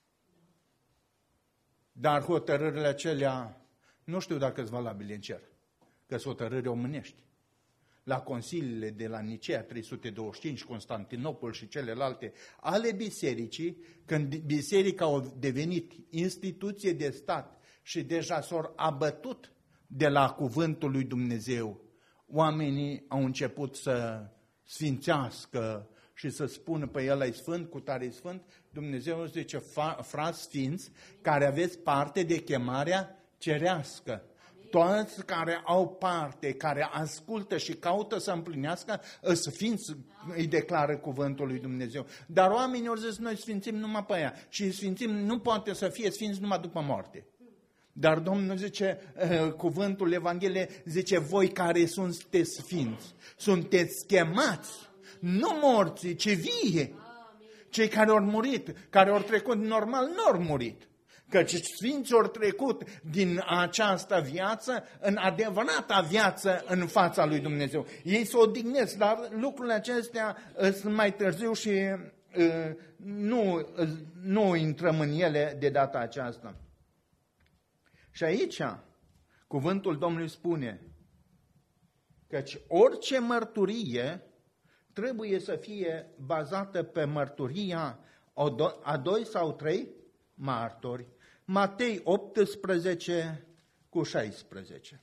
Dar hotărârile acelea nu știu dacă sunt valabile în cer, că sunt hotărâri omânești. La consiliile de la Nicea trei sute douăzeci și cinci, Constantinopol și celelalte ale bisericii, când biserica a devenit instituție de stat și deja s-au abătut de la cuvântul lui Dumnezeu, oamenii au început să sfințească și să spună, pe el e sfânt, cu tare e sfânt. Dumnezeu îți zice, frați sfinți, care aveți parte de chemarea cerească. toți care au parte, care ascultă și caută să împlinească, sfinți, îi declară cuvântul lui Dumnezeu. Dar oamenii au zis, noi sfințim numai pe aia și sfințim nu poate să fie sfinți numai după moarte. Dar Domnul zice, cuvântul Evangheliei zice, voi care sunteți sfinți, sunteți chemați, nu morți, ci vie. Cei care au murit, care au trecut normal, nu au murit. Căci sfinții au trecut din această viață în adevărata viață în fața lui Dumnezeu. Ei se odihnesc, dar lucrurile acestea sunt mai târziu și uh, nu, nu intrăm în ele de data aceasta. Și aici cuvântul Domnului spune căci orice mărturie trebuie să fie bazată pe mărturia a doi sau trei martori. Matei optsprezece cu șaisprezece.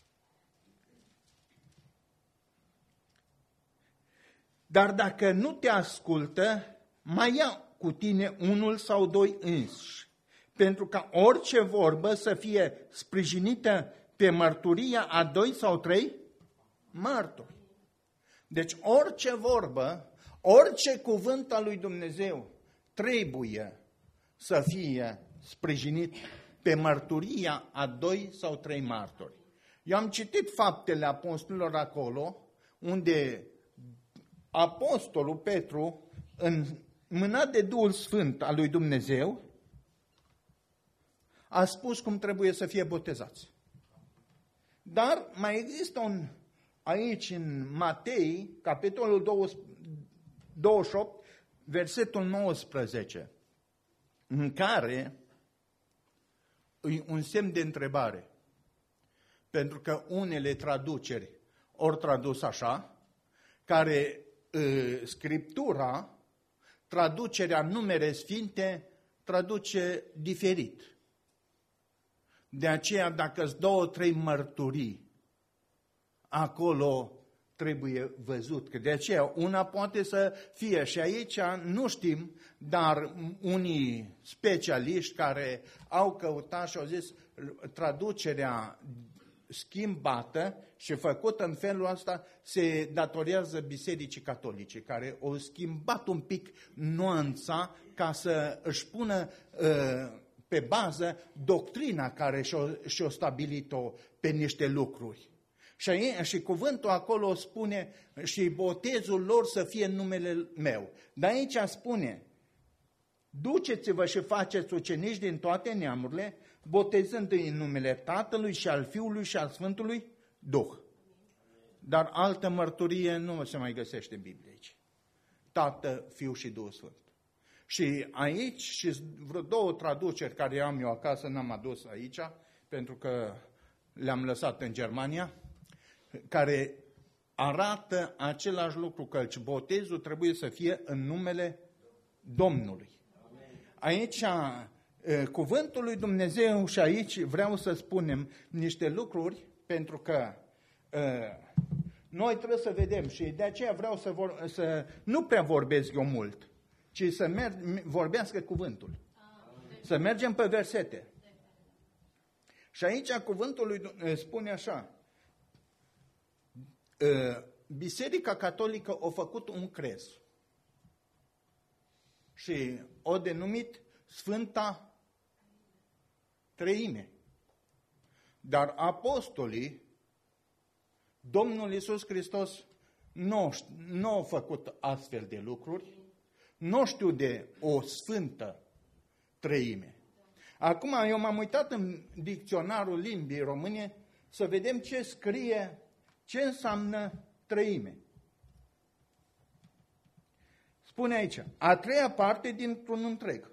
Dar dacă nu te ascultă, mai ia cu tine unul sau doi înși, pentru ca orice vorbă să fie sprijinită pe mărturia a doi sau trei martori. Deci orice vorbă, orice cuvânt al lui Dumnezeu trebuie să fie sprijinit pe mărturia a doi sau trei martori. Eu am citit Faptele Apostolilor acolo, unde Apostolul Petru, în mânat de Duhul Sfânt al lui Dumnezeu, a spus cum trebuie să fie botezați. Dar mai există un, aici în Matei, capitolul douăzeci și opt, versetul nouăsprezece, în care e un semn de întrebare. Pentru că unele traduceri ori tradus așa, care uh, Scriptura, traducerea numere sfinte, traduce diferit. De aceea, dacă sunt două, trei mărturii, acolo trebuie văzut. Că de aceea, una poate să fie, și aici nu știm, dar unii specialiști care au căutat și au zis traducerea schimbată și făcută în felul ăsta se datorează Bisericii Catolice, care au schimbat un pic nuanța ca să își pună uh, pe bază doctrina care și-o, și-o stabilit-o pe niște lucruri. Și, și cuvântul acolo spune și botezul lor să fie în numele meu. Dar aici spune, duceți-vă și faceți ucenici din toate neamurile, botezându-i în numele Tatălui și al Fiului și al Sfântului Duh. Dar altă mărturie nu se mai găsește în Biblie aici. Tată, Fiu și Duh Sfânt. Și aici, și vreo două traduceri care am eu acasă, n-am adus aici, pentru că le-am lăsat în Germania, care arată același lucru, că botezul trebuie să fie în numele Domnului. Aici, cuvântul lui Dumnezeu, și aici vreau să spunem niște lucruri, pentru că noi trebuie să vedem și de aceea vreau să, vor, să nu prea vorbesc eu mult, ci să merg, vorbească cuvântul. Să mergem pe versete. Și aici cuvântul lui spune așa, Biserica Catolică a făcut un crez și o denumit Sfânta Treime. Dar apostolii, Domnul Iisus Hristos nu, nu a făcut astfel de lucruri, nu știu de o Sfântă Treime. Acum eu m-am uitat în dicționarul limbii române să vedem ce scrie, ce înseamnă treime. Spune aici, a treia parte dintr-un întreg.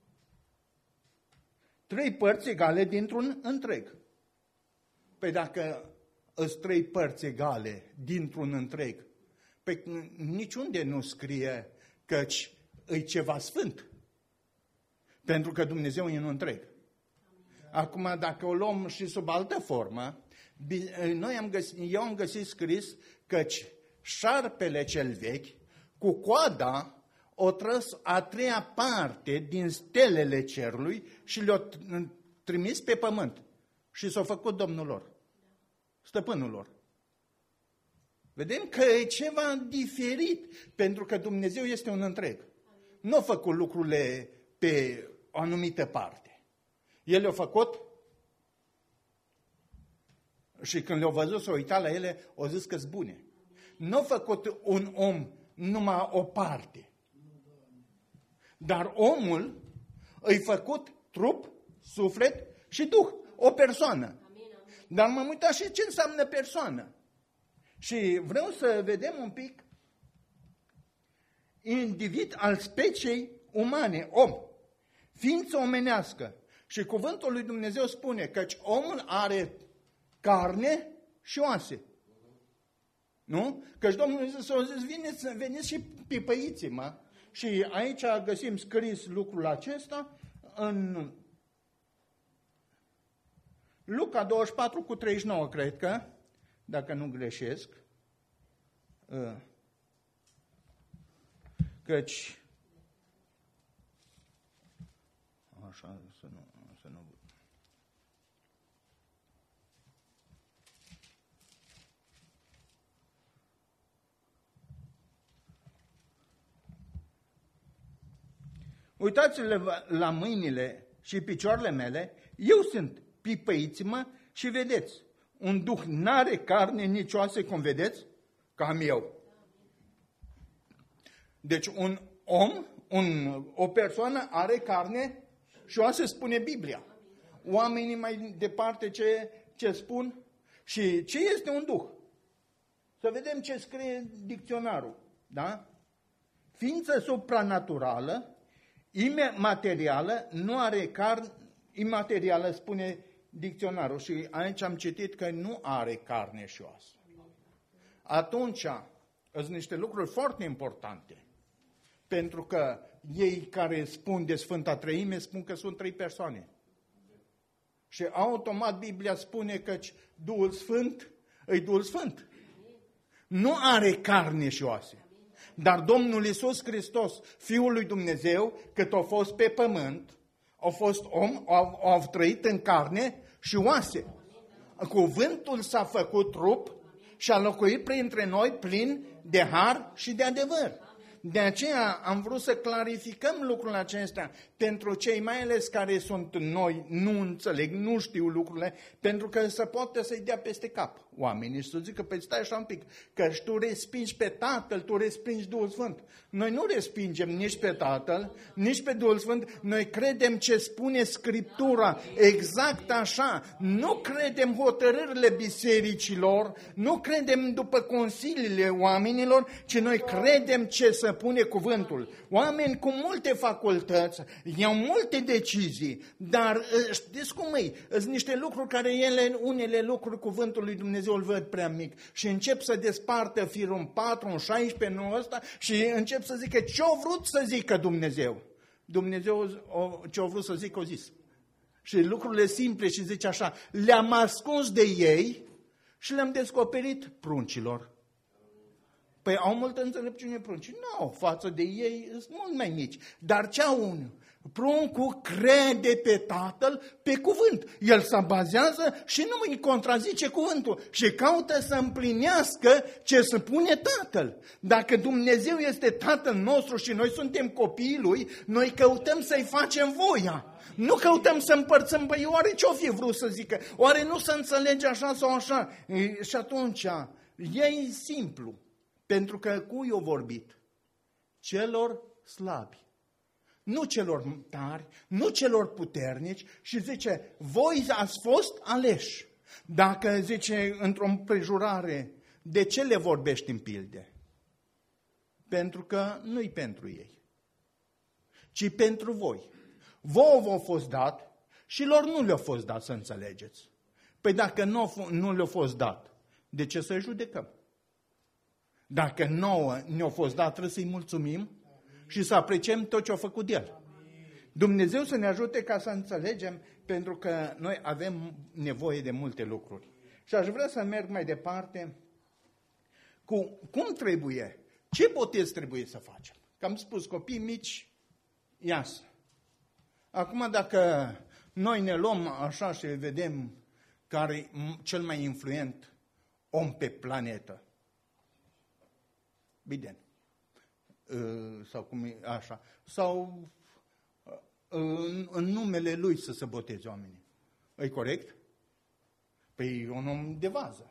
Trei părți egale dintr-un întreg. Păi dacă îți trei părți egale dintr-un întreg, păi niciunde nu scrie căci e ceva sfânt. Pentru că Dumnezeu e un întreg. Acum, dacă o luăm și sub altă formă, noi am găsit, eu am găsit scris căci șarpele cel vechi, cu coada, o tras a treia parte din stelele cerului și le-a trimis pe pământ. Și s-a făcut Domnul lor. stăpânul lor. Vedem că e ceva diferit, pentru că Dumnezeu este un întreg. Nu a făcut lucrurile pe o anumită parte. El le-a făcut și când le-a văzut, s-a uitat la ele, au zis că-s bune. Nu a făcut un om numai o parte. Dar omul îi făcut trup, suflet și duh. O persoană. Dar m-am uitat și ce înseamnă persoană. Și vreau să vedem un pic individ al speciei umane, om, ființă omenească. Și cuvântul lui Dumnezeu spune că omul are carne și oase. Nu? Căci Domnul Iisus a zis, veniți, veniți și pipăiți-mă. Și aici găsim scris lucrul acesta în Luca douăzeci și patru cu treizeci și nouă, cred că, dacă nu greșesc. Căci, așa, să nu, să nu... Uitați-le la mâinile și picioarele mele, eu sunt, pipăiți-mă și vedeți. Un duh n-are carne nici oase, cum vedeți, cam eu. Deci un om, un, o persoană are carne și oase, spune Biblia. Oamenii mai departe ce, ce spun? Și ce este un duh? Să vedem ce scrie dicționarul. Da? Ființă supranaturală, imaterială, nu are carne, imaterială, spune dicționarul. Și aici am citit că nu are carne și oasă. Atunci, sunt niște lucruri foarte importante. Pentru că ei care spun de Sfânta Treime spun că sunt trei persoane. Și automat Biblia spune că Duhul Sfânt e Duhul Sfânt. Nu are carne și oase. Dar Domnul Iisus Hristos, Fiul lui Dumnezeu, cât a fost pe pământ, a fost om, a, a trăit în carne și oase. Cuvântul s-a făcut trup și a locuit printre noi plin de har și de adevăr. De aceea am vrut să clarificăm lucrul acesta pentru cei mai ales care sunt noi, nu înțeleg, nu știu lucrurile, pentru că se poate să-i dea peste cap oamenii și să zică, păi stai așa un pic, că tu respingi pe Tatăl, tu respingi Duhul Sfânt. Noi nu respingem nici pe Tatăl, nici pe Duhul Sfânt, noi credem ce spune Scriptura, exact așa. Nu credem hotărârile bisericilor, nu credem după consiliile oamenilor, ci noi credem ce se pune cuvântul. Oameni cu multe facultăți, iau multe decizii, dar știți cum e? Sunt niște lucruri care ele, unele lucruri cuvântul lui Dumnezeu îl văd prea mic și încep să despartă firul în patru, în șaisprezece, nu ăsta și încep să zică ce-a vrut să zică Dumnezeu. Dumnezeu ce-a vrut să zică, o zis. Și lucrurile simple și zice așa, le-am ascuns de ei și le-am descoperit pruncilor. Păi au multă înțelepciune pruncii? Nu, față de ei sunt mult mai mici. Dar ce au unul? Pruncul crede pe Tatăl pe cuvânt. El se bazează și nu îi contrazice cuvântul și caută să împlinească ce spune Tatăl. Dacă Dumnezeu este Tatăl nostru și noi suntem copiii Lui, noi căutăm să-i facem voia. Nu căutăm să împărțăm, băi, oare ce-o fi vrut să zică? Oare nu să înțelege așa sau așa? E, și atunci, e simplu. Pentru că cui o vorbit? Celor slabi. Nu celor tari, nu celor puternici și zice, voi ați fost aleși. Dacă zice într-o împrejurare, de ce le vorbești în pilde? Pentru că nu-i pentru ei, ci pentru voi. Vouă v-a fost dat și lor nu le-a fost dat, să înțelegeți. Păi dacă nu, nu le-a fost dat, de ce să-i judecăm? Dacă nouă ne-a fost dat, trebuie să-i mulțumim și să apreciem tot ce a făcut El. Dumnezeu să ne ajute ca să înțelegem, pentru că noi avem nevoie de multe lucruri. Și aș vrea să merg mai departe cu cum trebuie, ce botez trebuie să facem. Că am spus, copii mici, iasă. Acum dacă noi ne luăm așa și vedem care e cel mai influent om pe planetă. Bine. Sau cum e așa. Sau în, în numele lui să se boteze oamenii. E corect? Păi e un om de vază.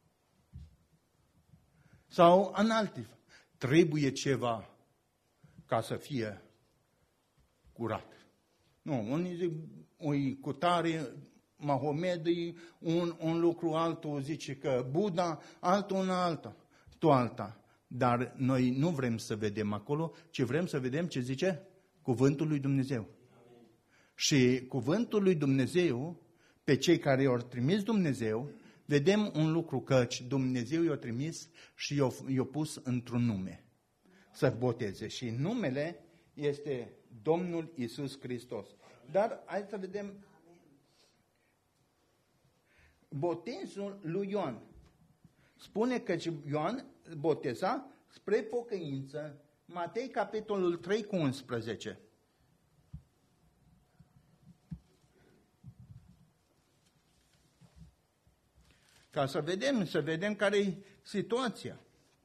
Sau în alte. Trebuie ceva ca să fie curat. Nu, unii zic, oi cu tare, Mahomed e un, un lucru, altul zice că Buddha, altul un alta, tu alta. Dar noi nu vrem să vedem acolo, ci vrem să vedem ce zice cuvântul lui Dumnezeu. Și cuvântul lui Dumnezeu, pe cei care i-au trimis Dumnezeu, vedem un lucru, căci Dumnezeu i-a trimis și i-a, i-a pus într-un nume să boteze. Și numele este Domnul Iisus Hristos. Dar hai să vedem botezul lui Ioan. Spune că Ioan boteza spre pocăință. Matei, capitolul trei cu unsprezece. Ca să vedem, să vedem care e situația.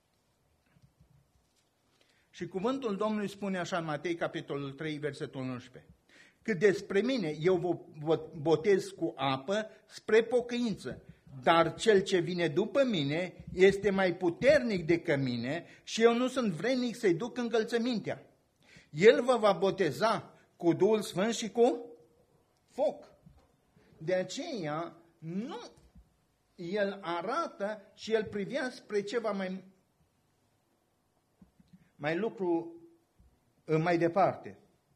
Și cuvântul Domnului spune așa în Matei, capitolul trei, versetul unsprezece. Că despre mine eu vă botez cu apă spre pocăință, dar cel ce vine după mine este mai puternic decât mine și eu nu sunt vrednic să-i duc încălțămintea. El vă va boteza cu Duhul Sfânt și cu foc. De aceea, nu, el arată și el privea spre ceva mai, mai lucru mai departe.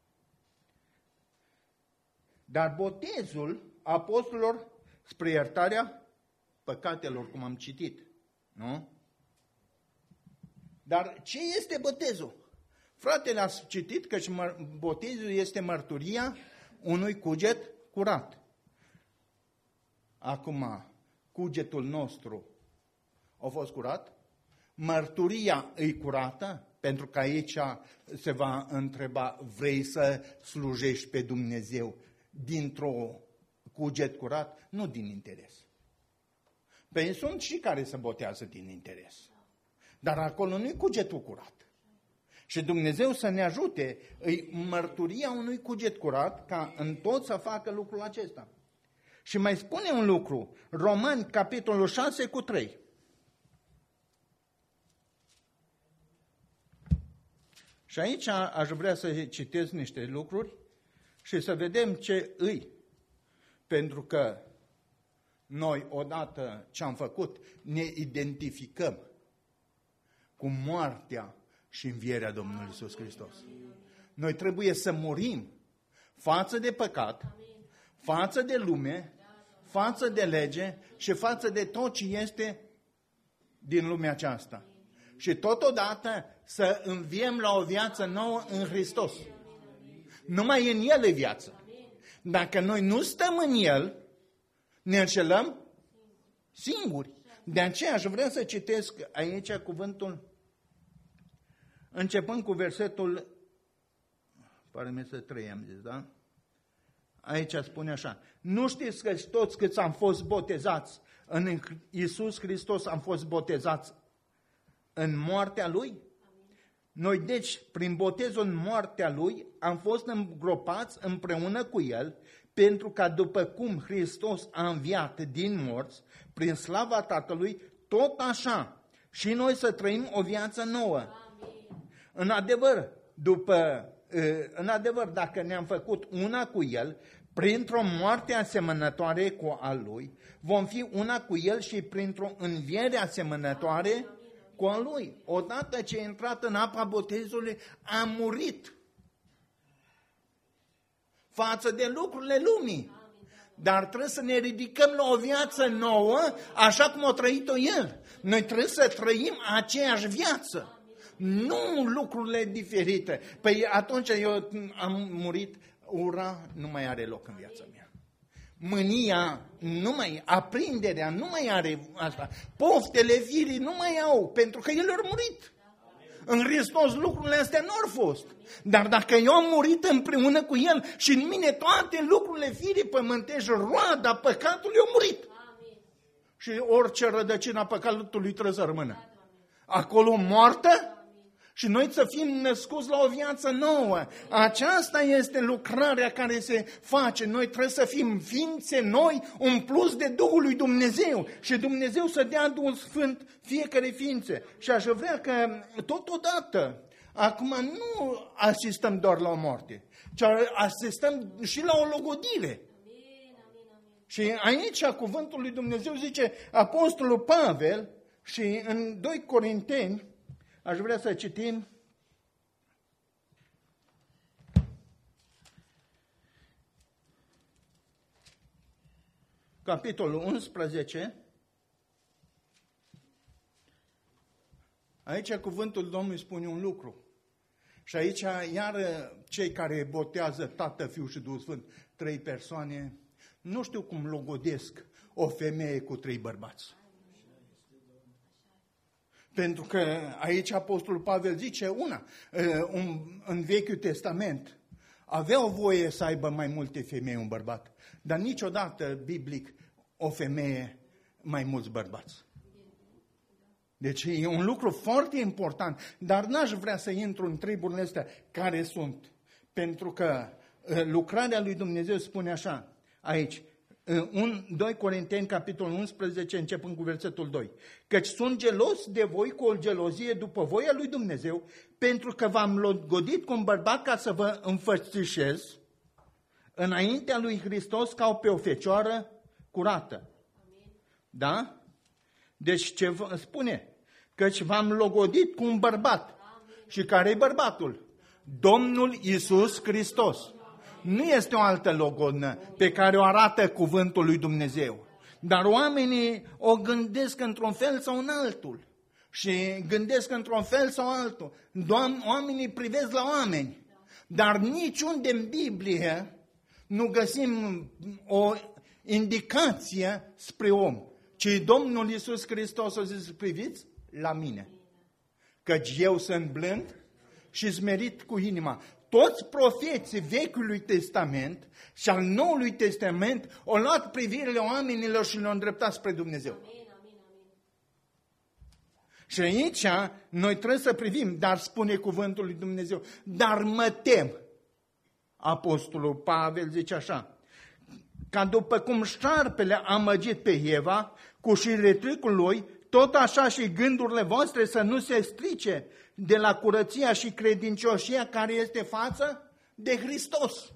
Dar botezul apostolilor spre iertarea păcatelor, cum am citit, nu? Dar ce este botezul? Fratele a citit că botezul este mărturia unui cuget curat. Acum, cugetul nostru a fost curat? Mărturia e curată? Pentru că aici se va întreba, vrei să slujești pe Dumnezeu dintr-o cuget curat? Nu din interes. Păi sunt și care se botează din interes. Dar acolo nu-i cugetul curat. Și Dumnezeu să ne ajute, îi mărturia unui cuget curat, ca în tot să facă lucrul acesta. Și mai spune un lucru, Romani, capitolul șase cu trei. Și aici aș vrea să citesc niște lucruri și să vedem ce îi. Pentru că noi, odată ce am făcut, ne identificăm cu moartea și învierea Domnului Iisus Hristos. Noi trebuie să murim față de păcat, față de lume, față de lege și față de tot ce este din lumea aceasta. Și totodată să înviem la o viață nouă în Hristos. Numai în El e viață. Dacă noi nu stăm în El, ne înșelăm singuri. De aceea aș vrea să citesc aici cuvântul, începând cu versetul, pare-mi să trei am zis, da? Aici spune așa, nu știți că toți câți am fost botezați în Iisus Hristos am fost botezați în moartea Lui? Noi, deci, prin botezul în moartea Lui, am fost îngropați împreună cu El, pentru ca după cum Hristos a înviat din morți, prin slava Tatălui, tot așa și noi să trăim o viață nouă. Amin. În adevăr, după, în adevăr, dacă ne-am făcut una cu El, printr-o moarte asemănătoare cu a Lui, vom fi una cu El și printr-o înviere asemănătoare cu a Lui. Odată ce a intrat în apa botezului, a murit față de lucrurile lumii. Dar trebuie să ne ridicăm la o viață nouă, așa cum a trăit-o El. Noi trebuie să trăim aceeași viață, nu lucrurile diferite. Păi atunci eu am murit, ura nu mai are loc în viața mea. Mânia nu mai, aprinderea nu mai are asta. Poftele firii nu mai au, pentru că El a murit. În Hristos lucrurile astea nu au fost. Dar dacă eu am murit împreună cu El și în mine toate lucrurile firii pământești, roada păcatului a murit. Amin. și orice rădăcină a păcatului trebuie să rămână. Acolo moartă și noi să fim născuți la o viață nouă. Aceasta este lucrarea care se face. Noi trebuie să fim ființe noi, un plus de Duhul lui Dumnezeu. Și Dumnezeu să dea Duhul Sfânt fiecare ființe. Și aș vrea că totodată, acum nu asistăm doar la o moarte, ci asistăm și la o logodire. Și aici cuvântul lui Dumnezeu zice, Apostolul Pavel, și în doi Corinteni, aș vrea să citim capitolul unsprezece. Aici cuvântul Domnului spune un lucru. Și aici iar cei care botează Tată, Fiul și Duhul Sfânt, trei persoane, nu știu cum logodesc o femeie cu trei bărbați. Pentru că aici Apostolul Pavel zice una, în Vechiul Testament aveau voie să aibă mai multe femei un bărbat, dar niciodată, biblic, o femeie mai mulți bărbați. Deci e un lucru foarte important, dar n-aș vrea să intru în triburile astea care sunt, pentru că lucrarea lui Dumnezeu spune așa, aici, doi Corinteni, capitolul unsprezece, începând cu versetul doi. Căci sunt gelos de voi cu o gelozie după voia lui Dumnezeu, pentru că v-am logodit cu un bărbat ca să vă înfățișez înaintea lui Hristos ca pe o fecioară curată. Da? Deci ce vă spune? Căci v-am logodit cu un bărbat. Și care e bărbatul? Domnul Iisus Hristos. Nu este o altă logodnă pe care o arată cuvântul lui Dumnezeu. Dar oamenii o gândesc într-un fel sau în altul. Și gândesc într-un fel sau altul. Oamenii privesc la oameni. Dar niciunde în Biblie nu găsim o indicație spre om. Ci Domnul Iisus Hristos a zis, priviți la mine. Căci eu sunt blând și smerit cu inima. Toți profeții Vechiului Testament și al Noului Testament au luat privirile oamenilor și le-au îndreptat spre Dumnezeu. Amin, amin, amin. Și aici noi trebuie să privim, dar spune cuvântul lui Dumnezeu, dar mă tem. Apostolul Pavel zice așa, ca după cum șarpele a amăgit pe Eva cu șiretricul lui, tot așa și gândurile voastre să nu se strice de la curăția și credincioșia care este față de Hristos.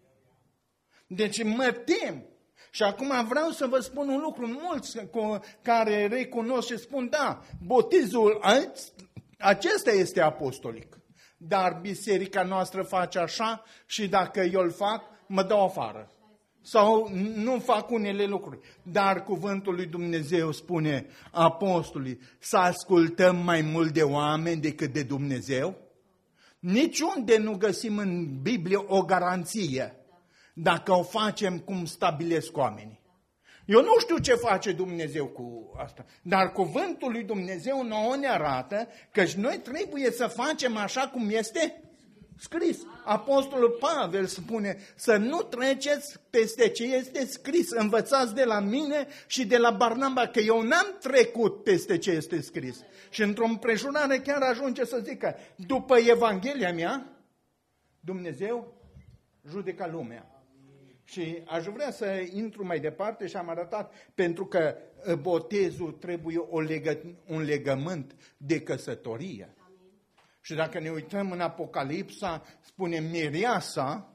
Deci mă tem. Și acum vreau să vă spun un lucru, mulți care recunosc și spun, da, botezul acesta este apostolic. Dar biserica noastră face așa și dacă eu îl fac, mă dau afară. Sau nu fac unele lucruri. Dar cuvântul lui Dumnezeu spune apostolii să ascultăm mai mult de oameni decât de Dumnezeu. Niciunde nu găsim în Biblie o garanție dacă o facem cum stabilesc oamenii. Eu nu știu ce face Dumnezeu cu asta, dar cuvântul lui Dumnezeu nouă ne arată că noi trebuie să facem așa cum este scris. Apostolul Pavel spune să nu treceți peste ce este scris. Învățați de la mine și de la Barnaba, că eu n-am trecut peste ce este scris. Și într-o împrejurare chiar ajunge să zică, după Evanghelia mea, Dumnezeu judecă lumea. Și aș vrea să intru mai departe și am arătat, pentru că botezul trebuie o legă, un legământ de căsătorie. Și dacă ne uităm în Apocalipsa, spune Mireasa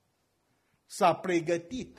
s-a pregătit.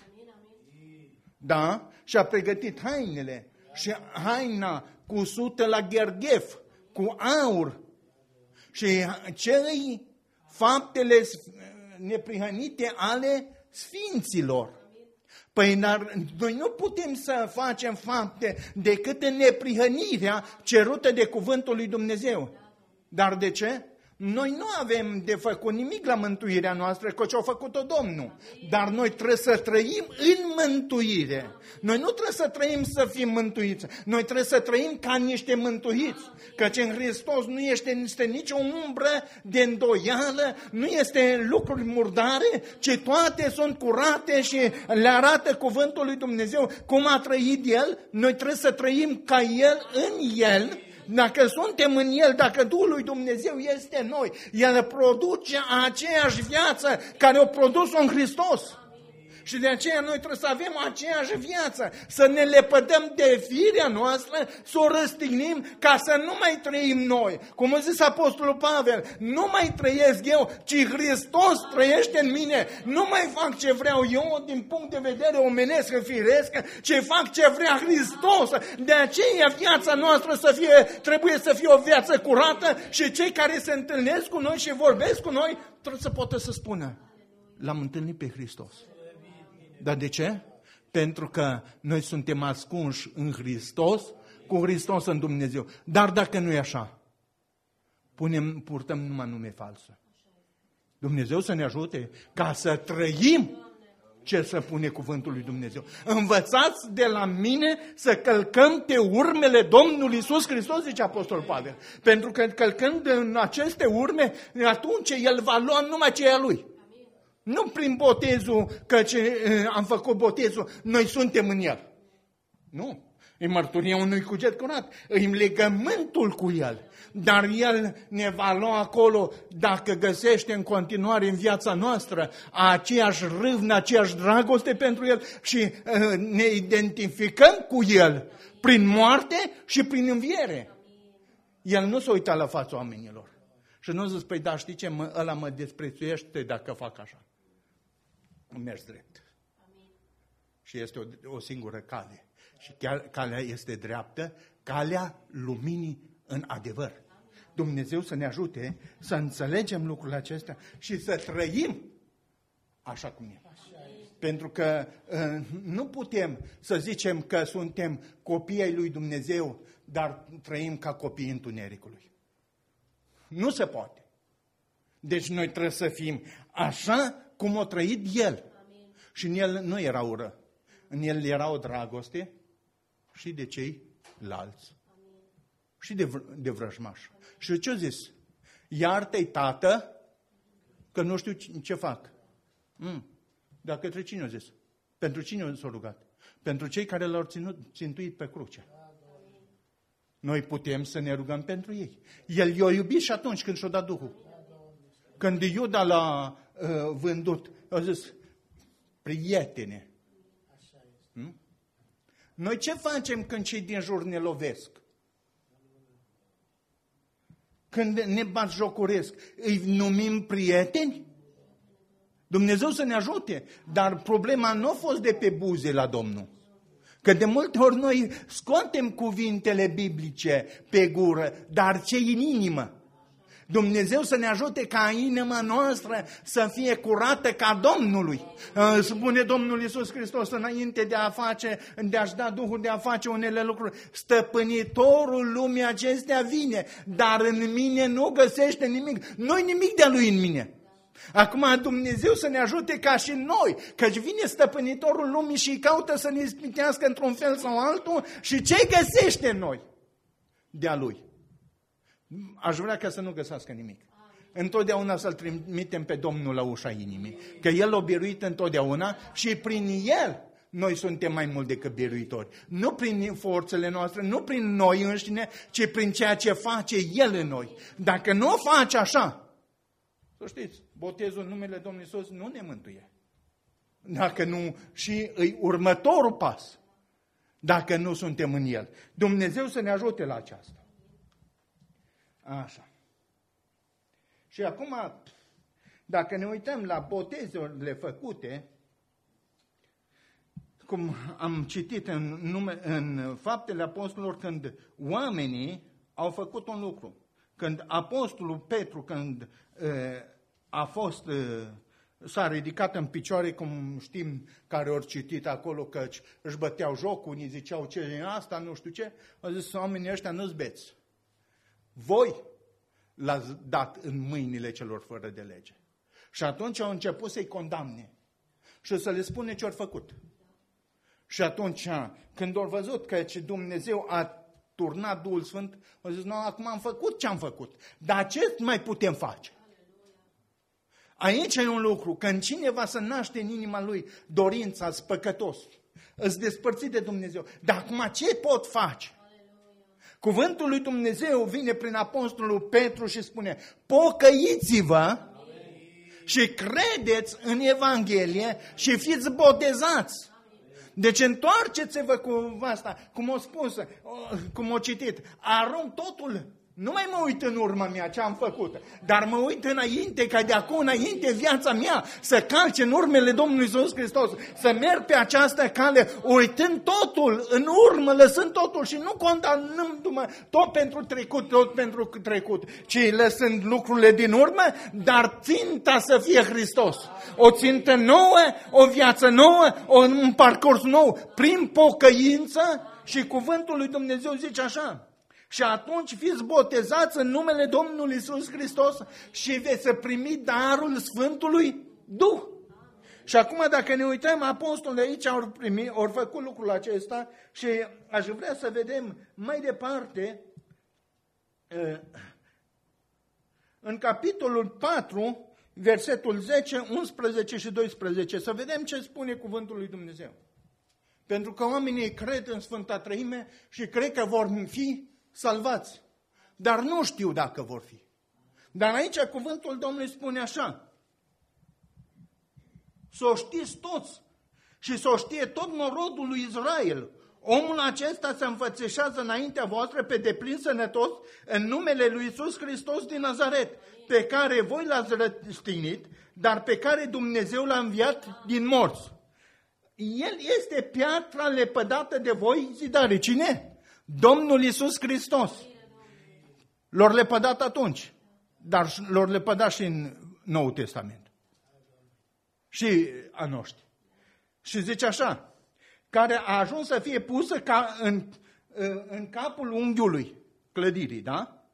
Da? Și-a pregătit hainele. Și haina cusută la gherghef, cu aur. Și cei faptele neprihănite ale sfinților. Păi noi nu putem să facem fapte decât în neprihănirea cerută de cuvântul lui Dumnezeu. Dar de ce? Noi nu avem de făcut nimic la mântuirea noastră, că ce-a făcut-o Domnul. Dar noi trebuie să trăim în mântuire. Noi nu trebuie să trăim să fim mântuiți. Noi trebuie să trăim ca niște mântuiți. Căci în Hristos nu este, este nicio umbră de îndoială, nu este lucruri murdare, ci toate sunt curate și le arată cuvântul lui Dumnezeu cum a trăit El. Noi trebuie să trăim ca El în El. Dacă suntem în El, dacă Duhul lui Dumnezeu este în noi, El produce aceeași viață care o produs în Hristos. Și de aceea noi trebuie să avem aceeași viață, să ne lepădăm de firea noastră, să o răstignim ca să nu mai trăim noi. Cum a zis Apostolul Pavel, nu mai trăiesc eu, ci Hristos trăiește în mine. Nu mai fac ce vreau eu din punct de vedere omenesc, firesc, ci fac ce vrea Hristos. De aceea viața noastră să fie, trebuie să fie o viață curată și cei care se întâlnesc cu noi și vorbesc cu noi trebuie să poată să spună, l-am întâlnit pe Hristos. Dar de ce? Pentru că noi suntem ascunși în Hristos, cu Hristos în Dumnezeu. Dar dacă nu e așa, punem, purtăm numai nume falsă. Dumnezeu să ne ajute ca să trăim ce să pune cuvântul lui Dumnezeu. Învățați de la mine să călcăm pe urmele Domnului Iisus Hristos, zice Apostolul Pavel. Pentru că călcând în aceste urme, atunci El va lua numai ce e a Lui. Nu prin botezul, căci am făcut botezul, noi suntem în El. Nu. E mărturia unui cuget curat. E legământul cu El. Dar El ne va lua acolo dacă găsește în continuare în viața noastră aceeași râvnă, aceeași dragoste pentru El și uh, ne identificăm cu El prin moarte și prin înviere. El nu s-a uitat la fața oamenilor. Și nu zice, păi da, știi ce, mă, ăla mă desprețuiește dacă fac așa. Mergi drept. Amin. Și este o, o singură cale. Și chiar calea este dreaptă, calea luminii în adevăr. Amin. Dumnezeu să ne ajute să înțelegem lucrurile acestea și să trăim așa cum e. Pentru că uh, nu putem să zicem că suntem copii ai lui Dumnezeu, dar trăim ca copii întunericului. Nu se poate. Deci noi trebuie să fim așa cum a trăit El. Amin. Și în El nu era ură. În El era o dragoste și de ceilalți. Amin. Și de, vr- de vrăjmași. Și ce-a zis? Iartă-i, Tată, că nu știu ce fac. Mm. Dar către cine a zis? Pentru cine s-a rugat? Pentru cei care l-au ținut, țintuit pe cruce. Noi putem să ne rugăm pentru ei. El i-a iubit și atunci când și-a dat Duhul. Când Iuda l-a uh, vândut, a zis, prietene. Hmm? Noi ce facem când cei din jur ne lovesc? Când ne batjocuresc, îi numim prieteni? Dumnezeu să ne ajute, dar problema nu a fost de pe buze la Domnul. Că de multe ori noi scoatem cuvintele biblice pe gură, dar ce în inimă? Dumnezeu să ne ajute ca inima noastră să fie curată ca Domnului. Spune Domnul Iisus Hristos înainte de a face, de a-și da Duhul de a face unele lucruri. Stăpânitorul lumii acestea vine, dar în mine nu găsește nimic. Nu-i nimic de-a Lui în mine. Acum Dumnezeu să ne ajute ca și noi, căci vine stăpânitorul lumii și caută să ne ispitească într-un fel sau altul și ce găsește în noi de-a Lui? Aș vrea ca să nu găsească nimic. Întotdeauna să-L trimitem pe Domnul la ușa inimii, că El a biruit întotdeauna și prin El noi suntem mai mult decât biruitori. Nu prin forțele noastre, nu prin noi înșine, ci prin ceea ce face El în noi. Dacă nu o face așa, să știți, botezul în numele Domnului Iisus nu ne mântuie. Dacă nu, și îi următorul pas, dacă nu suntem în El. Dumnezeu să ne ajute la aceasta. Așa. Și acum, dacă ne uităm la botezurile făcute, cum am citit în, nume, în Faptele Apostolilor, când oamenii au făcut un lucru. Când Apostolul Petru, când uh, a fost, uh, s-a ridicat în picioare, cum știm, care ori citit acolo, căci își băteau joc, unii ziceau ce e asta, nu știu ce, au zis, oamenii ăștia nu-s beți. Voi l-ați dat în mâinile celor fără de lege. Și atunci au început să-i condamne și să le spune ce au făcut. Și atunci, când au văzut că Dumnezeu a turnat Duhul Sfânt, au zis, nu, acum am făcut ce am făcut, dar ce mai putem face? Aici e un lucru, când cineva se naște în inima lui dorința, îți păcătos, îți despărțit de Dumnezeu, dar acum ce pot face? Cuvântul lui Dumnezeu vine prin apostolul Petru și spune, pocăiți-vă și credeți în Evanghelie și fiți botezați. Deci întoarceți-vă cu asta, cum o spus, cum o citit, arunc totul. Nu mai mă uit în urma mea ce am făcut, dar mă uit înainte, ca de acum înainte viața mea să calce în urmele Domnului Iisus Hristos, să merg pe această cale, uitând totul în urmă, lăsând totul și nu condamnându-mă tot pentru trecut, tot pentru trecut, ci lăsând lucrurile din urmă, dar ținta să fie Hristos. O țintă nouă, o viață nouă, un parcurs nou, prin pocăință și cuvântul lui Dumnezeu zice așa. Și atunci fiți botezați în numele Domnului Iisus Hristos și veți primi darul Sfântului Duh. Și acum dacă ne uităm, apostolii aici au primit, au făcut lucrul acesta și aș vrea să vedem mai departe în capitolul patru, versetul zece, unsprezece și doisprezece, să vedem ce spune cuvântul lui Dumnezeu. Pentru că oamenii cred în Sfânta Treime și cred că vor fi salvați, dar nu știu dacă vor fi. Dar aici cuvântul Domnului spune așa, să o știți toți și să o știe tot norodul lui Israel. Omul acesta se înfățișează înaintea voastră pe deplin sănătos în numele lui Iisus Hristos din Nazaret, pe care voi l-ați răstignit, dar pe care Dumnezeu l-a înviat din morți. El este piatra lepădată de voi, zidare. Cine? Domnul Iisus Hristos. L-or lepădat atunci, dar l-or lepădat și în Noul Testament. Și a noștri. Și zice așa, care a ajuns să fie pusă ca în, în capul unghiului clădirii, da?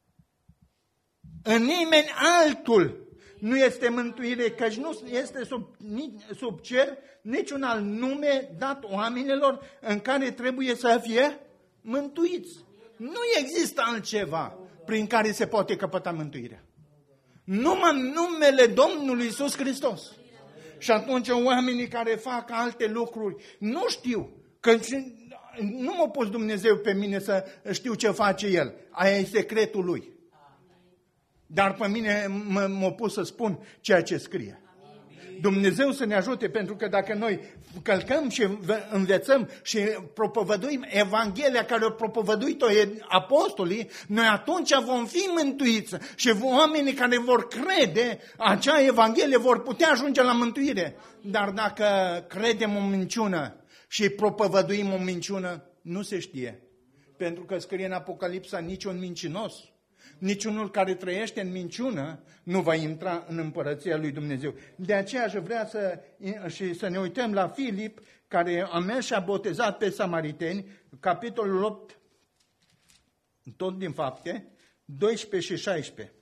În nimeni altul nu este mântuire, căci nu este sub, sub cer niciun alt nume dat oamenilor în care trebuie să fie mântuiți. Nu există altceva prin care se poate căpăta mântuirea. Numai numele Domnului Iisus Hristos. Și atunci oamenii care fac alte lucruri nu știu, că nu m-a pus Dumnezeu pe mine să știu ce face El. Aia e secretul Lui. Dar pe mine m-a pus să spun ceea ce scrie. Dumnezeu să ne ajute, pentru că dacă noi călcăm și învățăm și propovăduim Evanghelia care o propovăduit-o apostolii, noi atunci vom fi mântuiți și oamenii care vor crede acea Evanghelie vor putea ajunge la mântuire. Dar dacă credem o minciună și propovăduim o minciună, nu se știe. Pentru că scrie în Apocalipsa, niciun mincinos, niciunul care trăiește în minciună nu va intra în împărăția lui Dumnezeu. De aceea aș vrea să, și să ne uităm la Filip, care a mers și a botezat pe samariteni, capitolul opt, tot din Fapte, doisprezece și șaisprezece.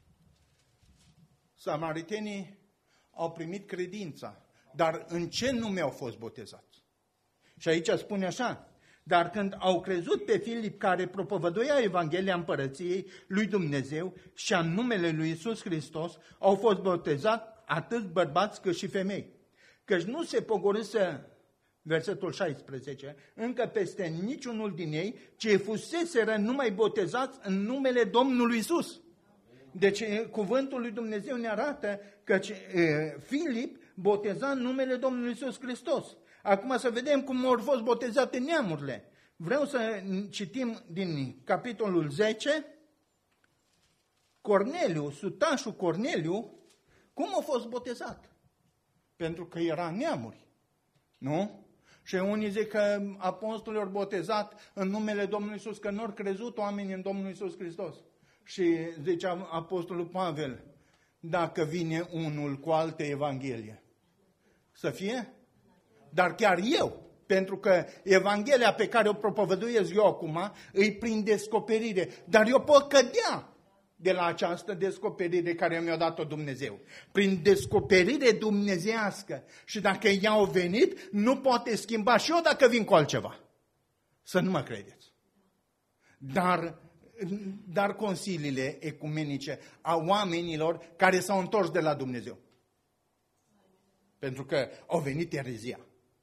Samaritenii au primit credința, dar în ce nume au fost botezați? Și aici spune așa, dar când au crezut pe Filip care propovăduia Evanghelia Împărăției lui Dumnezeu și în numele lui Iisus Hristos, au fost botezați atât bărbați cât și femei. Căci nu se pogorâse, versetul șaisprezece, încă peste niciunul din ei, ci fuseseră numai botezați în numele Domnului Iisus. Deci cuvântul lui Dumnezeu ne arată că Filip boteza în numele Domnului Iisus Hristos. Acum să vedem cum au fost botezate neamurile. Vreau să citim din capitolul zece, Corneliu, sutașul Corneliu, cum a fost botezat? Pentru că era neamuri, nu? Și unii zic că apostolii au botezat în numele Domnului Iisus, că nu au crezut oamenii în Domnul Iisus Hristos. Și zicea apostolul Pavel, dacă vine unul cu altă evanghelie, să fie? Dar chiar eu, pentru că Evanghelia pe care o propovăduiesc eu acum, îi prin descoperire. Dar eu pot cădea de la această descoperire care mi-a dat-o Dumnezeu. Prin descoperire dumnezeiască. Și dacă ea au venit, nu poate schimba și eu dacă vin cu altceva. Să nu mă credeți. Dar, dar consiliile ecumenice a oamenilor care s-au întors de la Dumnezeu. Pentru că au venit erezia.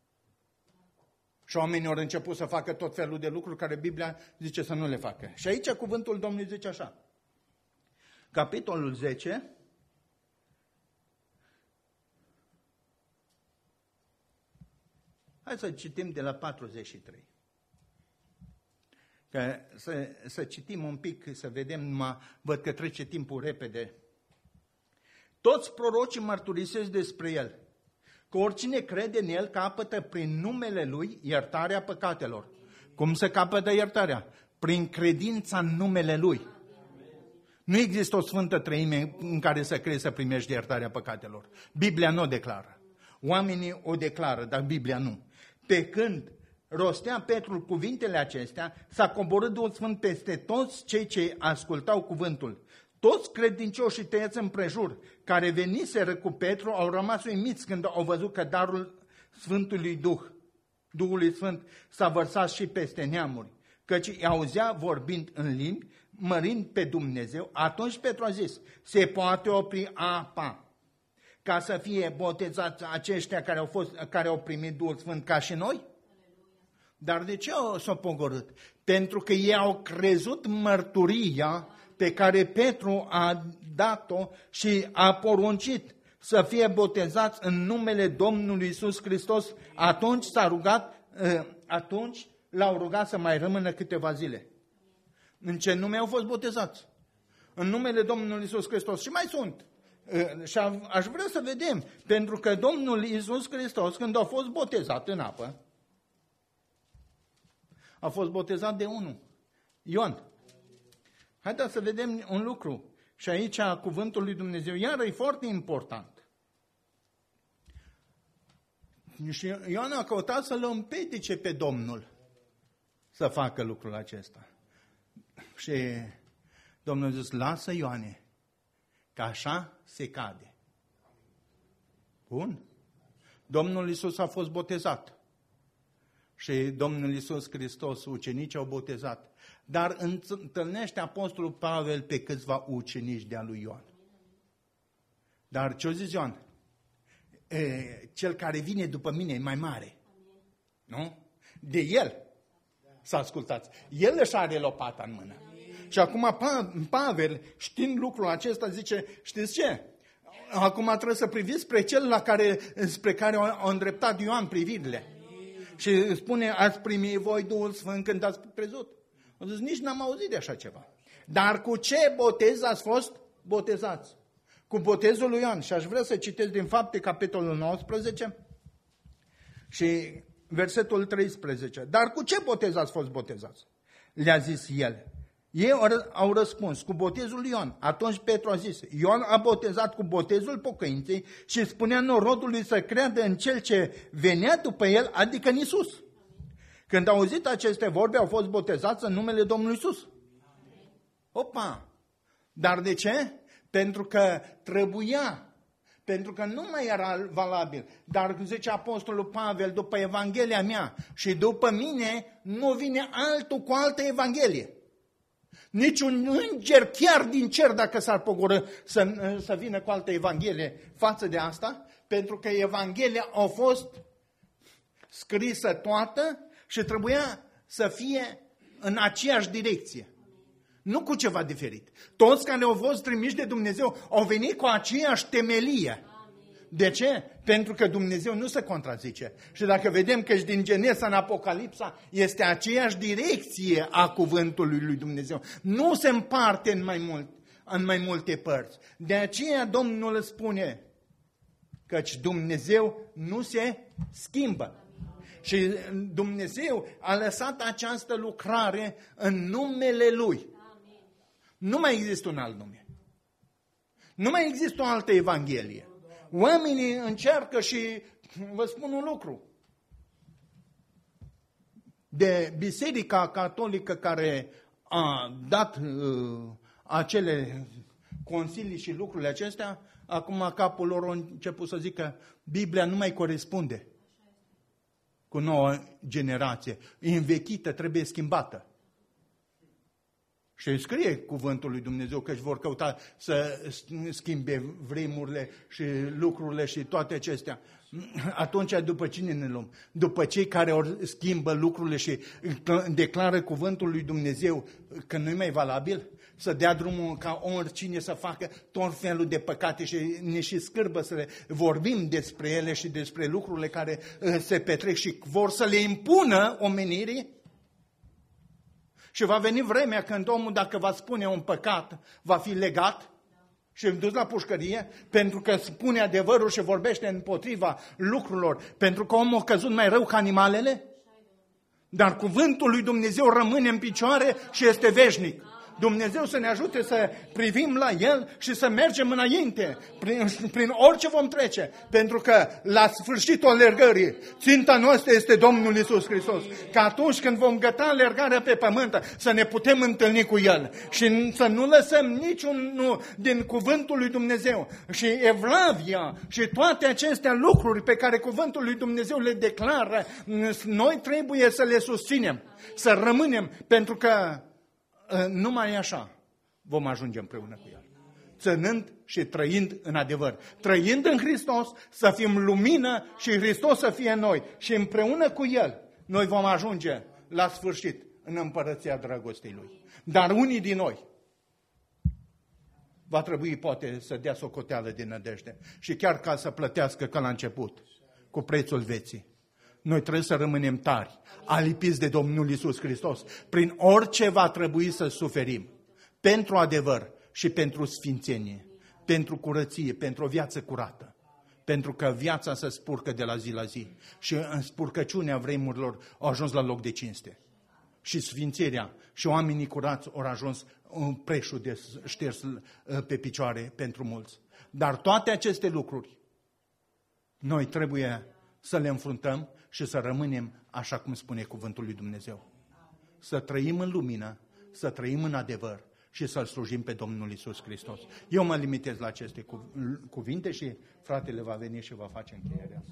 Și oamenii au început să facă tot felul de lucruri care Biblia zice să nu le facă. Și aici cuvântul Domnului zice așa. Capitolul zece. Hai să citim de la patruzeci și trei. Că să, să citim un pic, să vedem, numai, văd că trece timpul repede. Toți prorocii mărturisesc despre el, că oricine crede în el capătă prin numele lui iertarea păcatelor. Cum se capătă iertarea? Prin credința în numele lui. Nu există o sfântă treime în care să crezi să primești iertarea păcatelor. Biblia nu o declară. Oamenii o declară, dar Biblia nu. Pe când rostea Petru cuvintele acestea, s-a coborât Duhul Sfânt peste toți cei ce ascultau cuvântul. Toți credincioșii tăiați împrejur, care veniseră cu Petru, au rămas uimiți când au văzut că darul Sfântului Duh, Duhului Sfânt, s-a vărsat și peste neamuri, căci îi auzea vorbind în limbi, mărind pe Dumnezeu. Atunci Petru a zis, se poate opri apa ca să fie botezați aceștia care au, fost, care au primit Duhul Sfânt ca și noi? Dar de ce s-au pogorât? Pentru că ei au crezut mărturia pe care Petru a dat-o și a poruncit să fie botezați în numele Domnului Iisus Hristos. Atunci s-a rugat, atunci l-au rugat să mai rămână câteva zile. În ce nume au fost botezați? În numele Domnului Iisus Hristos. Și mai sunt. Și aș vrea să vedem, pentru că Domnul Iisus Hristos, când a fost botezat în apă, a fost botezat de unul, Ioan. Haideți să vedem un lucru. Și aici cuvântul lui Dumnezeu, iar e foarte important. Și Ioan a căutat să-l împiedice pe Domnul să facă lucrul acesta. Și Domnul a zis, lasă Ioane, că așa se cade. Bun. Domnul Iisus a fost botezat. Și Domnul Iisus Hristos, ucenicii au botezat. Dar întâlnește Apostolul Pavel pe câțiva ucenici de-a lui Ioan. Dar ce-o zis Ioan? E, cel care vine după mine e mai mare. Nu? De el să ascultați. El își are lopata în mână. Și acum Pavel, știind lucrul acesta, zice, știți ce? Acum trebuie să priviți spre cel la care, spre care a îndreptat Ioan privirile. Și spune, ați primit voi Duhul Sfânt când ați crezut. Am zis, nici n-am auzit de așa ceva. Dar cu ce botez ați fost botezați? Cu botezul lui Ioan. Și aș vrea să citesc din Fapte, capitolul nouăsprezece și versetul treisprezece. Dar cu ce botez ați fost botezați? Le-a zis el. Ei au răspuns, cu botezul lui Ioan. Atunci Petru a zis, Ioan a botezat cu botezul pocăinței și spunea norodului să creadă în cel ce venea după el, adică în Iisus. Când au auzit aceste vorbe, au fost botezați în numele Domnului Iisus. Opa! Dar de ce? Pentru că trebuia, pentru că nu mai era valabil. Dar zice Apostolul Pavel, după Evanghelia mea și după mine, nu vine altul cu altă Evanghelie. Nici un înger chiar din cer, dacă s-ar pogorâ să, să vină cu altă Evanghelie față de asta, pentru că Evanghelia a fost scrisă toată și trebuia să fie în aceeași direcție. Nu cu ceva diferit. Toți care au fost trimiși de Dumnezeu au venit cu aceeași temelie. De ce? Pentru că Dumnezeu nu se contrazice. Și dacă vedem că și din Genesa în Apocalipsa este aceeași direcție a cuvântului lui Dumnezeu. Nu se împarte în mai, mult, în mai multe părți. De aceea Domnul spune căci Dumnezeu nu se schimbă. Și Dumnezeu a lăsat această lucrare în numele Lui. Nu mai există un alt nume. Nu mai există o altă Evanghelie. Oamenii încearcă și vă spun un lucru. De Biserica Catolică care a dat, acele consilii și lucrurile acestea, acum capul lor a început să zică Biblia nu mai corespunde cu noua generație. E învechită, trebuie schimbată. Și scrie cuvântul lui Dumnezeu că își vor căuta să schimbe vremurile și lucrurile și toate acestea. Atunci după cine ne luăm? După cei care ori schimbă lucrurile și declară cuvântul lui Dumnezeu că nu e mai valabil? Să dea drumul ca oricine să facă tot felul de păcate și ne și scârbă să le vorbim despre ele și despre lucrurile care se petrec și vor să le impună omenirii? Și va veni vremea când omul, dacă va spune un păcat, va fi legat și dus la pușcărie, pentru că spune adevărul și vorbește împotriva lucrurilor, pentru că omul a căzut mai rău ca animalele? Dar cuvântul lui Dumnezeu rămâne în picioare și este veșnic. Dumnezeu să ne ajute să privim la El și să mergem înainte, prin, prin orice vom trece, pentru că la sfârșitul alergării, ținta noastră este Domnul Iisus Hristos. Că atunci când vom găta alergarea pe pământ, să ne putem întâlni cu El și să nu lăsăm niciunul din cuvântul lui Dumnezeu. Și Evlavia și toate aceste lucruri pe care cuvântul lui Dumnezeu le declară, noi trebuie să le susținem, să rămânem, pentru că numai așa vom ajunge împreună cu El. Ținând și trăind în adevăr. Trăind în Hristos, să fim lumină și Hristos să fie în noi. Și împreună cu El, noi vom ajunge la sfârșit în împărăția dragostei Lui. Dar unii din noi va trebui poate să dea socoteală din nădejde. Și chiar ca să plătească ca la început, cu prețul vieții. Noi trebuie să rămânem tari, alipiți de Domnul Iisus Hristos. Prin orice va trebui să suferim. Pentru adevăr și pentru sfințenie. Pentru curăție, pentru o viață curată. Pentru că viața se spurcă de la zi la zi. Și în spurcăciunea vremurilor au ajuns la loc de cinste. Și sfințenia și oamenii curați au ajuns un preșul de șters pe picioare pentru mulți. Dar toate aceste lucruri noi trebuie să le înfruntăm și să rămânem așa cum spune cuvântul lui Dumnezeu. Să trăim în lumină, să trăim în adevăr și să-L slujim pe Domnul Iisus Hristos. Eu mă limitez la aceste cuvinte și fratele va veni și va face încheierea.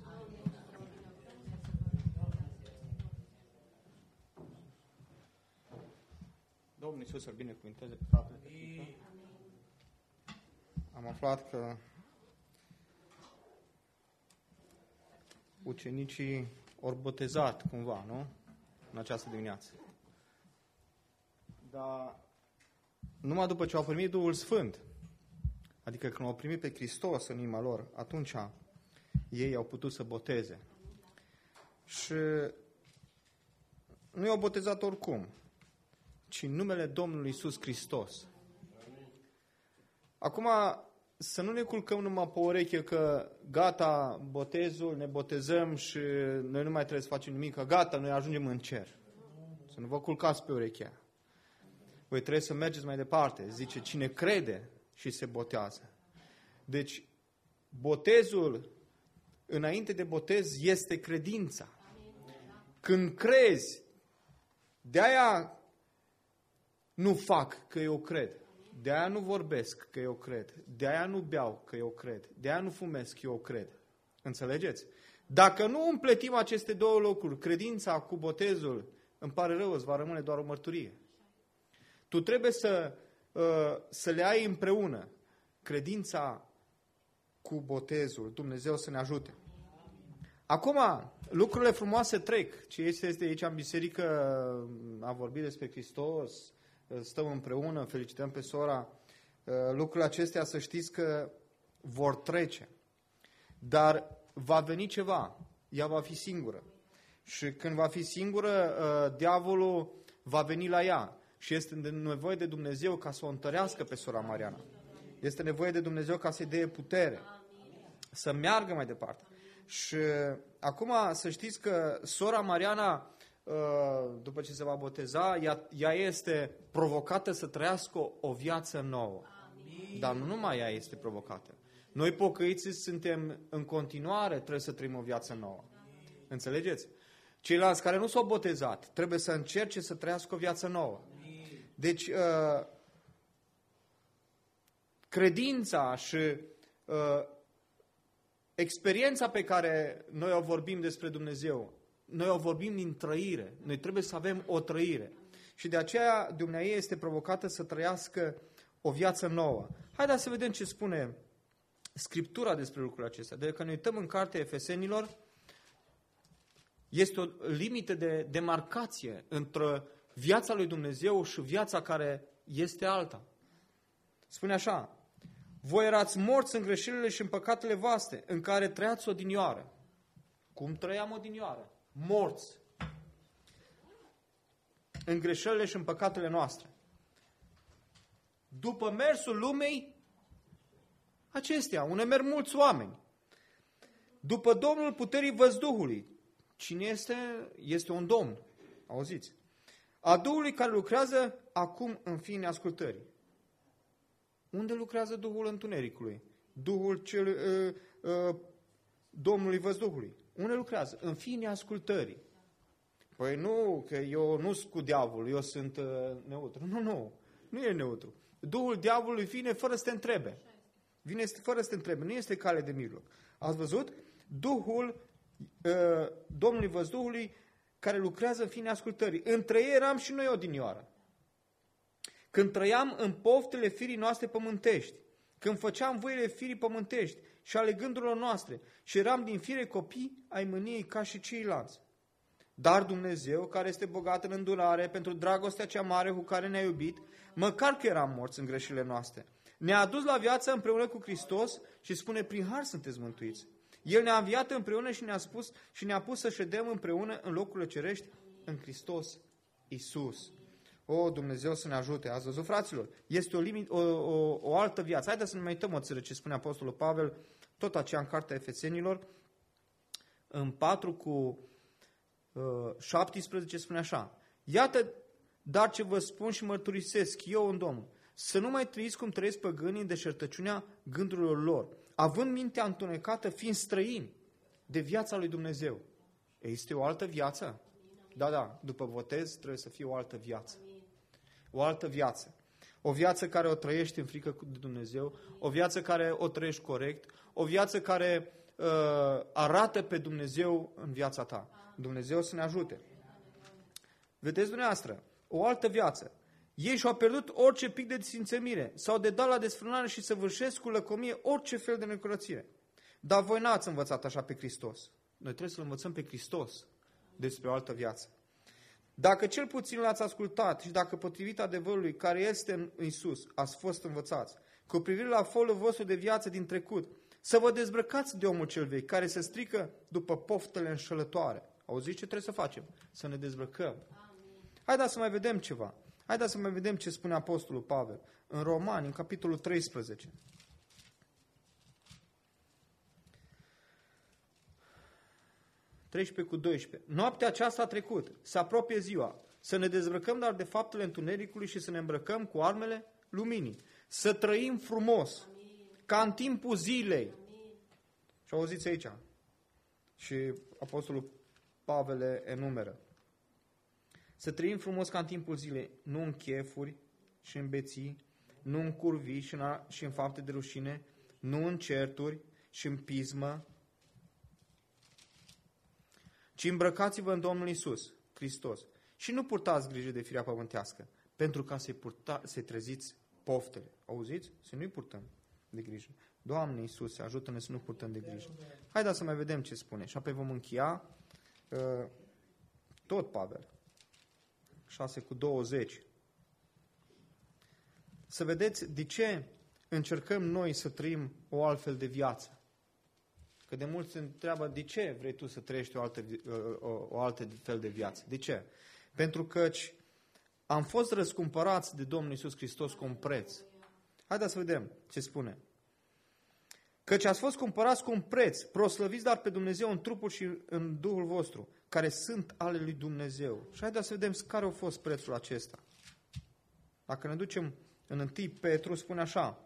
Domnul Iisus să-L binecuvinteze pe fratele. Am aflat că ucenicii ori botezat cumva, nu? În această dimineață. Dar numai după ce au primit Duhul Sfânt, adică când au primit pe Hristos în inima lor, atunci ei au putut să boteze. Și nu i-au botezat oricum, ci în numele Domnului Iisus Hristos. Acum, să nu ne culcăm numai pe ureche că gata, botezul, ne botezăm și noi nu mai trebuie să facem nimic, că gata, noi ajungem în cer. Să nu vă culcați pe urechea. Voi trebuie să mergeți mai departe. Zice, cine crede și se botează. Deci, botezul, înainte de botez, este credința. Când crezi, de-aia nu fac că eu cred. De-aia nu vorbesc că eu cred. De-aia nu beau că eu cred. De-aia nu fumez că eu cred. Înțelegeți? Dacă nu împletim aceste două lucruri, credința cu botezul, îmi pare rău, îți va rămâne doar o mărturie. Tu trebuie să, să le ai împreună. Credința cu botezul. Dumnezeu să ne ajute. Acum, lucrurile frumoase trec. Ce este aici în biserică, a vorbit despre Hristos, stăm împreună, felicităm pe sora. Lucrurile acestea, să știți că vor trece. Dar va veni ceva. Ea va fi singură. Și când va fi singură, diavolul va veni la ea. Și este nevoie de Dumnezeu ca să o întărească pe sora Mariana. Este nevoie de Dumnezeu ca să-i dea putere. Să meargă mai departe. Și acum să știți că sora Mariana, după ce se va boteza, ea, ea este provocată să trăiască o, o viață nouă. Amin. Dar nu numai ea este provocată. Noi pocăiții suntem în continuare, trebuie să trăim o viață nouă. Amin. Înțelegeți? Ceilalți care nu s-au botezat trebuie să încerce să trăiască o viață nouă. Amin. Deci, credința și uh, experiența pe care noi o vorbim despre Dumnezeu, noi o vorbim din trăire. Noi trebuie să avem o trăire. Și de aceea Dumnezeu este provocată să trăiască o viață nouă. Haideți să vedem ce spune Scriptura despre lucrurile acestea. Dacă ne uităm în cartea Efesenilor, este o limită de demarcație între viața lui Dumnezeu și viața care este alta. Spune așa: voi erați morți în greșelile și în păcatele voastre, în care trăiați odinioară. Cum trăiam odinioară? Morți. În greșelile și în păcatele noastre. După mersul lumei acestea, unde merg mulți oameni. După Domnul puterii văzduhului. Cine este? Este un domn. Auziți? A Duhului care lucrează acum în fiii neascultării. Unde lucrează Duhul întunericului? Duhul cel, uh, uh, Domnului văzduhului. Unde lucrează? În fiii neascultării. Păi nu, că eu nu sunt cu diavolul, eu sunt uh, neutru. Nu, nu, nu e neutru. Duhul diavolului vine fără să te întrebe. Vine fără să te întrebe, nu este cale de mijloc. Ați văzut? Duhul uh, Domnului văzduhului care lucrează în fiii neascultării. Între ei eram și noi odinioară. Când trăiam în poftele firii noastre pământești, când făceam voile firii pământești și ale gândurilor noastre și eram din fire copii ai mâniei ca și ceilalți. Dar Dumnezeu, care este bogat în îndurare pentru dragostea cea mare cu care ne-a iubit, măcar că eram morți în greșelile noastre, ne-a adus la viață împreună cu Hristos și spune: prin har sunteți mântuiți. El ne-a înviat împreună și ne-a spus și ne-a pus să ședem împreună în locurile cerești în Hristos Iisus. O, Dumnezeu să ne ajute. Ați văzut, fraților? Este o, limit, o, o, o altă viață. Haideți să ne mai uităm o țără ce spune Apostolul Pavel, tot aceea în cartea Efesenilor, în patru cu uh, șaptesprezece spune așa: iată, dar ce vă spun și mărturisesc eu în Domnul, să nu mai trăiți cum trăiesc păgânii în deșertăciunea gândurilor lor, având mintea întunecată, fiind străini de viața lui Dumnezeu. Este o altă viață? Da, da, după botez trebuie să fie o altă viață. O altă viață. O viață care o trăiești în frică de Dumnezeu, o viață care o trăiești corect, o viață care uh, arată pe Dumnezeu în viața ta. Dumnezeu să ne ajute. Vedeți dumneavoastră, o altă viață. Ei și-au pierdut orice pic de simțămire, s-au dedat la desfrânare și săvârșesc cu lăcomie orice fel de necurățire. Dar voi n-ați învățat așa pe Hristos. Noi trebuie să-L învățăm pe Hristos despre o altă viață. Dacă cel puțin l-ați ascultat și dacă potrivit adevărului care este în Iisus ați fost învățați, cu privire la felul vostru de viață din trecut, să vă dezbrăcați de omul cel vechi, care se strică după poftele înșelătoare. Auziți ce trebuie să facem? Să ne dezbrăcăm. Haideți să mai vedem ceva. Haideți să mai vedem ce spune Apostolul Pavel în Romani, în capitolul treisprezece. treisprezece cu doisprezece. Noaptea aceasta a trecut, se apropie ziua, să ne dezbrăcăm dar de faptele întunericului și să ne îmbrăcăm cu armele luminii. Să trăim frumos, ca în timpul zilei. Și auziți aici. Și Apostolul Pavel le enumeră. Să trăim frumos ca în timpul zilei, nu în chefuri și în beții, nu în curvii și în, și în fapte de rușine, nu în certuri și în pismă, ci îmbrăcați-vă în Domnul Iisus Hristos și nu purtați grijă de firea pământească, pentru ca să-i, purta, să-i treziți poftele. Auziți? Să nu-i purtăm de grijă. Doamne Iisuse, ajută-ne să nu purtăm de grijă. Haideți să mai vedem ce spune. Și apoi vom încheia uh, tot Pavel. șase cu douăzeci. Să vedeți de ce încercăm noi să trăim o altfel de viață. Că de mulți se întreabă de ce vrei tu să trăiești o altă, o, o altă fel de viață. De ce? Pentru că am fost răscumpărați de Domnul Iisus Hristos cu un preț. Haideți să vedem ce spune. Căci ați fost cumpărați cu un preț, proslăviți dar pe Dumnezeu în trupul și în Duhul vostru, care sunt ale lui Dumnezeu. Și haideți să vedem care a fost prețul acesta. Dacă ne ducem în întâi Petru, spune așa.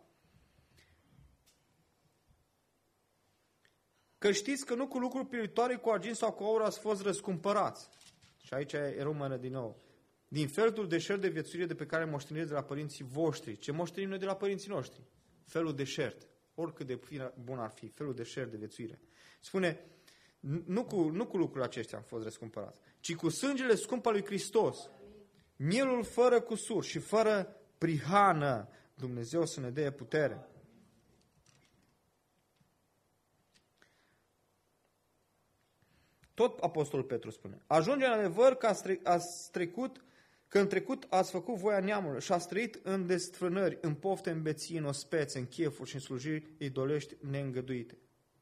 Că știți că nu cu lucruri piritoare, cu argint sau cu aur ați fost răscumpărați. Și aici e română din nou. Din felul deșert de viețuire de pe care moșteniți de la părinții voștri. Ce moștenim noi de la părinții noștri? felul deșert, oricât de bun ar fi, felul deșert de viețuire. Spune, nu cu, nu cu lucrurile acestea am fost răscumpărați, ci cu sângele scump al lui Hristos, mielul fără cusur și fără prihană. Dumnezeu să ne dea putere. Tot Apostolul Petru spune, ajunge în adevăr că ați, tre- ați trecut, că în trecut ați făcut voia neamului și ați trăit în desfrânări, în pofte, în beții, în ospețe, în chefuri și în slujiri idolești neîngăduite.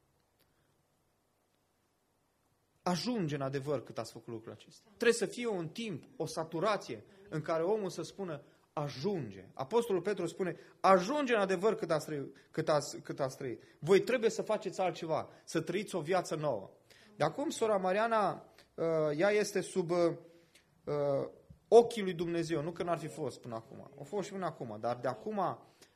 Ajunge în adevăr cât ați făcut lucrul acesta. Trebuie să fie un timp, o saturație în care omul să spună ajunge. Apostolul Petru spune ajunge în adevăr cât ați trăit. Cât ați, cât ați trăit. Voi trebuie să faceți altceva, să trăiți o viață nouă. De acum, sora Mariana, ea este sub ochii lui Dumnezeu, nu că n-ar fi fost până acum. A fost și până acum, dar de acum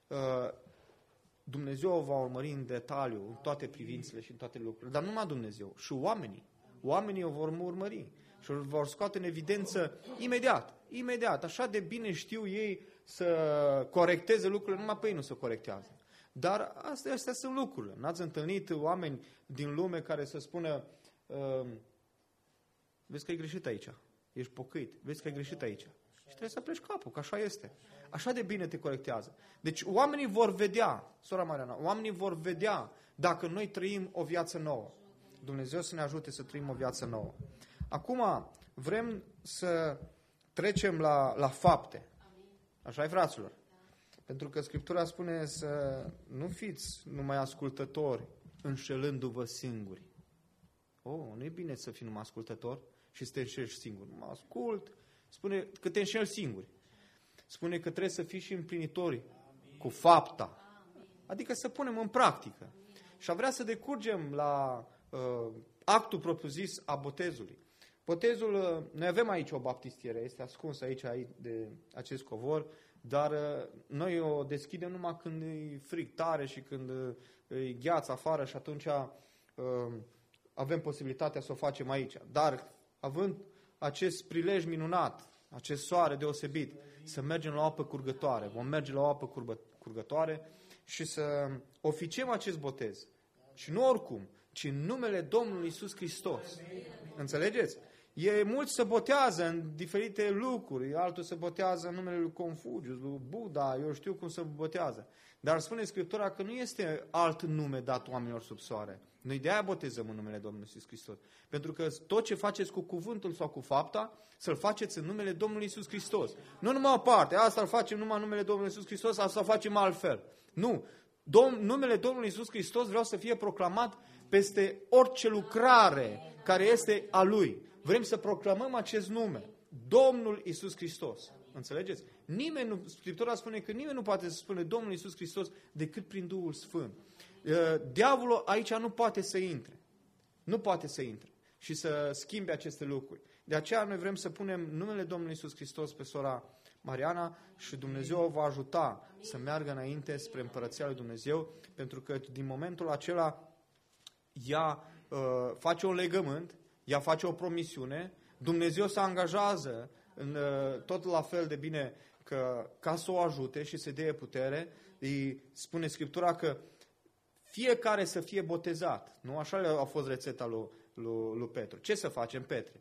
Dumnezeu o va urmări în detaliu, în toate privințele și în toate lucrurile. Dar numai Dumnezeu, și oamenii. Oamenii o vor urmări și o vor scoate în evidență imediat. Imediat. Așa de bine știu ei să corecteze lucrurile, numai pe ei nu se corectează. Dar astea, astea sunt lucrurile. N-ați întâlnit oameni din lume care să spună uh, vezi că ai greșit aici, ești pocăit, vezi că ai greșit aici. Și trebuie să pleci capul, că așa este. Așa de bine te corectează. Deci oamenii vor vedea, sora Mariana, oamenii vor vedea dacă noi trăim o viață nouă. Dumnezeu să ne ajute să trăim o viață nouă. Acum vrem să trecem la, la fapte. Așa-i, fraților? Pentru că Scriptura spune să nu fiți numai ascultători, înșelându-vă singuri. Oh, nu e bine să fii numai ascultător și să te înșeli singur. Mă ascult, spune că te înșeli singuri. Spune că trebuie să fii și împlinitori cu fapta. Adică să punem în practică. Și a vrea să decurgem la uh, actul propriu-zis a botezului. Botezul, uh, noi avem aici o baptistiere, este ascuns aici, aici de acest covor, dar uh, noi o deschidem numai când e frig tare și când uh, e gheață afară și atunci uh, avem posibilitatea să o facem aici. Dar având acest prilej minunat, acest soare deosebit, să mergem la o apă curgătoare, vom merge la o apă curgătoare și să oficiem acest botez. Și nu oricum, ci în numele Domnului Iisus Hristos. Înțelegeți? E mulți se botează în diferite lucruri, altul se botează în numele lui Confucius, lui Buddha, eu știu cum se botează. Dar spune Scriptura că nu este alt nume dat oamenilor sub soare. Noi de aia botezăm în numele Domnului Iisus Hristos. Pentru că tot ce faceți cu cuvântul sau cu fapta, să-l faceți în numele Domnului Iisus Hristos. Nu numai o parte, asta îl facem numai în numele Domnului Iisus Hristos, asta o facem altfel. Nu. Dom- numele Domnului Iisus Hristos vreau să fie proclamat peste orice lucrare care este a Lui. Vrem să proclamăm acest nume. Domnul Iisus Hristos. Înțelegeți? Nimeni nu, Scriptura spune că nimeni nu poate să spune Domnul Iisus Hristos decât prin Duhul Sfânt. Diavolul aici nu poate să intre. Nu poate să intre și să schimbe aceste lucruri. De aceea noi vrem să punem numele Domnului Iisus Hristos pe sora Mariana și Dumnezeu o va ajuta să meargă înainte spre Împărăția lui Dumnezeu, pentru că din momentul acela ea uh, face un legământ, ea face o promisiune, Dumnezeu se angajează în, uh, tot la fel de bine că, ca să o ajute și să dea putere. Îi spune Scriptura că fiecare să fie botezat. Nu așa a fost rețeta lui, lui, lui Petru. Ce să facem, Petre?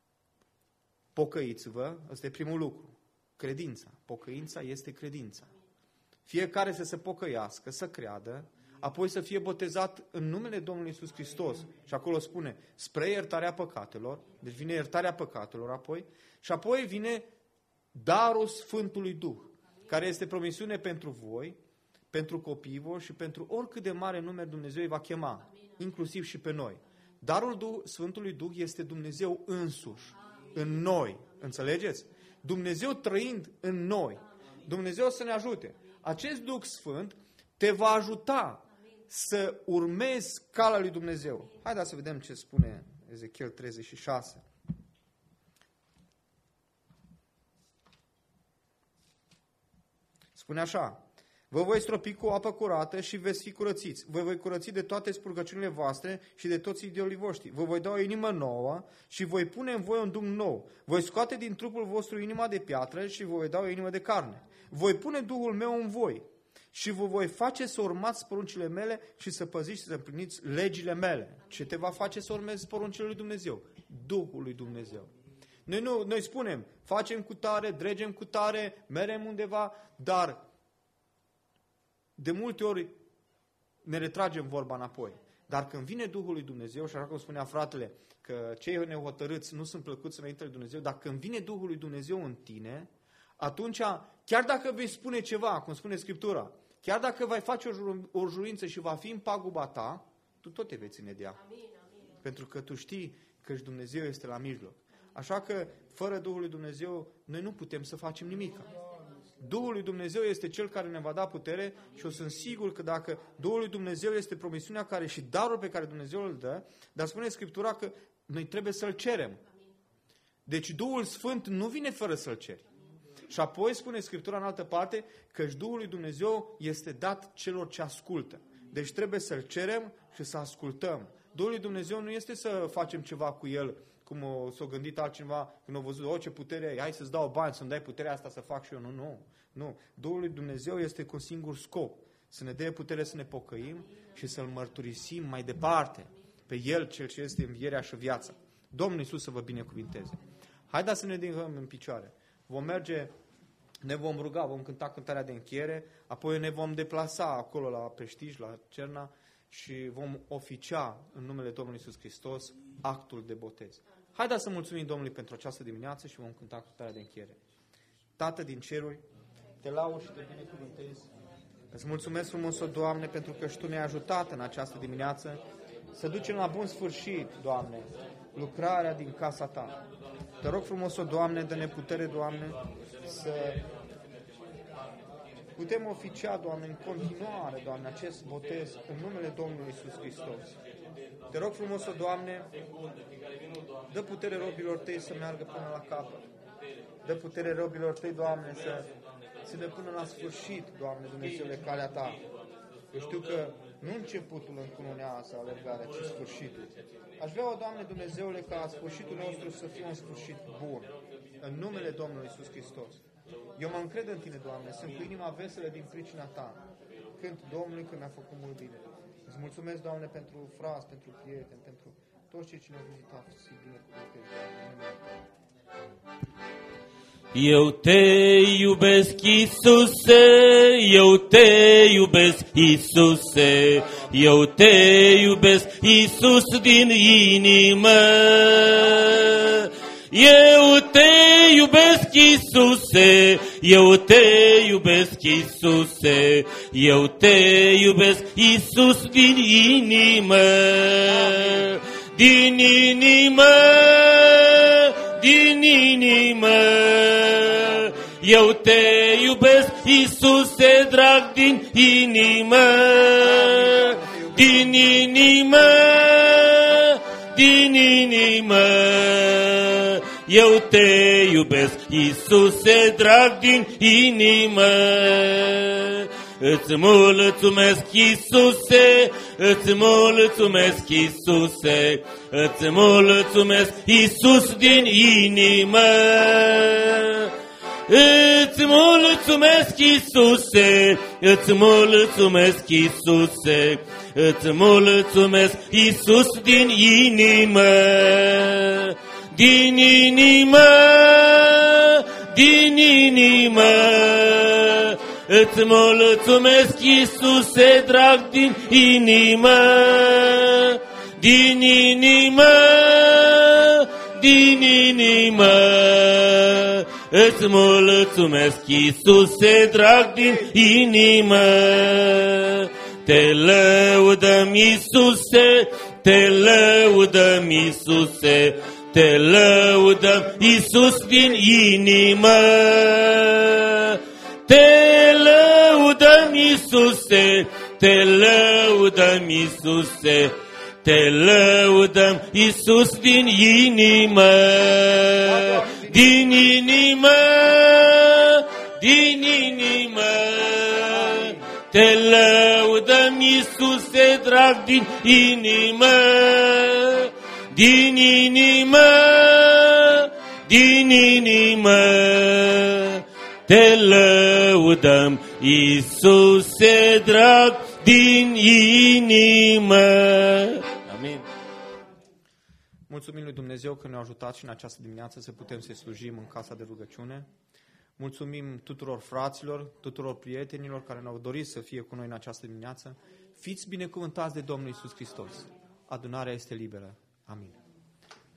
Pocăiți-vă, ăsta e primul lucru. Credința. Pocăința este credința. Fiecare să se pocăiască, să creadă, apoi să fie botezat în numele Domnului Iisus Hristos. Și acolo spune, spre iertarea păcatelor, deci vine iertarea păcatelor apoi, și apoi vine darul Sfântului Duh, care este promisiune pentru voi, pentru copiii voi și pentru oricât de mare nume Dumnezeu îi va chema, inclusiv și pe noi. Darul Duh, Sfântului Duh este Dumnezeu însuși, în noi. Înțelegeți? Dumnezeu trăind în noi. Dumnezeu să ne ajute. Acest Duh Sfânt te va ajuta să urmezi calea lui Dumnezeu. Haideți să vedem ce spune Ezechiel treizeci și șase. Spune așa, vă voi stropi cu apă curată și veți fi curățiți. Vă voi curăți de toate spurgăciunile voastre și de toți idolii voștri. Vă voi da o inimă nouă și voi pune în voi un duh nou. Voi scoate din trupul vostru inima de piatră și vă voi da o inimă de carne. Voi pune Duhul meu în voi și vă voi face să urmați poruncile mele și să păziți și să împliniți legile mele. Ce te va face să urmezi poruncile lui Dumnezeu? Duhul lui Dumnezeu. Noi, nu, noi spunem, facem cu tare, dregem cu tare, merem undeva, dar de multe ori ne retragem vorba înapoi. Dar când vine Duhul lui Dumnezeu, și așa cum spunea fratele, că cei nehotărâți nu sunt plăcuți înainte lui Dumnezeu, dar când vine Duhul lui Dumnezeu în tine, atunci, chiar dacă vei spune ceva, cum spune Scriptura, chiar dacă vei face o, jur, o jurință și va fi în paguba ta, tu tot te vei ține de ea. Amin, amin. Pentru că tu știi că și Dumnezeu este la mijloc. Așa că, fără Duhul lui Dumnezeu, noi nu putem să facem nimic. Duhul lui Dumnezeu este Cel care ne va da putere și eu sunt sigur că dacă Duhul lui Dumnezeu este promisiunea care și darul pe care Dumnezeu îl dă, dar spune Scriptura că noi trebuie să-L cerem. Deci Duhul Sfânt nu vine fără să-L ceri. Și apoi spune Scriptura în altă parte că Duhul lui Dumnezeu este dat celor ce ascultă. Deci trebuie să-L cerem și să ascultăm. Duhul lui Dumnezeu nu este să facem ceva cu El, cum o, s-a gândit altcineva când a văzut, o, ce putere ai, hai să-ți dau bani, să-mi dai puterea asta să fac și eu. Nu, nu, nu. Duhul lui Dumnezeu este cu un singur scop, să ne dea putere să ne pocăim și să-L mărturisim mai departe pe El, Cel ce este învierea și viața. Domnul Iisus să vă binecuvinteze. Haideți să ne ridicăm în picioare. Vom merge, ne vom ruga, vom cânta cântarea de încheiere, apoi ne vom deplasa acolo la Peștiș, la Cerna și vom oficia în numele Domnului Iisus Hristos actul de botez. Haideți să mulțumim Domnului pentru această dimineață și vom cânta cântarea de încheiere. Tată din ceruri, te laud și te binecuvântez. Îți mulțumesc frumos, o Doamne, pentru că și Tu ne-ai ajutat în această dimineață să ducem la bun sfârșit, Doamne, lucrarea din casa Ta. Te rog frumos, o Doamne, dă-ne putere, Doamne, să putem oficia, Doamne, în continuare, Doamne, acest botez în numele Domnului Iisus Hristos. Te rog frumos, o Doamne, dă putere robilor Tăi să meargă până la capăt. Dă putere robilor Tăi, Doamne, să se dă până la sfârșit, Doamne, Dumnezeule, calea Ta. Eu știu că nu începutul încununează alergarea, ci sfârșitul. Aș vrea, o Doamne Dumnezeule, ca sfârșitul nostru să fie un sfârșit bun. În numele Domnului Iisus Hristos. Eu mă încred în Tine, Doamne, sunt cu inima veselă din pricina Ta. Cânt Domnului că mi-a făcut mult bine. Îți mulțumesc, Doamne, pentru frați, pentru prieteni, pentru toți cei ce ne-au vizitat. Să bine cu Eu te iubesc, Iisuse, eu te iubesc, Iisuse, eu te iubesc, Iisus, din inimă. Eu te iubesc, Iisuse, eu te iubesc, Iisuse, eu te iubesc, Iisus, din inimă, din inimă, din inimă. Eu te iubesc, Iisuse, drag, din inimă, din inimă, din inimă. Eu te iubesc, Iisuse, drag, din inimă. Îți mulțumesc, Iisuse, îți mulțumesc, Iisuse, îți mulțumesc, Iisus, din inimă. Îți mulțumesc, Iisuse, îți mulțumesc, Iisuse, îți mulțumesc, Iisus, din inimă. Din inimă, din inimă. Îți mulțumesc, Iisuse, drag, din inimă, din inimă, din inimă. Îți mulțumesc, Iisuse, drag, din inimă. Te lăudăm, Iisuse, te lăudăm, Iisuse, te lăudăm, Iisus, din inimă. Te lăudăm, Iisuse, te lăudăm, Iisuse, te lăudăm, Iisus, din inimă, din inimă, din inimă. Te lăudăm, Iisuse, drag, din inimă, din inimă, din inimă. Te lăudăm, Iisuse drag din inimă. Amin. Mulțumim lui Dumnezeu că ne-a ajutat și în această dimineață să putem să slujim în casa de rugăciune. Mulțumim tuturor fraților, tuturor prietenilor care ne-au dorit să fie cu noi în această dimineață. Fiți binecuvântați de Domnul Iisus Hristos. Adunarea este liberă. Amin.